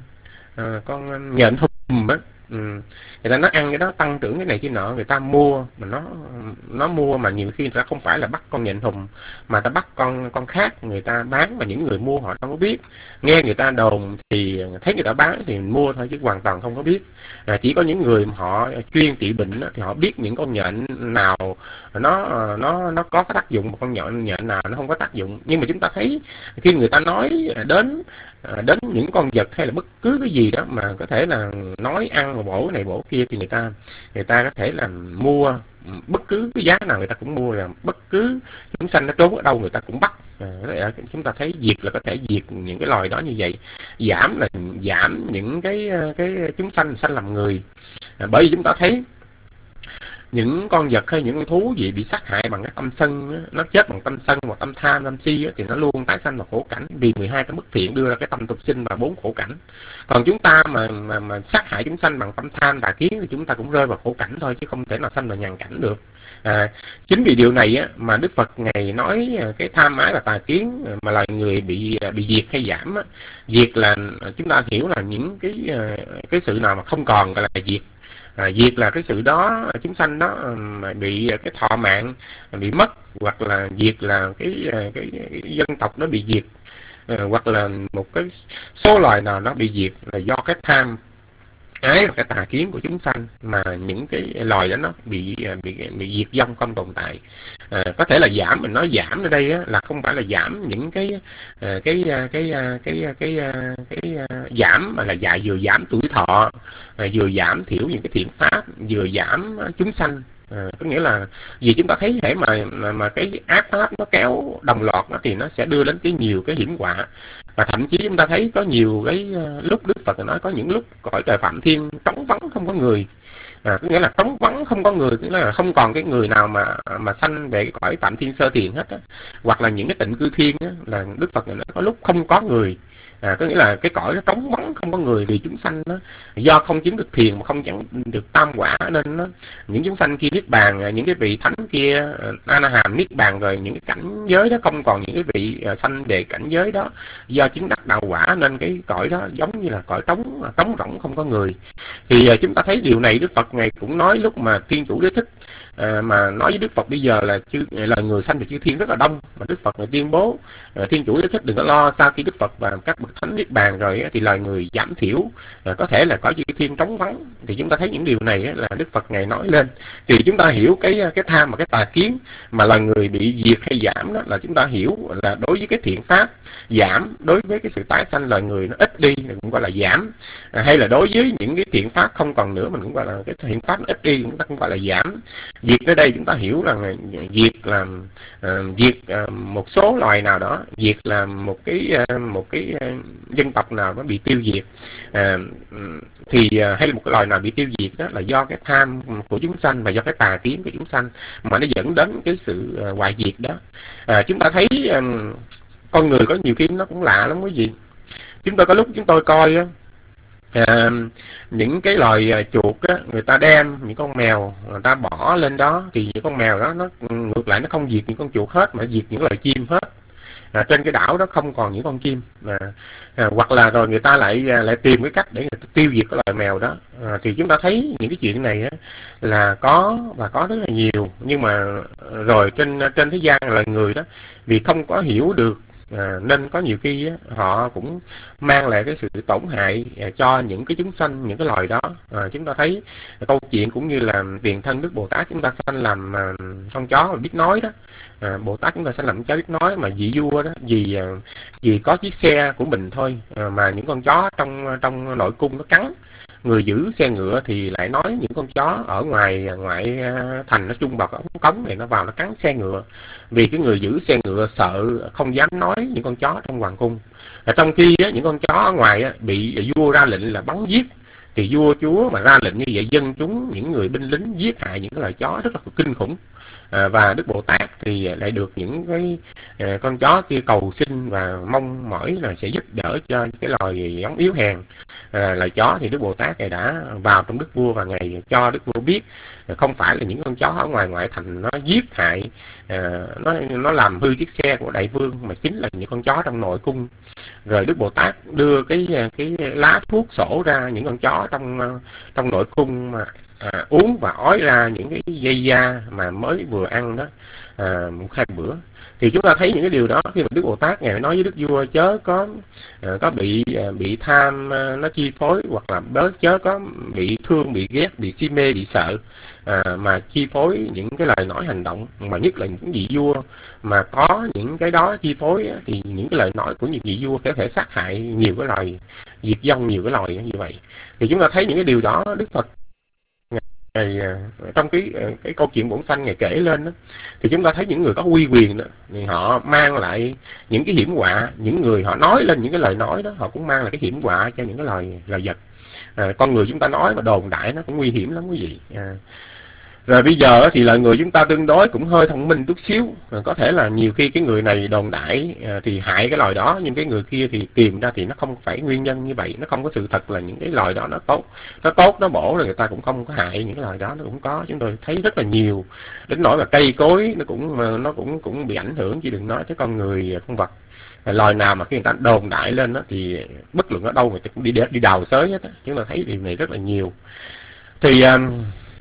à, con nhện hùm á. Ừ. Người ta nói ăn cái đó tăng trưởng cái này cái nọ, người ta mua mà nó nó mua mà nhiều khi người ta không phải là bắt con nhện hùm, mà ta bắt con con khác người ta bán, mà những người mua họ không có biết. Nghe người ta đồn thì thấy người ta bán thì mình mua thôi, chứ hoàn toàn không có biết. À, chỉ có những người họ chuyên trị bệnh đó, thì họ biết những con nhện nào nó nó nó có cái tác dụng, một con nhện nhện nào nó không có tác dụng. Nhưng mà chúng ta thấy khi người ta nói đến đến những con vật hay là bất cứ cái gì đó mà có thể là nói ăn mà bổ cái này bổ kia, thì người ta người ta có thể là mua bất cứ cái giá nào người ta cũng mua, là bất cứ chúng sanh nó trốn ở đâu người ta cũng bắt. À, chúng ta thấy diệt là có thể diệt những cái loài đó như vậy. Giảm là giảm những cái cái chúng sanh sanh làm người. À, bởi vì chúng ta thấy những con vật hay những con thú gì bị sát hại bằng cái tâm sân, nó chết bằng tâm sân hoặc tâm tham, tâm si, thì nó luôn tái sanh vào khổ cảnh, vì mười hai cái bất thiện đưa ra cái tâm tục sinh và bốn khổ cảnh. Còn chúng ta mà mà, mà sát hại chúng sanh bằng tâm tham tà kiến thì chúng ta cũng rơi vào khổ cảnh thôi, chứ không thể nào sanh vào nhàn cảnh được. À, chính vì điều này á, mà Đức Phật ngày nói cái tham ái và tà kiến mà loài người bị bị diệt hay giảm á. Diệt là chúng ta hiểu là những cái cái sự nào mà không còn gọi là diệt. À, diệt là cái sự đó chúng sanh đó mà bị cái thọ mạng bị mất, hoặc là diệt là cái cái, cái, cái dân tộc nó bị diệt, à, hoặc là một cái số loài nào nó bị diệt là do cái tham ái và cái tà kiến của chúng sanh, mà những cái loài đó nó bị bị bị diệt vong không tồn tại. À, có thể là giảm, mình nói giảm ở đây á, là không phải là giảm những cái cái cái cái cái cái, cái, cái giảm mà là dạ vừa giảm tuổi thọ, vừa giảm thiểu những cái thiện pháp, vừa giảm chúng sanh. À, có nghĩa là vì chúng ta thấy thể mà, mà mà cái ác pháp nó kéo đồng loạt nó thì nó sẽ đưa đến cái nhiều cái hiểm họa. Và thậm chí chúng ta thấy có nhiều cái lúc Đức Phật nói có những lúc cõi trời Phạm Thiên trống vắng không có người. À, có nghĩa là trống vắng không có người, nghĩa là không còn cái người nào mà mà sanh về cái cõi Phạm Thiên sơ thiền hết á. Hoặc là những cái tịnh cư thiên á, là Đức Phật nói có lúc không có người. À, có nghĩa là cái cõi nó trống vắng không có người, vì chúng sanh nó do không chứng được thiền mà không chẳng được tam quả, nên nó những chúng sanh khi niết bàn, những cái vị thánh kia A La Hàm niết bàn rồi, những cái cảnh giới đó không còn những cái vị sanh về cảnh giới đó do chứng đắc đạo quả, nên cái cõi đó giống như là cõi trống trống rỗng không có người. Thì chúng ta thấy điều này Đức Phật Ngài cũng nói lúc mà Thiên Chủ Đế Thích À, mà nói với Đức Phật bây giờ là chư, là người sanh về chư thiên rất là đông, mà Đức Phật này tuyên bố à, Thiên Chủ Đế Thích đừng có lo, sau khi Đức Phật và các bậc thánh niết bàn rồi á, thì loài người giảm thiểu, à, có thể là có chư thiên trống vắng. Thì chúng ta thấy những điều này á, là Đức Phật Ngài nói lên, thì chúng ta hiểu cái cái tham và cái tà kiến mà loài người bị diệt hay giảm đó, là chúng ta hiểu là đối với cái thiện pháp giảm, đối với cái sự tái sanh loài người nó ít đi cũng gọi là giảm, à, hay là đối với những cái thiện pháp không còn nữa mình cũng gọi là cái thiện pháp nó ít đi, chúng ta cũng gọi là giảm. Diệt ở đây chúng ta hiểu rằng diệt là uh, diệt uh, một số loài nào đó, diệt là một cái uh, một cái uh, dân tộc nào đó bị tiêu diệt, uh, thì uh, hay là một cái loài nào bị tiêu diệt đó là do cái tham của chúng sanh và do cái tà kiến của chúng sanh mà nó dẫn đến cái sự uh, hoại diệt đó. Uh, chúng ta thấy uh, con người có nhiều khi nó cũng lạ lắm quý vị. Chúng tôi có lúc chúng tôi coi uh, À, những cái loài uh, chuột á, người ta đem những con mèo người ta bỏ lên đó, thì những con mèo đó nó ngược lại nó không diệt những con chuột hết mà diệt những loài chim hết. À, trên cái đảo đó không còn những con chim, à, à, hoặc là rồi người ta lại lại tìm cái cách để người ta tiêu diệt cái loài mèo đó. À, thì chúng ta thấy những cái chuyện này á, là có và có rất là nhiều, nhưng mà rồi trên trên thế gian loài người đó vì không có hiểu được, À, nên có nhiều khi á, họ cũng mang lại cái sự tổn hại à, cho những cái chúng sanh, những cái loài đó. À, chúng ta thấy câu chuyện cũng như là tiền thân Đức Bồ Tát chúng ta sanh làm à, con chó mà biết nói đó. À, Bồ Tát chúng ta sanh làm con chó biết nói, mà vị vua đó vì à, vì có chiếc xe của mình thôi à, mà những con chó trong trong nội cung nó cắn. Người giữ xe ngựa thì lại nói những con chó ở ngoài ngoại thành nó chung vào cái ống cống này nó vào nó cắn xe ngựa, vì cái người giữ xe ngựa sợ không dám nói những con chó trong hoàng cung. Ở trong khi á, những con chó ở ngoài á, bị vua ra lệnh là bắn giết, thì vua chúa mà ra lệnh như vậy, dân chúng những người binh lính giết hại những cái loài chó rất là kinh khủng. À, và Đức Bồ Tát thì lại được những cái à, con chó kia cầu xin và mong mỏi là sẽ giúp đỡ cho cái loài giống yếu hèn. À, loài chó thì Đức Bồ Tát này đã vào trong Đức Vua và Ngài cho Đức Vua biết không phải là những con chó ở ngoài ngoại thành nó giết hại, à, nó nó làm hư chiếc xe của đại vương, mà chính là những con chó trong nội cung. Rồi Đức Bồ Tát đưa cái cái lá thuốc sổ ra những con chó trong trong nội cung mà à, uống và ói ra những cái dây da mà mới vừa ăn đó à, một hai bữa. Thì chúng ta thấy những cái điều đó khi mà Đức Bồ Tát Ngài nói với Đức Vua chớ có à, có bị à, bị tham à, nó chi phối, hoặc là bớ chớ có bị thương, bị ghét, bị si mê, bị sợ à, mà chi phối những cái lời nói hành động, mà nhất là những vị vua mà có những cái đó chi phối á, thì những cái lời nói của những vị vua có thể sát hại nhiều cái loài, diệt vong nhiều cái loài như vậy. Thì chúng ta thấy những cái điều đó Đức Phật Ngày, trong cái cái câu chuyện bổn sanh Ngài kể lên đó, thì chúng ta thấy những người có uy quyền đó thì họ mang lại những cái hiểm họa, những người họ nói lên những cái lời nói đó họ cũng mang lại cái hiểm họa cho những cái loài loài vật. À, con người chúng ta nói mà đồn đại nó cũng nguy hiểm lắm quý vị. À, rồi bây giờ thì là người chúng ta tương đối cũng hơi thông minh chút xíu, à, có thể là nhiều khi cái người này đồn đại à, thì hại cái loài đó, nhưng cái người kia thì tìm ra thì nó không phải nguyên nhân như vậy, nó không có sự thật là những cái loài đó nó tốt, nó tốt nó bổ, rồi người ta cũng không có hại những cái loài đó, nó cũng có. Chúng tôi thấy rất là nhiều, đến nỗi là cây cối nó cũng nó cũng cũng bị ảnh hưởng, chứ đừng nói tới con người con vật. Loài nào mà khi người ta đồn đại lên đó thì bất luận ở đâu người ta cũng đi đi đào xới hết á. Chúng ta thấy điều này rất là nhiều. Thì um,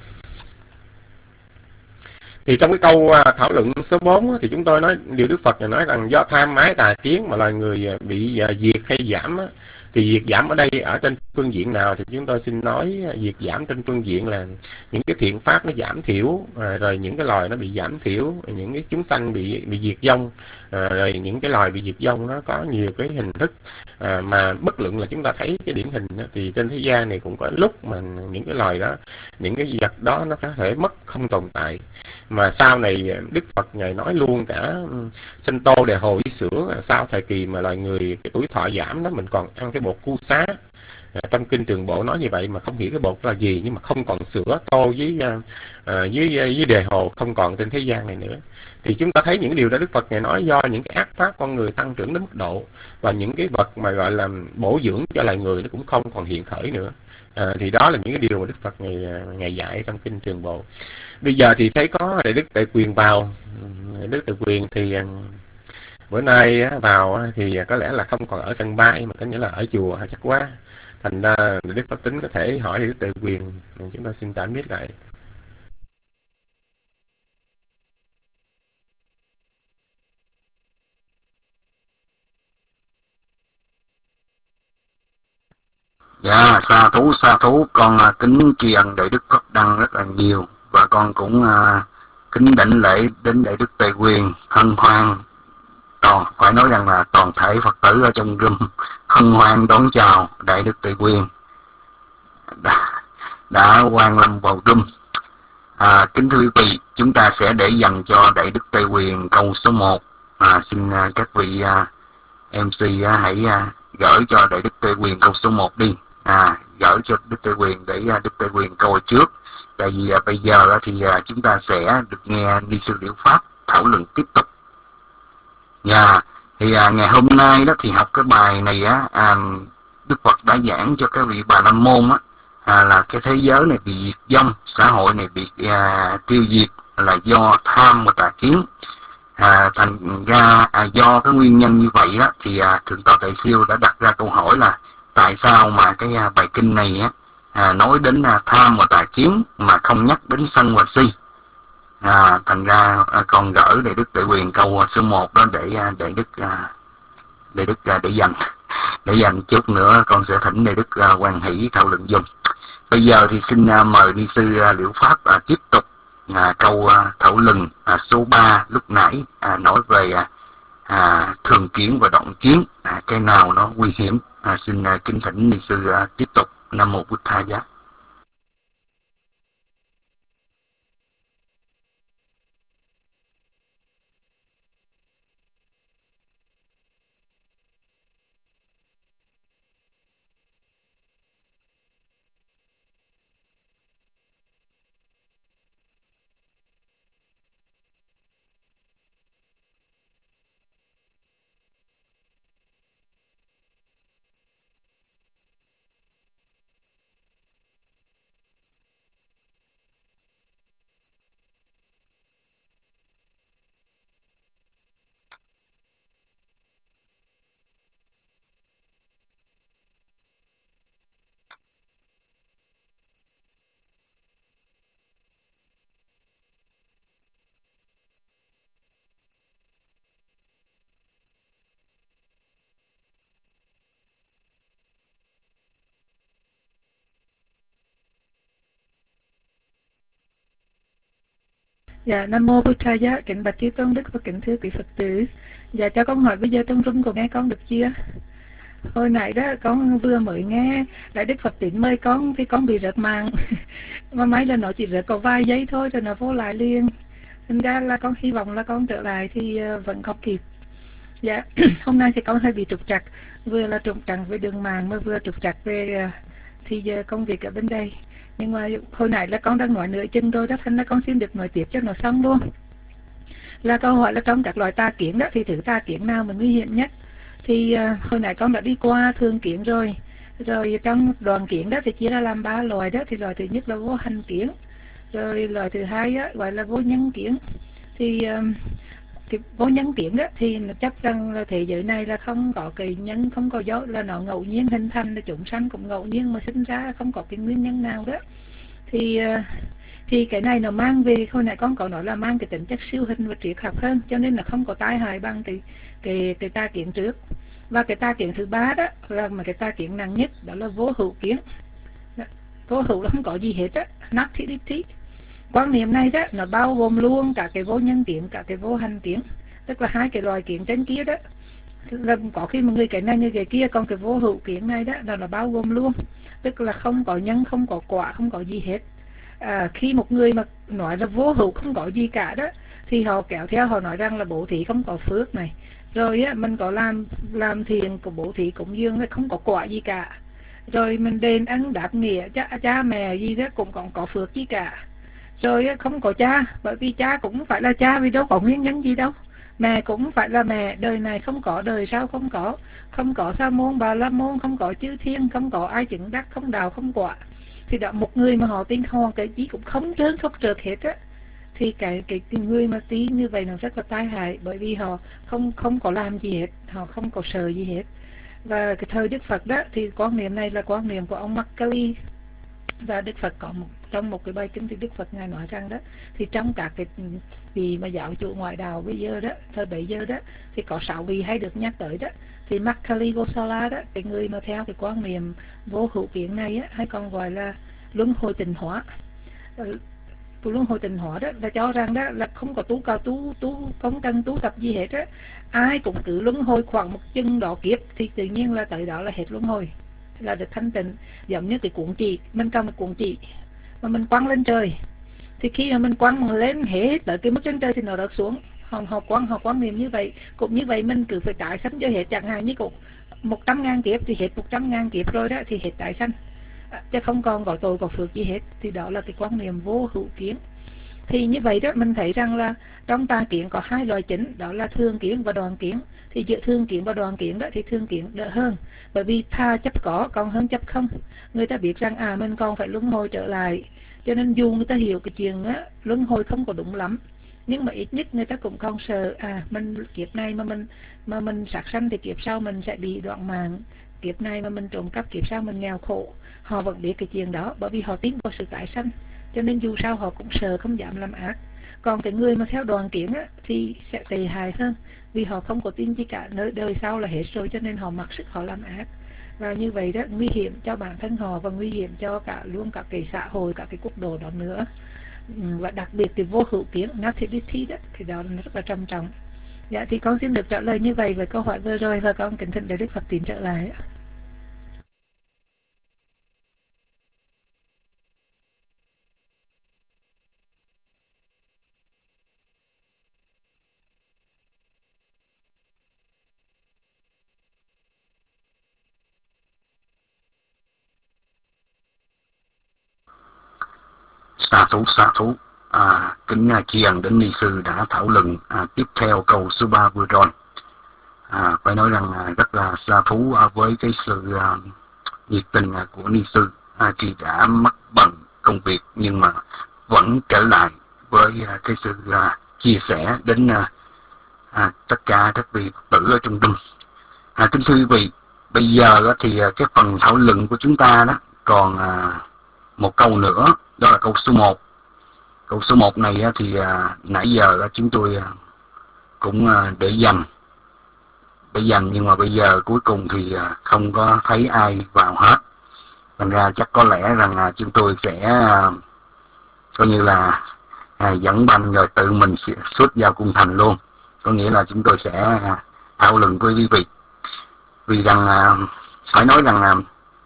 Thì trong cái câu thảo luận số bốn thì chúng tôi nói điều Đức Phật nói rằng do tham ái tà kiến mà loài người bị diệt hay giảm, thì diệt giảm ở đây ở trên phương diện nào? Thì chúng tôi xin nói diệt giảm trên phương diện là những cái thiện pháp nó giảm thiểu, rồi những cái loài nó bị giảm thiểu, những cái chúng sanh bị bị diệt vong, rồi những cái loài bị diệt vong nó có nhiều cái hình thức mà bất luận là chúng ta thấy cái điển hình thì trên thế gian này cũng có lúc mà những cái loài đó, những cái vật đó nó có thể mất không tồn tại. Mà sau này Đức Phật Ngài nói luôn cả sinh tô đề hồ với sữa, sau thời kỳ mà loài người cái tuổi thọ giảm đó mình còn ăn cái bột cu xá, À, trong kinh Trường Bộ nói như vậy mà không hiểu cái bột là gì, nhưng mà không còn sữa tô với uh, uh, với với đề hồ không còn trên thế gian này nữa. Thì chúng ta thấy những điều đó Đức Phật Ngài nói do những cái ác pháp con người tăng trưởng đến mức độ, và những cái vật mà gọi là bổ dưỡng cho loài người nó cũng không còn hiện khởi nữa. À, thì đó là những cái điều mà Đức Phật Ngài, Ngài dạy trong kinh Trường Bộ. Bây giờ thì thấy có Đại Đức Tề Quyền vào. Đại Đức Tề Quyền thì bữa nay vào thì có lẽ là không còn ở sân bay mà có nghĩa là ở chùa hay chắc quá. Thành ra Đức Pháp Tính có thể hỏi Đức Tề Quyền, chúng ta xin tạm biết lại. Dạ, sa thú sa thú con uh, kính tri ân Đại Đức Pháp Đăng rất là nhiều, và con cũng uh, kính đảnh lễ đến Đại Đức Tề Quyền hân hoan, toàn phải nói rằng là toàn thể Phật tử ở trong room hân hoan đón chào Đại Đức Tề Quyền đã, đã quan lâm vào room. À, kính thưa quý vị, chúng ta sẽ để dành cho Đại Đức Tề Quyền câu số một. À, xin uh, các vị uh, em xê uh, hãy uh, gửi cho Đại Đức Tề Quyền câu số một đi. À, gửi cho Đức Tề Quyền để uh, Đức Tề Quyền câu trước. Tại vì uh, bây giờ uh, thì uh, chúng ta sẽ được nghe Ni sư Liễu Pháp thảo luận tiếp tục. Dạ, thì uh, ngày hôm nay đó thì học cái bài này á, uh, Đức Phật đã giảng cho các vị Bà La Môn á, à, là cái thế giới này bị diệt vong, xã hội này bị à, tiêu diệt là do tham và tà kiến. À, thành ra à, do cái nguyên nhân như vậy á, thì à, Thượng tọa Tề Siêu đã đặt ra câu hỏi là tại sao mà cái à, bài kinh này á, à, nói đến à, tham và tà kiến mà không nhắc đến sân và si. À, thành ra à, còn gửi để Đức Tề Quyền câu số một đó để à, để Đức à, để Đức à, để dành để dành chút nữa con sẽ thỉnh để Đức à, Quan Hỷ thảo luận dùng. Bây giờ thì xin uh, mời Ni sư uh, Liễu Pháp uh, tiếp tục uh, câu uh, thảo luận uh, số ba lúc nãy uh, nói về uh, uh, thường kiến và động kiến, uh, cái nào nó nguy hiểm. Uh, xin uh, kính thỉnh Ni sư uh, tiếp tục. Nam mô Bụt Tha Giá. Dạ, Nam mô Bụt Tha Giá, kính bạch chư tôn đức và kính thưa quý Phật tử. Dạ, cho con hỏi bây giờ trong room có nghe con được chưa? Hồi nãy đó con vừa mới nghe Đại Đức Phật Tín mời con thì con bị rớt mạng. Mà mấy lần nó chỉ rớt có vài giây thôi rồi nó vô lại liền. Thành ra là con hy vọng là con trở lại thì vẫn không kịp. Dạ, hôm nay thì con hơi bị trục trặc, vừa là trục trặc về đường mạng mà vừa trục trặc về thì giờ công việc ở bên đây. Nhưng mà hồi nãy là con đang nói nửa chừng rồi đó, thành ra con xin được nói tiếp cho nó xong luôn. Là câu hỏi là trong các loại tà kiến đó thì thứ tà kiến nào mà nguy hiểm nhất? Thì uh, hồi nãy con đã đi qua thường kiến rồi. Rồi trong đoàn kiến đó thì chia ra làm ba loại đó. Thì loại thứ nhất là vô hành kiến. Rồi loại thứ hai đó, gọi là vô nhân kiến. Thì um, cái vô nhân kiến đó thì chắc rằng là thế giới này là không có cái nhân, không có dấu, là nó ngẫu nhiên hình thành, là chúng sanh cũng ngẫu nhiên mà sinh ra, không có cái nguyên nhân nào đó. Thì uh, thì cái này nó mang về, hồi nãy con có nói là mang cái tính chất siêu hình và triết học hơn, cho nên là không có tai hại bằng cái cái cái tà kiến trước. Và cái tà kiến thứ ba đó là mà cái tà kiến nặng nhất, đó là vô hữu kiến. Vô hữu là không có gì hết á, nothinity. Quan niệm này đó nó bao gồm luôn cả cái vô nhân kiến, cả cái vô hành kiến, tức là hai cái loài kiến trên kia đó. Là có khi mà người cái này người cái kia, còn cái vô hữu kiến này đó là nó bao gồm luôn, tức là không có nhân, không có quả, không có gì hết. À, khi một người mà nói là vô hữu không có gì cả đó thì họ kéo theo họ nói rằng là bố thí không có phước này, rồi á mình có làm làm thiền của bố thí cũng dường là không có quả gì cả. rồi mình đền ân đáp nghĩa cha, cha mẹ gì đó cũng còn có phước gì cả. Rồi không có cha, bởi vì cha cũng phải là cha, vì đâu có nguyên nhân gì đâu. Mẹ cũng phải là mẹ, đời này không có đời sau không có, không có Sa môn Bà La môn, không có chư thiên, không có ai chứng đắc, không đạo không quả. Thì đó, một người mà họ tin họ cái gì cũng không trơn không trượt hết á, thì cái, cái cái người mà tin như vậy nó rất là tai hại, bởi vì họ không không có làm gì hết, họ không có sợ gì hết. Và cái thời Đức Phật đó thì quan niệm này là quan niệm của ông Makkali. Và Đức Phật có một, trong một cái bài kinh thì Đức Phật ngài nói rằng đó, thì trong các cái vị mà giáo chủ ngoại đạo bây giờ đó, thời bấy giờ đó, thì có sáu vị hay được nhắc tới đó. Thì Makkali Gosala đó, cái người mà theo cái quan niệm vô hữu kiến này á, hay còn gọi là luân hồi tịnh hóa. Luân hồi tịnh hóa đó là cho rằng đó là không có tu cao tu tu công cần tu tập gì hết á, ai cũng cứ luân hồi khoảng một chân đó kiếp thì tự nhiên là tới đó là hết luân hồi, là được thanh tịnh. Giống như cái cuộn chỉ, mình cầm một cuộn chỉ mà mình quăng lên trời, thì khi mà mình quăng lên hết tới cái mức trên trời thì nó rớt xuống. Họ, họ quăng họ quan niệm như vậy. Cũng như vậy mình cứ phải tái sanh cho hết, chẳng hạn như cũng một trăm ngàn kiếp thì hết một trăm ngàn kiếp rồi đó, thì hết tái sanh, à, chứ không còn có tội có phước gì hết. Thì đó là cái quan niệm vô hữu kiến. Thì như vậy đó, mình thấy rằng là trong tà kiến có hai loại chính, đó là thương kiến và đoàn kiến. Thì giữa thương kiến và đoàn kiến đó thì thương kiến đỡ hơn, bởi vì tha chấp có còn hơn chấp không. Người ta biết rằng à mình còn phải luân hồi trở lại, cho nên dù người ta hiểu cái chuyện á, luân hồi không có đúng lắm, nhưng mà ít nhất người ta cũng còn sợ à mình kiếp này mà mình mà mình sát sanh thì kiếp sau mình sẽ bị đoạn mạng, kiếp này mà mình trộm cắp kiếp sau mình nghèo khổ. Họ vẫn biết cái chuyện đó, bởi vì họ tin vào sự tái sanh, cho nên dù sao họ cũng sợ, không dám làm ác. Còn cái người mà theo đoàn kiến á, thì sẽ tệ hại hơn, vì họ không có tin gì cả, nơi đời sau là hết rồi, cho nên họ mặc sức họ làm ác. Và như vậy đó, nguy hiểm cho bản thân họ và nguy hiểm cho cả luôn cả cái xã hội, cả cái quốc độ đó nữa. Và đặc biệt thì vô hữu kiến, nativity đó, thì đó là rất là trầm trọng. Dạ thì con xin được trả lời như vậy về câu hỏi vừa rồi, và con kính thỉnh để Đức Phật tìm trở lại. Sa thú sa thú à, kính tri ân đến ni sư đã thảo luận à, tiếp theo câu số ba vừa rồi. À, phải nói rằng à, rất là sa thú à, với cái sự à, nhiệt tình à, của ni sư, à, khi đã mắc bận công việc nhưng mà vẫn trở lại với à, cái sự à, chia sẻ đến à, à, tất cả các vị Phật tử ở trong đêm. À, kính thưa quý vị, bây giờ á, thì à, cái phần thảo luận của chúng ta đó còn à, một câu nữa, đó là câu số một. Câu số một này á, thì à, nãy giờ á, chúng tôi à, cũng à, để dành để dành nhưng mà bây giờ cuối cùng thì à, không có thấy ai vào hết. Thành ra chắc có lẽ rằng à, chúng tôi sẽ à, coi như là à, dẫn banh rồi tự mình xuất vào cung thành luôn. Có nghĩa là chúng tôi sẽ à, thảo luận với quý vị. Vì rằng à, phải nói rằng à,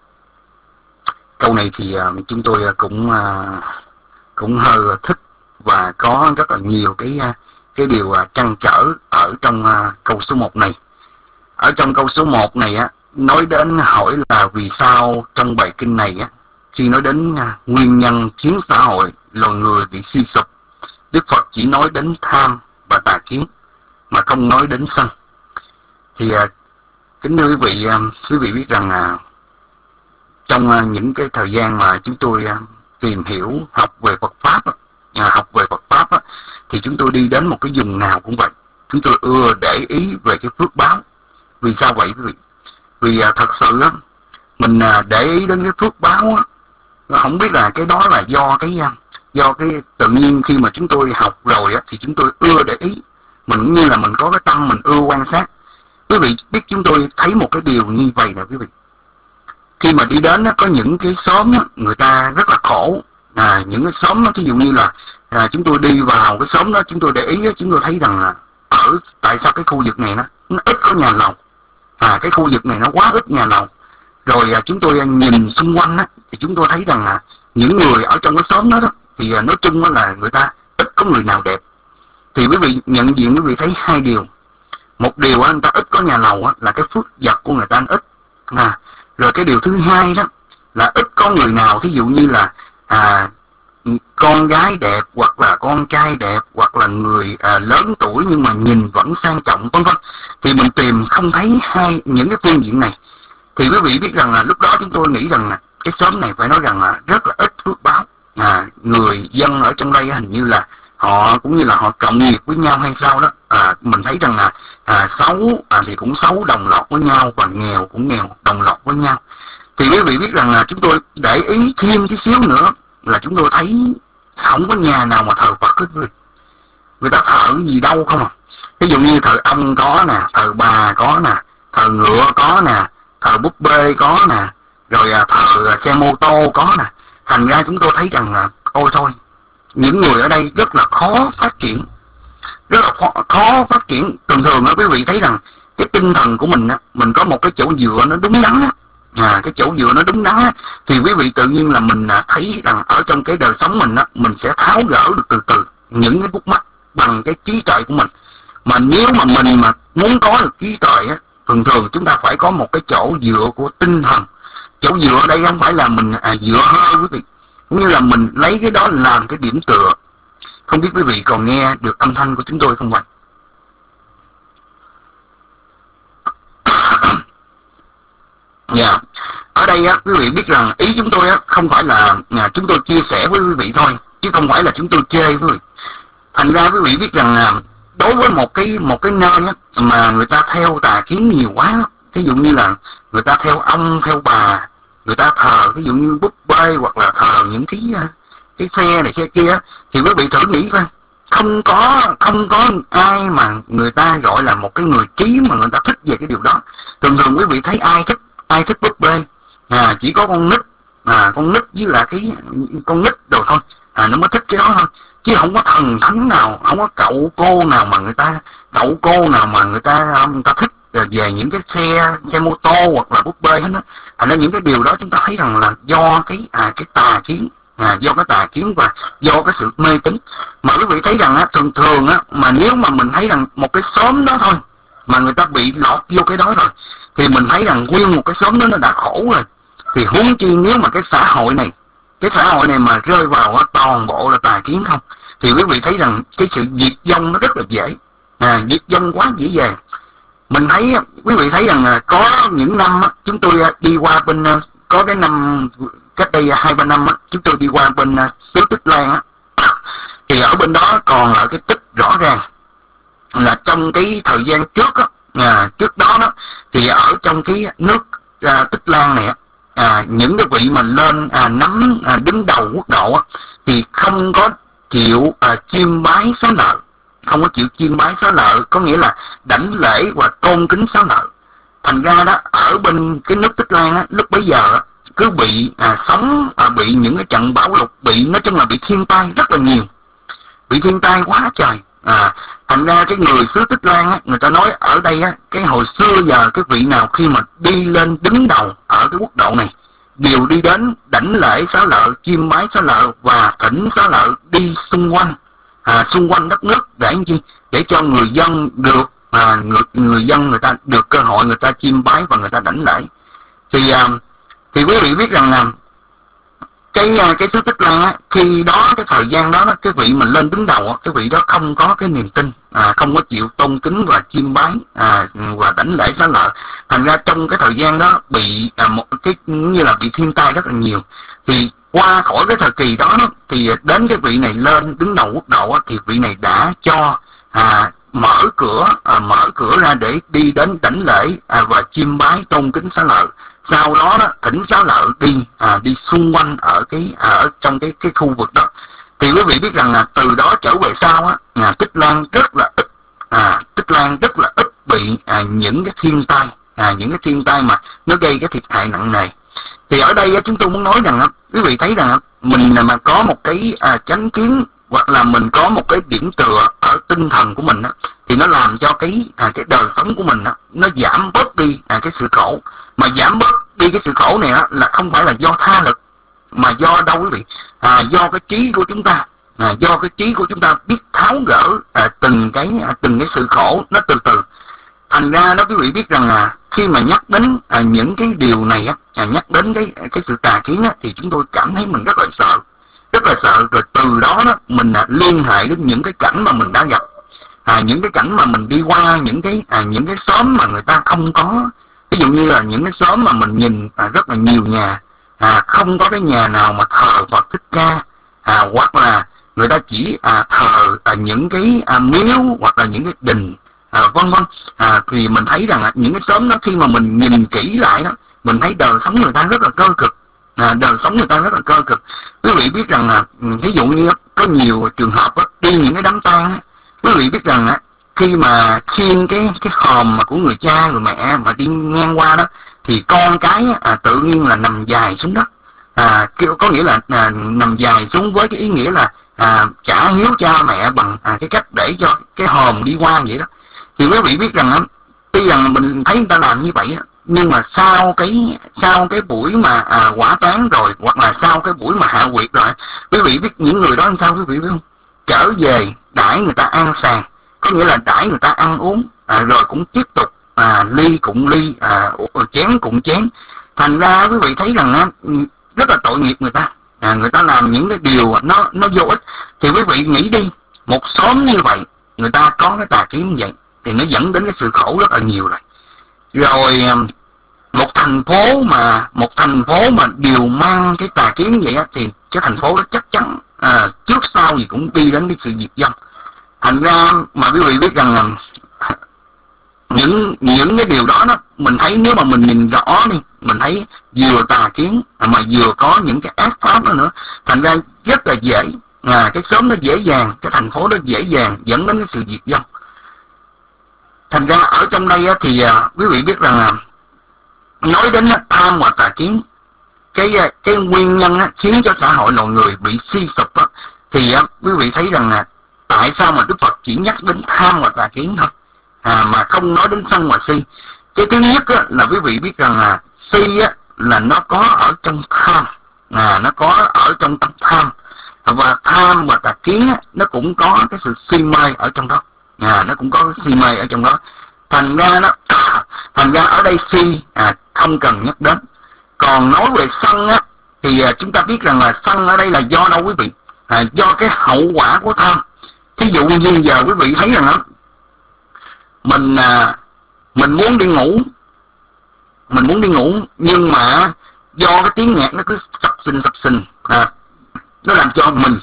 câu này thì uh, chúng tôi cũng uh, cũng hơi thích và có rất là nhiều cái uh, cái điều uh, trăn trở ở trong uh, câu số một này. Ở trong câu số một này á, nói đến hỏi là vì sao trong bài kinh này á, khi nói đến uh, nguyên nhân khiến xã hội loài người bị suy sụp, Đức Phật chỉ nói đến tham và tà kiến mà không nói đến sân. Thì uh, kính thưa quý vị, uh, quý vị biết rằng uh, trong uh, những cái thời gian mà chúng tôi uh, tìm hiểu học về Phật Pháp, uh, học về Phật Pháp uh, thì chúng tôi đi đến một cái vùng nào cũng vậy, chúng tôi ưa để ý về cái phước báo. Vì sao vậy quý vị? Vì uh, thật sự uh, mình uh, để ý đến cái phước báo uh, không biết là cái đó là do cái uh, do cái tự nhiên khi mà chúng tôi học rồi uh, thì chúng tôi ưa để ý, mình cũng như là mình có cái tâm mình ưa quan sát. Quý vị biết chúng tôi thấy một cái điều như vậy nè quý vị. Khi mà đi đến có những cái xóm người ta rất là khổ, à, những cái xóm ví dụ như là à, chúng tôi đi vào cái xóm đó, chúng tôi để ý, chúng tôi thấy rằng là ở tại sao cái khu vực này nó, nó ít có nhà lầu, à, cái khu vực này nó quá ít nhà lầu. Rồi à, chúng tôi nhìn xung quanh á, thì chúng tôi thấy rằng là những người ở trong cái xóm đó, đó thì à, nói chung là người ta ít có người nào đẹp. Thì quý vị nhận diện quý vị thấy hai điều. Một điều á, người ta ít có nhà lầu á, là cái phước vật của người ta ít. À, Rồi cái điều thứ hai đó là ít có người nào thí dụ như là à, con gái đẹp hoặc là con trai đẹp hoặc là người à, lớn tuổi nhưng mà nhìn vẫn sang trọng vân vân, thì mình tìm không thấy hai những cái phương diện này. Thì quý vị biết rằng là lúc đó chúng tôi nghĩ rằng là cái xóm này phải nói rằng là rất là ít phước báo. À, người dân ở trong đây hình như là họ cũng như là họ cộng nghiệp với nhau hay sao đó. À, mình thấy rằng là à, xấu à, thì cũng xấu đồng lọt với nhau, và nghèo cũng nghèo đồng lọt với nhau. Thì quý vị biết rằng là chúng tôi để ý thêm tí xíu nữa là chúng tôi thấy không có nhà nào mà thờ Phật hết. Người, người ta thờ cái gì đâu không à. Ví dụ như thờ ông có nè, thờ bà có nè, thờ ngựa có nè, thờ búp bê có nè, rồi à, thờ xe mô tô có nè. Thành ra chúng tôi thấy rằng là ôi thôi, những người ở đây rất là khó phát triển, rất là khó, khó phát triển. Thường thường á quý vị thấy rằng cái tinh thần của mình á, mình có một cái chỗ dựa nó đúng đắn á, à, cái chỗ dựa nó đúng đắn á, thì quý vị tự nhiên là mình à, thấy rằng ở trong cái đời sống mình á, mình sẽ tháo gỡ được từ từ những cái khúc mắc bằng cái trí tuệ của mình. Mà nếu mà mình mà muốn có được trí tuệ á, thường thường chúng ta phải có một cái chỗ dựa của tinh thần. Chỗ dựa ở đây không phải là mình à, dựa hơi quý vị, cũng như là mình lấy cái đó làm cái điểm tựa. Không biết quý vị còn nghe được âm thanh của chúng tôi không vậy? Dạ. Yeah. Ở đây á, quý vị biết rằng ý chúng tôi á, không phải là à, chúng tôi chia sẻ với quý vị thôi, chứ không phải là chúng tôi chê quý vị. Thành ra quý vị biết rằng à, đối với một cái một cái nơi á, mà người ta theo tà kiến nhiều quá, ví dụ như là người ta theo ông theo bà, người ta thờ ví dụ như búp bê hoặc là thờ những cái cái xe này xe kia, thì quý vị thử nghĩ coi, không có không có ai mà người ta gọi là một cái người trí mà người ta thích về cái điều đó. Thường thường quý vị thấy ai thích ai thích búp bê, à, chỉ có con nít, à, con nít với là cái con nít đồ thôi, à, nó mới thích cái đó thôi, chứ không có thần thánh nào, không có cậu cô nào mà người ta cậu cô nào mà người ta người ta thích về những cái xe xe mô tô hoặc là búp bê hết đó. Thành ra những cái điều đó chúng ta thấy rằng là do cái à, cái tà kiến, à, do cái tà kiến và do cái sự mê tín. Mà quý vị thấy rằng á, thường thường á, mà nếu mà mình thấy rằng một cái xóm đó thôi mà người ta bị lọt vô cái đó rồi, thì mình thấy rằng nguyên một cái xóm đó nó đã khổ rồi, thì huống chi nếu mà cái xã hội này cái xã hội này mà rơi vào á, toàn bộ là tà kiến không, thì quý vị thấy rằng cái sự diệt vong nó rất là dễ, à, diệt vong quá dễ dàng. Mình thấy quý vị thấy rằng có những năm á, chúng tôi đi qua bên, có cái năm cách đây hai ba năm á, chúng tôi đi qua bên xứ Tích Lan á, thì ở bên đó còn là cái tích rõ ràng là trong cái thời gian trước á, à, trước đó đó thì ở trong cái nước à, Tích Lan này á, à, những cái vị mà lên à, nắm à, đứng đầu quốc độ á, thì không có chịu à, chiêm bái xá lợi, không có chịu chiêm bái xá lợi, có nghĩa là đảnh lễ và tôn kính xá lợi. Thành ra đó ở bên cái nước Tích Lan á, lúc bấy giờ á, cứ bị à, sóng à, bị những cái trận bão lụt, bị nói chung là bị thiên tai rất là nhiều, bị thiên tai quá trời. À, thành ra cái người xứ Tích Lan á, người ta nói ở đây á, cái hồi xưa giờ cái vị nào khi mà đi lên đứng đầu ở cái quốc độ này đều đi đến đảnh lễ xá lợi, chiêm bái xá lợi và thỉnh xá lợi đi xung quanh à, xung quanh đất nước để làm chi, để cho người dân được à, người người dân người ta được cơ hội người ta chiêm bái và người ta đảnh lễ. Thì à, thì quý vị biết rằng là cái cái xứ Tích Lan á, khi đó cái thời gian đó, đó cái vị mình lên đứng đầu á, cái vị đó không có cái niềm tin, à, không có chịu tôn kính và chiêm bái à, và đảnh lễ xá lợi. Thành ra trong cái thời gian đó bị à, một cái như là bị thiên tai rất là nhiều. Thì qua khỏi cái thời kỳ đó, đó thì đến cái vị này lên đứng đầu quốc độ á, thì vị này đã cho à, mở cửa à, mở cửa ra để đi đến đảnh lễ à, và chiêm bái tôn kính xá lợi. Sau đó đó thỉnh xá lợi đi à, đi xung quanh ở cái à, ở trong cái cái khu vực đó. Thì quý vị biết rằng là từ đó trở về sau á, à, Tích Lan rất là ít à, Tích Lan rất là ít bị à, những cái thiên tai à, những cái thiên tai mà nó gây cái thiệt hại nặng nề. Thì ở đây á, chúng tôi muốn nói rằng á, quý vị thấy rằng á, mình mà có một cái à, chánh kiến hoặc là mình có một cái điểm tựa ở tinh thần của mình á, thì nó làm cho cái à, cái đời sống của mình á, nó giảm bớt đi à, cái sự khổ. Mà giảm bớt đi cái sự khổ này á, là không phải là do tha lực, mà do đâu quý vị, à, do cái trí của chúng ta, à, do cái trí của chúng ta biết tháo gỡ à, từng cái à, từng cái sự khổ nó từ từ. thành ra đó quý vị biết rằng là khi mà nhắc đến à, những cái điều này á, à, nhắc đến cái cái sự tà kiến á, thì chúng tôi cảm thấy mình rất là sợ, rất là sợ. Rồi từ đó đó mình à, liên hệ đến những cái cảnh mà mình đã gặp, à, những cái cảnh mà mình đi qua những cái à, những cái xóm mà người ta không có, ví dụ như là những cái xóm mà mình nhìn à, rất là nhiều nhà à, không có cái nhà nào mà thờ Phật Thích Ca, à, hoặc là người ta chỉ à, thờ à, những cái à, miếu hoặc là những cái đình, à, vân vân. À, thì mình thấy rằng à, những cái xóm đó khi mà mình nhìn kỹ lại đó, mình thấy đời sống người ta rất là cơ cực, à, đời sống người ta rất là cơ cực. Quý vị biết rằng là ví dụ như có nhiều trường hợp đó, đi những cái đám tang á, quý vị biết rằng á, khi mà khiêng cái cái hòm mà của người cha người mẹ mà đi ngang qua đó, thì con cái à, tự nhiên là nằm dài xuống đất, à, có nghĩa là à, nằm dài xuống với cái ý nghĩa là à, trả hiếu cha mẹ bằng à, cái cách để cho cái hòm đi qua vậy đó. Thì quý vị biết rằng á, tuy rằng mình thấy người ta làm như vậy á, nhưng mà sau cái sau cái buổi mà à, quả táng rồi, hoặc là sau cái buổi mà hạ quyệt rồi, quý vị biết những người đó làm sao quý vị biết không? Trở về đãi người ta ăn sàng, có nghĩa là đãi người ta ăn uống, à, rồi cũng tiếp tục à, ly cũng ly, à, chén cũng chén. Thành ra quý vị thấy rằng á, rất là tội nghiệp người ta, à, người ta làm những cái điều nó nó vô ích. Thì quý vị nghĩ đi, một xóm như vậy người ta có cái tà kiến như vậy thì nó dẫn đến cái sự khổ rất là nhiều rồi. Rồi một thành phố mà một thành phố mà đều mang cái tà kiến như vậy á, thì cái thành phố đó chắc chắn à, trước sau gì cũng đi đến cái sự diệt vong. Thành ra mà quý vị biết rằng là những những cái điều đó đó, mình thấy nếu mà mình nhìn rõ đi, mình thấy vừa tà kiến mà vừa có những cái ác pháp đó nữa. Thành ra rất là dễ, à, cái xóm nó dễ dàng, cái thành phố đó dễ dàng dẫn đến cái sự diệt vong. Thành ra ở trong đây á, thì à, quý vị biết rằng là nói đến á, tham và tà kiến, cái cái nguyên nhân á, khiến cho xã hội loài người bị suy sụp á, thì á, quý vị thấy rằng là tại sao mà Đức Phật chỉ nhắc đến tham và tà kiến thôi, à, mà không nói đến sân và si. Cái thứ nhất á, là quý vị biết rằng là si á, là nó có ở trong tham, à, nó có ở trong tâm tham, và tham và tà kiến á, nó cũng có cái sự si mê ở trong đó, à, nó cũng có cái si mê ở trong đó. Thành ra đó, thành ra ở đây si à, không cần nhắc đến. Còn nói về sân á, thì à, chúng ta biết rằng là sân ở đây là do đâu quý vị? À, do cái hậu quả của tham. Thí dụ như giờ quý vị thấy rằng đó, mình à, mình muốn đi ngủ, mình muốn đi ngủ nhưng mà do cái tiếng nhạc nó cứ sập sình sập sình, à, nó làm cho mình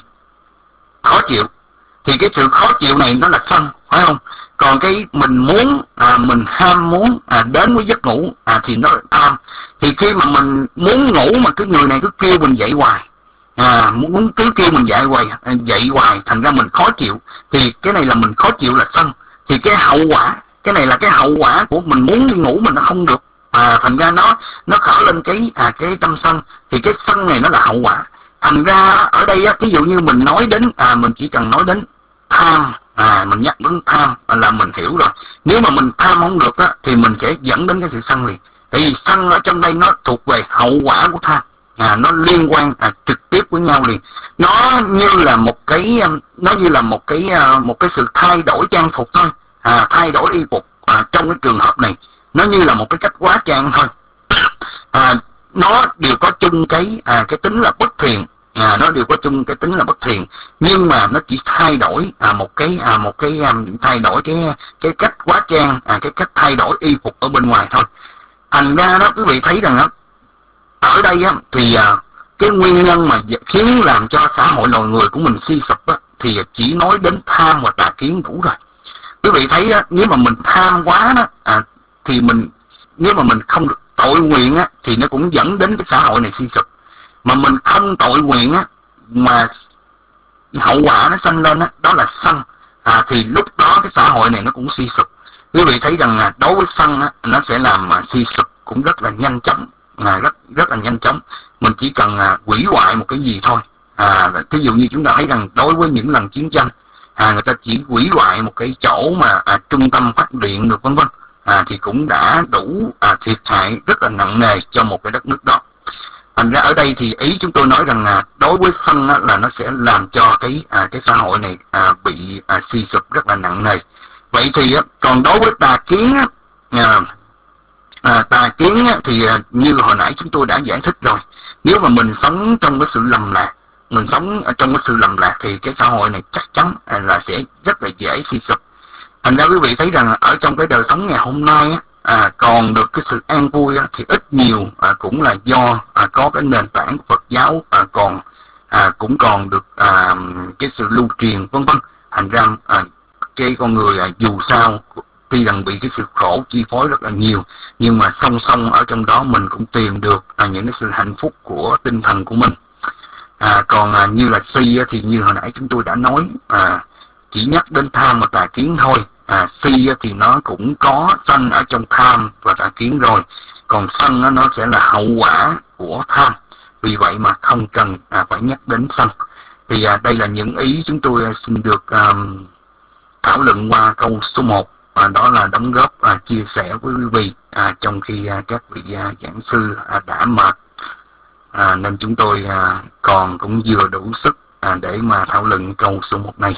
khó chịu, thì cái sự khó chịu này nó là sân, phải không? Còn cái mình muốn à, mình ham muốn à, đến với giấc ngủ à, thì nó là tham. Thì khi mà mình muốn ngủ mà cái người này cứ kêu mình dậy hoài, à, muốn cứ kêu mình dậy hoài à, dậy hoài thành ra mình khó chịu, thì cái này là mình khó chịu là sân. Thì cái hậu quả, cái này là cái hậu quả của mình muốn đi ngủ mà nó không được, à, thành ra nó nó khởi lên cái à, cái tâm sân. Thì cái sân này nó là hậu quả. Thành ra ở đây á, ví dụ như mình nói đến à, mình chỉ cần nói đến tham, à, mình nhắc đến tham là mình hiểu rồi. Nếu mà mình tham không được á, thì mình sẽ dẫn đến cái sự sân liền. Tại vì sân ở trong đây nó thuộc về hậu quả của tham, à, nó liên quan à, trực tiếp với nhau liền. Nó như là một cái nó như là một cái một cái sự thay đổi trang phục thôi, à, thay đổi y phục à, trong cái trường hợp này nó như là một cái cách hóa trang thôi. À, nó đều có chung cái à, cái tính là bất thiện, à, nó đều có chung cái tính là bất thiện, nhưng mà nó chỉ thay đổi à, một cái à, một cái à, thay đổi cái cái cách hóa trang, à, cái cách thay đổi y phục ở bên ngoài thôi. Thành ra đó quý vị thấy rằng đó, ở đây á, thì à, cái nguyên nhân mà khiến làm cho xã hội loài người của mình suy sụp á, thì chỉ nói đến tham và tà kiến đủ rồi. Quý vị thấy á, nếu mà mình tham quá đó à, thì mình nếu mà mình không được tội nguyện á, thì nó cũng dẫn đến cái xã hội này suy sụp. Mà mình không tội nguyện á, mà hậu quả nó sanh lên á, đó là sân, à, thì lúc đó cái xã hội này nó cũng suy sụp. Quý vị thấy rằng là đối với sân á, nó sẽ làm mà suy sụp cũng rất là nhanh chóng, à, rất rất là nhanh chóng. Mình chỉ cần à, hủy hoại một cái gì thôi, à, thí dụ như chúng ta thấy rằng đối với những lần chiến tranh, à, người ta chỉ hủy hoại một cái chỗ mà à, trung tâm phát điện được vân vân, à, thì cũng đã đủ à, thiệt hại rất là nặng nề cho một cái đất nước đó. Thành ra ở đây thì ý chúng tôi nói rằng là đối với sân á, là nó sẽ làm cho cái à, cái xã hội này à, bị à, suy sụp rất là nặng nề. Vậy thì á, còn đối với tà kiến á, à, à, tà kiến á, thì à, như hồi nãy chúng tôi đã giải thích rồi. Nếu mà mình sống trong cái sự lầm lạc, mình sống ở trong cái sự lầm lạc thì cái xã hội này chắc chắn à, là sẽ rất là dễ suy sụp. Thành ra quý vị thấy rằng ở trong cái đời sống ngày hôm nay á, à, còn được cái sự an vui á, thì ít nhiều à, cũng là do à, có cái nền tảng của Phật giáo à, còn à, cũng còn được à, cái sự lưu truyền vân vân. Thành ra à, cái con người à, dù sao tuy rằng bị cái sự khổ chi phối rất là nhiều, nhưng mà song song ở trong đó mình cũng tìm được à, những cái sự hạnh phúc của tinh thần của mình. À, còn à, như là si á, thì như hồi nãy chúng tôi đã nói, à, chỉ nhắc đến tham và tà kiến thôi. À, si á, thì nó cũng có sanh ở trong tham và tà kiến rồi, còn sân á, nó sẽ là hậu quả của tham, vì vậy mà không cần à, phải nhắc đến sân. Thì à, đây là những ý chúng tôi à, xin được à, thảo luận qua câu số một, à, đó là đóng góp à, chia sẻ với quý vị à, trong khi à, các vị à, giảng sư à, đã mệt, à, nên chúng tôi à, còn cũng vừa đủ sức à, để mà thảo luận câu số một này.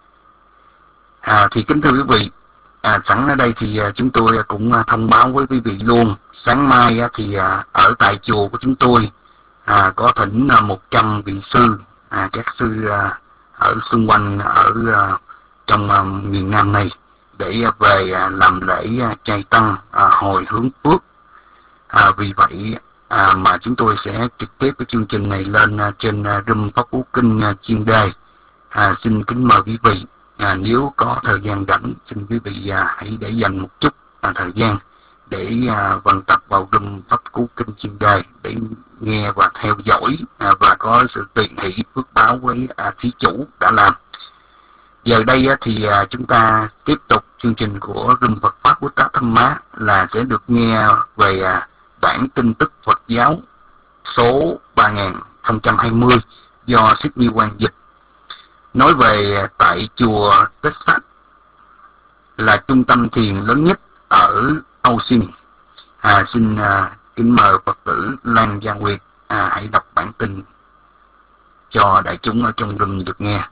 À, thì kính thưa quý vị, à, sẵn ở đây thì à, chúng tôi cũng à, thông báo với quý vị luôn, sáng mai à, thì à, ở tại chùa của chúng tôi à, có thỉnh à, một trăm vị sư, à, các sư à, ở xung quanh ở à, trong à, miền Nam này để à, về à, làm lễ à, chay tăng à, hồi hướng phước. À, vì vậy à, mà chúng tôi sẽ trực tiếp cái chương trình này lên à, trên à, Room Pháp Cú Kinh à, chuyên đề. À, xin kính mời quý vị, à, nếu có thời gian rảnh, xin quý vị à, hãy để dành một chút à, thời gian để à, vận tập vào Room Pháp Cú Kinh chuyên đề để nghe và theo dõi à, và có sự tùy hỷ phước báo với à, thí chủ đã làm. Giờ đây á, thì à, chúng ta tiếp tục chương trình của Room Phật Pháp Bút Tát Thâm Má là sẽ được nghe về à, bản tin tức Phật giáo số ba nghìn không trăm hai mươi do Sydney Quang dịch, nói về tại chùa Texas là trung tâm thiền lớn nhất ở Austin. À, xin à, kính mời Phật tử Lan Gia Nguyệt à, hãy đọc bản tin cho đại chúng ở trong room được nghe.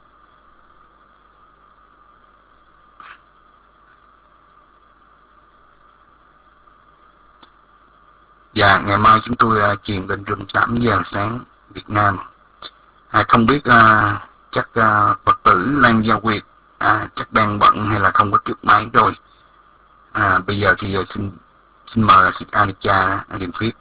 Và ngày mai chúng tôi uh, truyền lên room tám giờ sáng Việt Nam. À, không biết uh, chắc uh, Phật tử Lan Gia Nguyệt à, chắc đang bận hay là không có trước máy rồi. À, bây giờ thì uh, xin xin mời Sư Anicca Điềm Phước.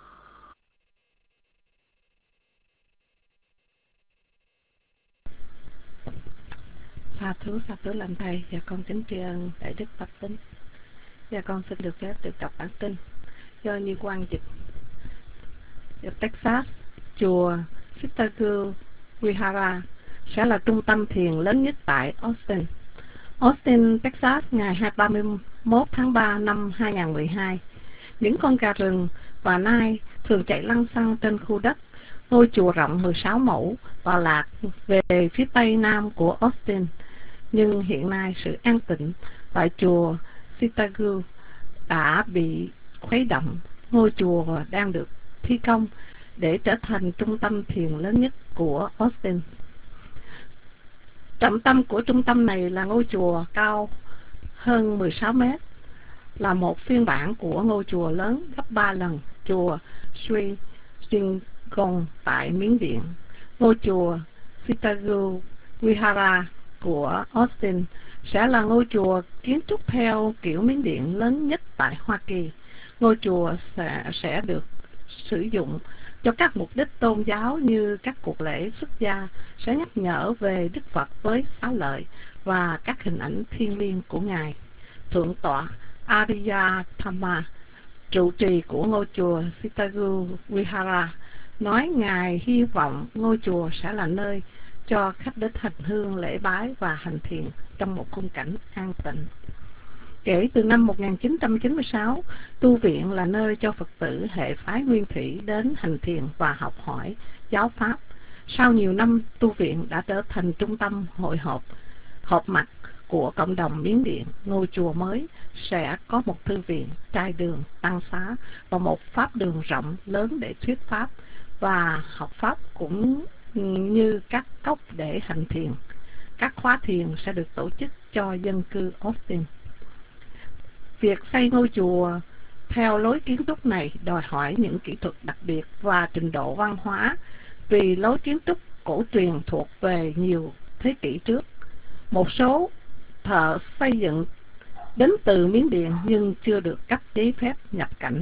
Sa thú sa thú làm thầy và con kính tri ân đại đức Pháp Tính. Và con xin được phép được đọc bản tin do Như Quang dịch. Ở Texas, chùa Sitagu Vihara sẽ là trung tâm thiền lớn nhất tại Austin. Austin, Texas, ngày ba mươi mốt tháng ba năm hai nghìn không trăm mười hai. Những con gà rừng và nai thường chạy lăng xăng trên khu đất. Ngôi chùa rộng mười sáu mẫu tọa lạc về phía tây nam của Austin. Nhưng hiện nay sự an tịnh tại chùa Sitagu đã bị khuấy động. Ngôi chùa đang được thi công để trở thành trung tâm thiền lớn nhất của Austin. Trọng tâm của trung tâm này là ngôi chùa cao hơn mười sáu mét, là một phiên bản của ngôi chùa lớn gấp ba lần chùa Sri Singong tại Miến Điện. Ngôi chùa Sitagu Vihara của Austin sẽ là ngôi chùa kiến trúc theo kiểu Miến Điện lớn nhất tại Hoa Kỳ. Ngôi chùa sẽ, sẽ được sử dụng cho các mục đích tôn giáo như các cuộc lễ xuất gia, sẽ nhắc nhở về Đức Phật với xá lợi và các hình ảnh thiêng liêng của Ngài. Thượng tọa Ariyatama, trụ trì của ngôi chùa Sitagu Vihara, nói Ngài hy vọng ngôi chùa sẽ là nơi cho khách đến hành hương lễ bái và hành thiền trong một khung cảnh an tịnh. Kể từ năm một nghìn chín trăm chín mươi sáu, tu viện là nơi cho Phật tử hệ phái Nguyên Thủy đến hành thiền và học hỏi giáo pháp. Sau nhiều năm, tu viện đã trở thành trung tâm hội họp, họp mặt của cộng đồng Miến Điện. Ngôi chùa mới sẽ có một thư viện, trai đường, tăng xá và một pháp đường rộng lớn để thuyết pháp và học pháp, cũng như các cốc để hành thiền. Các khóa thiền sẽ được tổ chức cho dân cư Austin. Việc xây ngôi chùa theo lối kiến trúc này đòi hỏi những kỹ thuật đặc biệt và trình độ văn hóa, vì lối kiến trúc cổ truyền thuộc về nhiều thế kỷ trước. Một số thợ xây dựng đến từ Miến Điện nhưng chưa được cấp giấy phép nhập cảnh.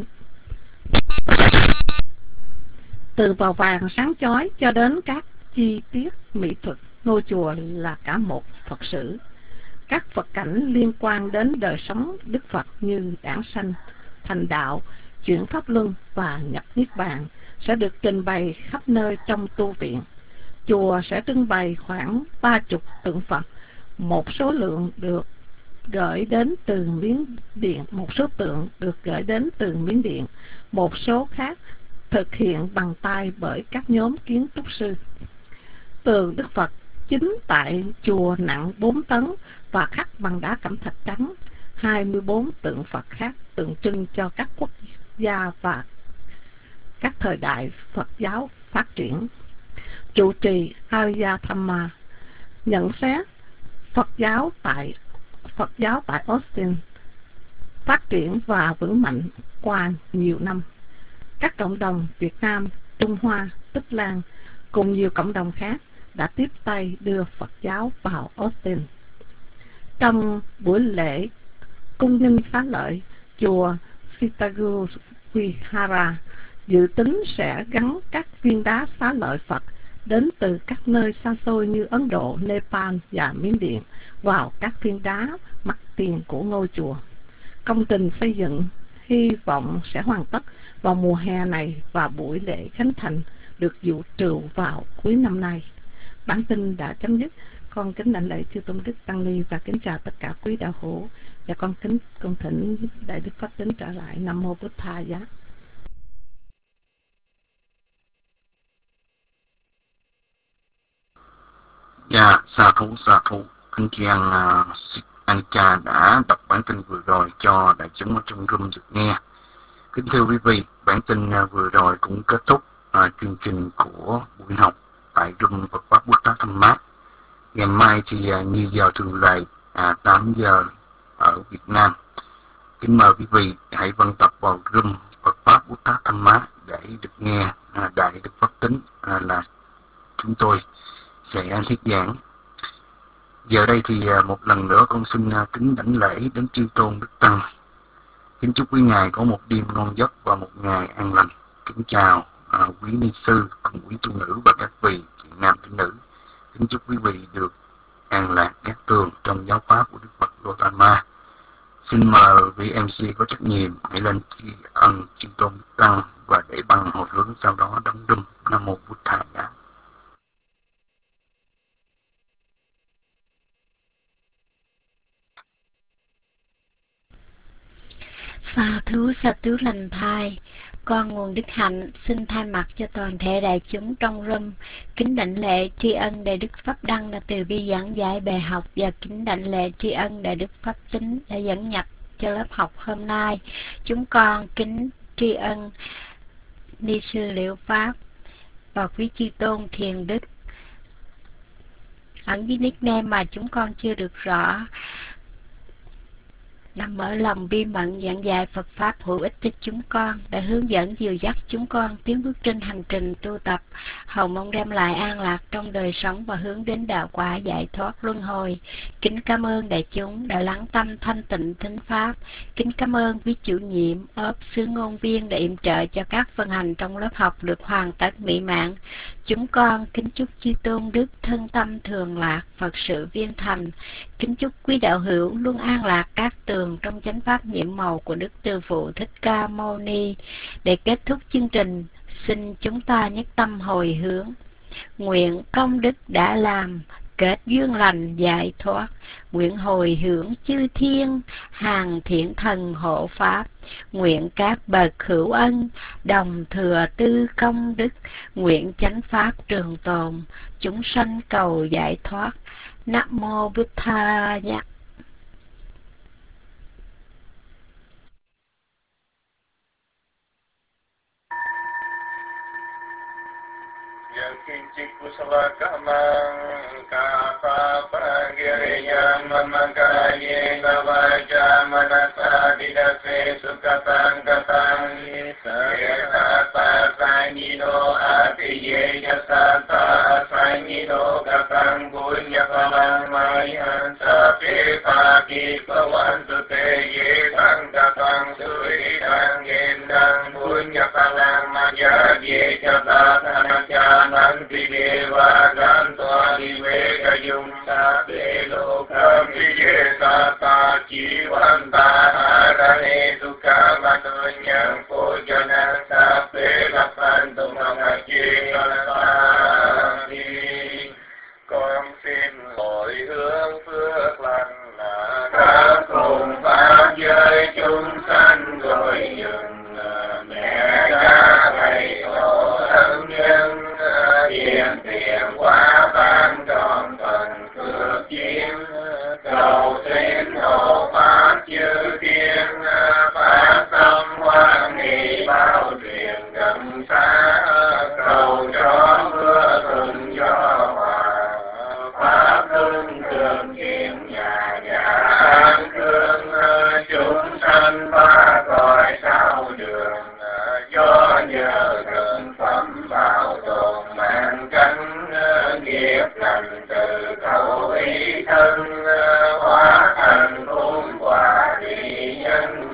Từ màu vàng sáng chói cho đến các chi tiết mỹ thuật, ngôi chùa là cả một Phật sử. Các Phật cảnh liên quan đến đời sống Đức Phật như đản sanh, thành đạo, chuyển pháp luân và nhập niết bàn sẽ được trình bày khắp nơi trong tu viện. Chùa sẽ trưng bày khoảng ba chục tượng Phật, một số lượng được gửi đến từ Miến Điện, một số tượng được gửi đến từ Miến Điện, một số khác thực hiện bằng tay bởi các nhóm kiến trúc sư. Tượng Đức Phật chính tại chùa nặng bốn tấn và khắc bằng đá cẩm thạch trắng. hai mươi bốn tượng Phật khác tượng trưng cho các quốc gia và các thời đại Phật giáo phát triển. Trụ trì Arya Thamma nhận xét Phật giáo tại Phật giáo tại Austin phát triển và vững mạnh qua nhiều năm. Các cộng đồng Việt Nam, Trung Hoa, Tích Lan cùng nhiều cộng đồng khác đã tiếp tay đưa Phật giáo vào Austin. Trong buổi lễ cung nghinh xá lợi, chùa Sitagu Vihara dự tính sẽ gắn các viên đá xá lợi Phật đến từ các nơi xa xôi như Ấn Độ, Nepal và Miến Điện vào các viên đá mặt tiền của ngôi chùa. Công trình xây dựng hy vọng sẽ hoàn tất vào mùa hè này và buổi lễ khánh thành được dự trù vào cuối năm nay. Bản tin đã chấm dứt. Con kính đảnh lễ chư tôn đức tăng ni và kính chào tất cả quý đạo hữu, và con kính con thỉnh đại đức pháp tính trở lại. Nam mô Bụt Tha Giá. Dạ, sa thú sa thú. Anh chị An, uh, anh cha đã đọc bản tin vừa rồi cho đại chúng ở trong room được nghe. Kính thưa quý vị, bản tin uh, vừa rồi cũng kết thúc uh, chương trình của buổi học tại room Phật pháp Bút Tát Thăm Mát. Ngày mai thì uh, như giờ thường lệ uh, tám giờ ở Việt Nam. Kính mời quý vị hãy vận tập vào room Phật pháp Bút Tát Thăm Mát để được nghe uh, đại đức pháp tính uh, là chúng tôi sẽ thuyết giảng. Giờ đây thì một lần nữa con xin kính đảnh lễ đến chư tôn đức tăng. Kính chúc quý ngài có một đêm ngon giấc và một ngày an lành. Kính chào uh, quý ni sư cùng quý tu nữ và các vị chị nam chị nữ. Kính chúc quý vị được an lạc các tường trong giáo pháp của Đức Phật Gautama. Xin mời vị em xê có trách nhiệm hãy lên tri ân chư tôn đức tăng và để bằng hồi hướng sau đó đóng đum. Nam mô Bụt Tha Giá. Sa thú sa thú lành thai, con nguồn đức hạnh xin thay mặt cho toàn thể đại chúng trong room kính đảnh lễ tri ân đại đức pháp đăng đã từ bi giảng giải bài học, và kính đảnh lễ tri ân đại đức pháp tính đã dẫn nhập cho lớp học hôm nay. Chúng con kính tri ân ni sư Liệu Pháp và quý chư tôn thiền đức ẩn với nickname mà chúng con chưa được rõ, nằm ở lòng bi mẫn giảng dạy Phật Pháp hữu ích cho chúng con, đã hướng dẫn dìu dắt chúng con tiến bước trên hành trình tu tập, hầu mong đem lại an lạc trong đời sống và hướng đến đạo quả giải thoát luân hồi. Kính cảm ơn đại chúng đã lắng tâm thanh tịnh thính Pháp. Kính cảm ơn quý chủ nhiệm, ốp sứ ngôn viên đã yểm trợ cho các phần hành trong lớp học được hoàn tất mỹ mãn. Chúng con kính chúc chư tôn đức thân tâm thường lạc, Phật sự viên thành. Kính chúc quý đạo hữu luôn an lạc các tường trong chánh pháp nhiệm màu của Đức Từ Phụ Thích Ca Mâu Ni. Để kết thúc chương trình, xin chúng ta nhất tâm hồi hướng. Nguyện công đức đã làm, kết duyên lành giải thoát. Nguyện hồi hướng chư thiên, hàng thiện thần hộ pháp. Nguyện các bậc hữu ân, đồng thừa tư công đức. Nguyện chánh pháp trường tồn, chúng sanh cầu giải thoát. Nam mô Bụt Tha Giá. Yakinchik kusala kamang kapa pagiriyam mamakaye gavaja manasa didase sukatang Sapi Paki Pavantu Te Ye Tang Katang Sui Tang Yen Tang Punya Palang Maya Ye Chata Tanacha Nanti Deva Gantua Diveka Yung Sapi Lokam Ye Tata Chivanta Harane Tukha Matunyang Pujanang Sapi Lapantu Mangachi Kalapati. Con xin lỗi hướng phước lành khắp cùng pháp giới chúng sanh rồi dừng mẹ cha thầy tổ thân nhân hiền tiền quá ban tròn phần phước duyên cầu xin hộ pháp chư thiên phát tâm hoan hỷ bao truyền gần xa cầu cho mưa thuận gió hòa pháp luân thường hiện nhà nhà an cương chúng sanh ba cõi sao đường do nhờ thượng phẩm bảo tồn mạng cánh nghiệp lành từ khẩu ý thân hóa thành phúc quả địa nhân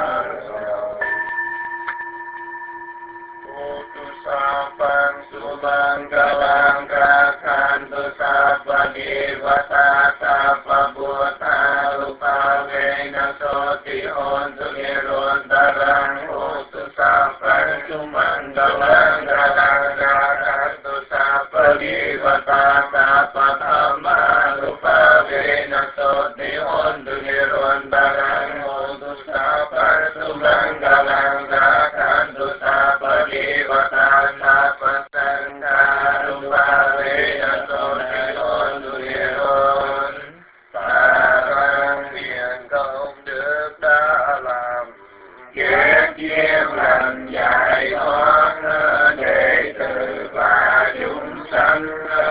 Sapang subang galang kakhan tu sapa devata sapa buddha rupa vena soti ontu niron tarang utu sapa sumang galang galang kakhan tu sapa devata sapa dhamma rupa vena soti ontu niron tarang utu sapa sumang galang kakhan tu sapa devata Sapa Sangha Rupa Veda Soti Ontu Niron Parang thiện công đức đã làm kết duyên lành giải thoát đệ tử và chúng sanh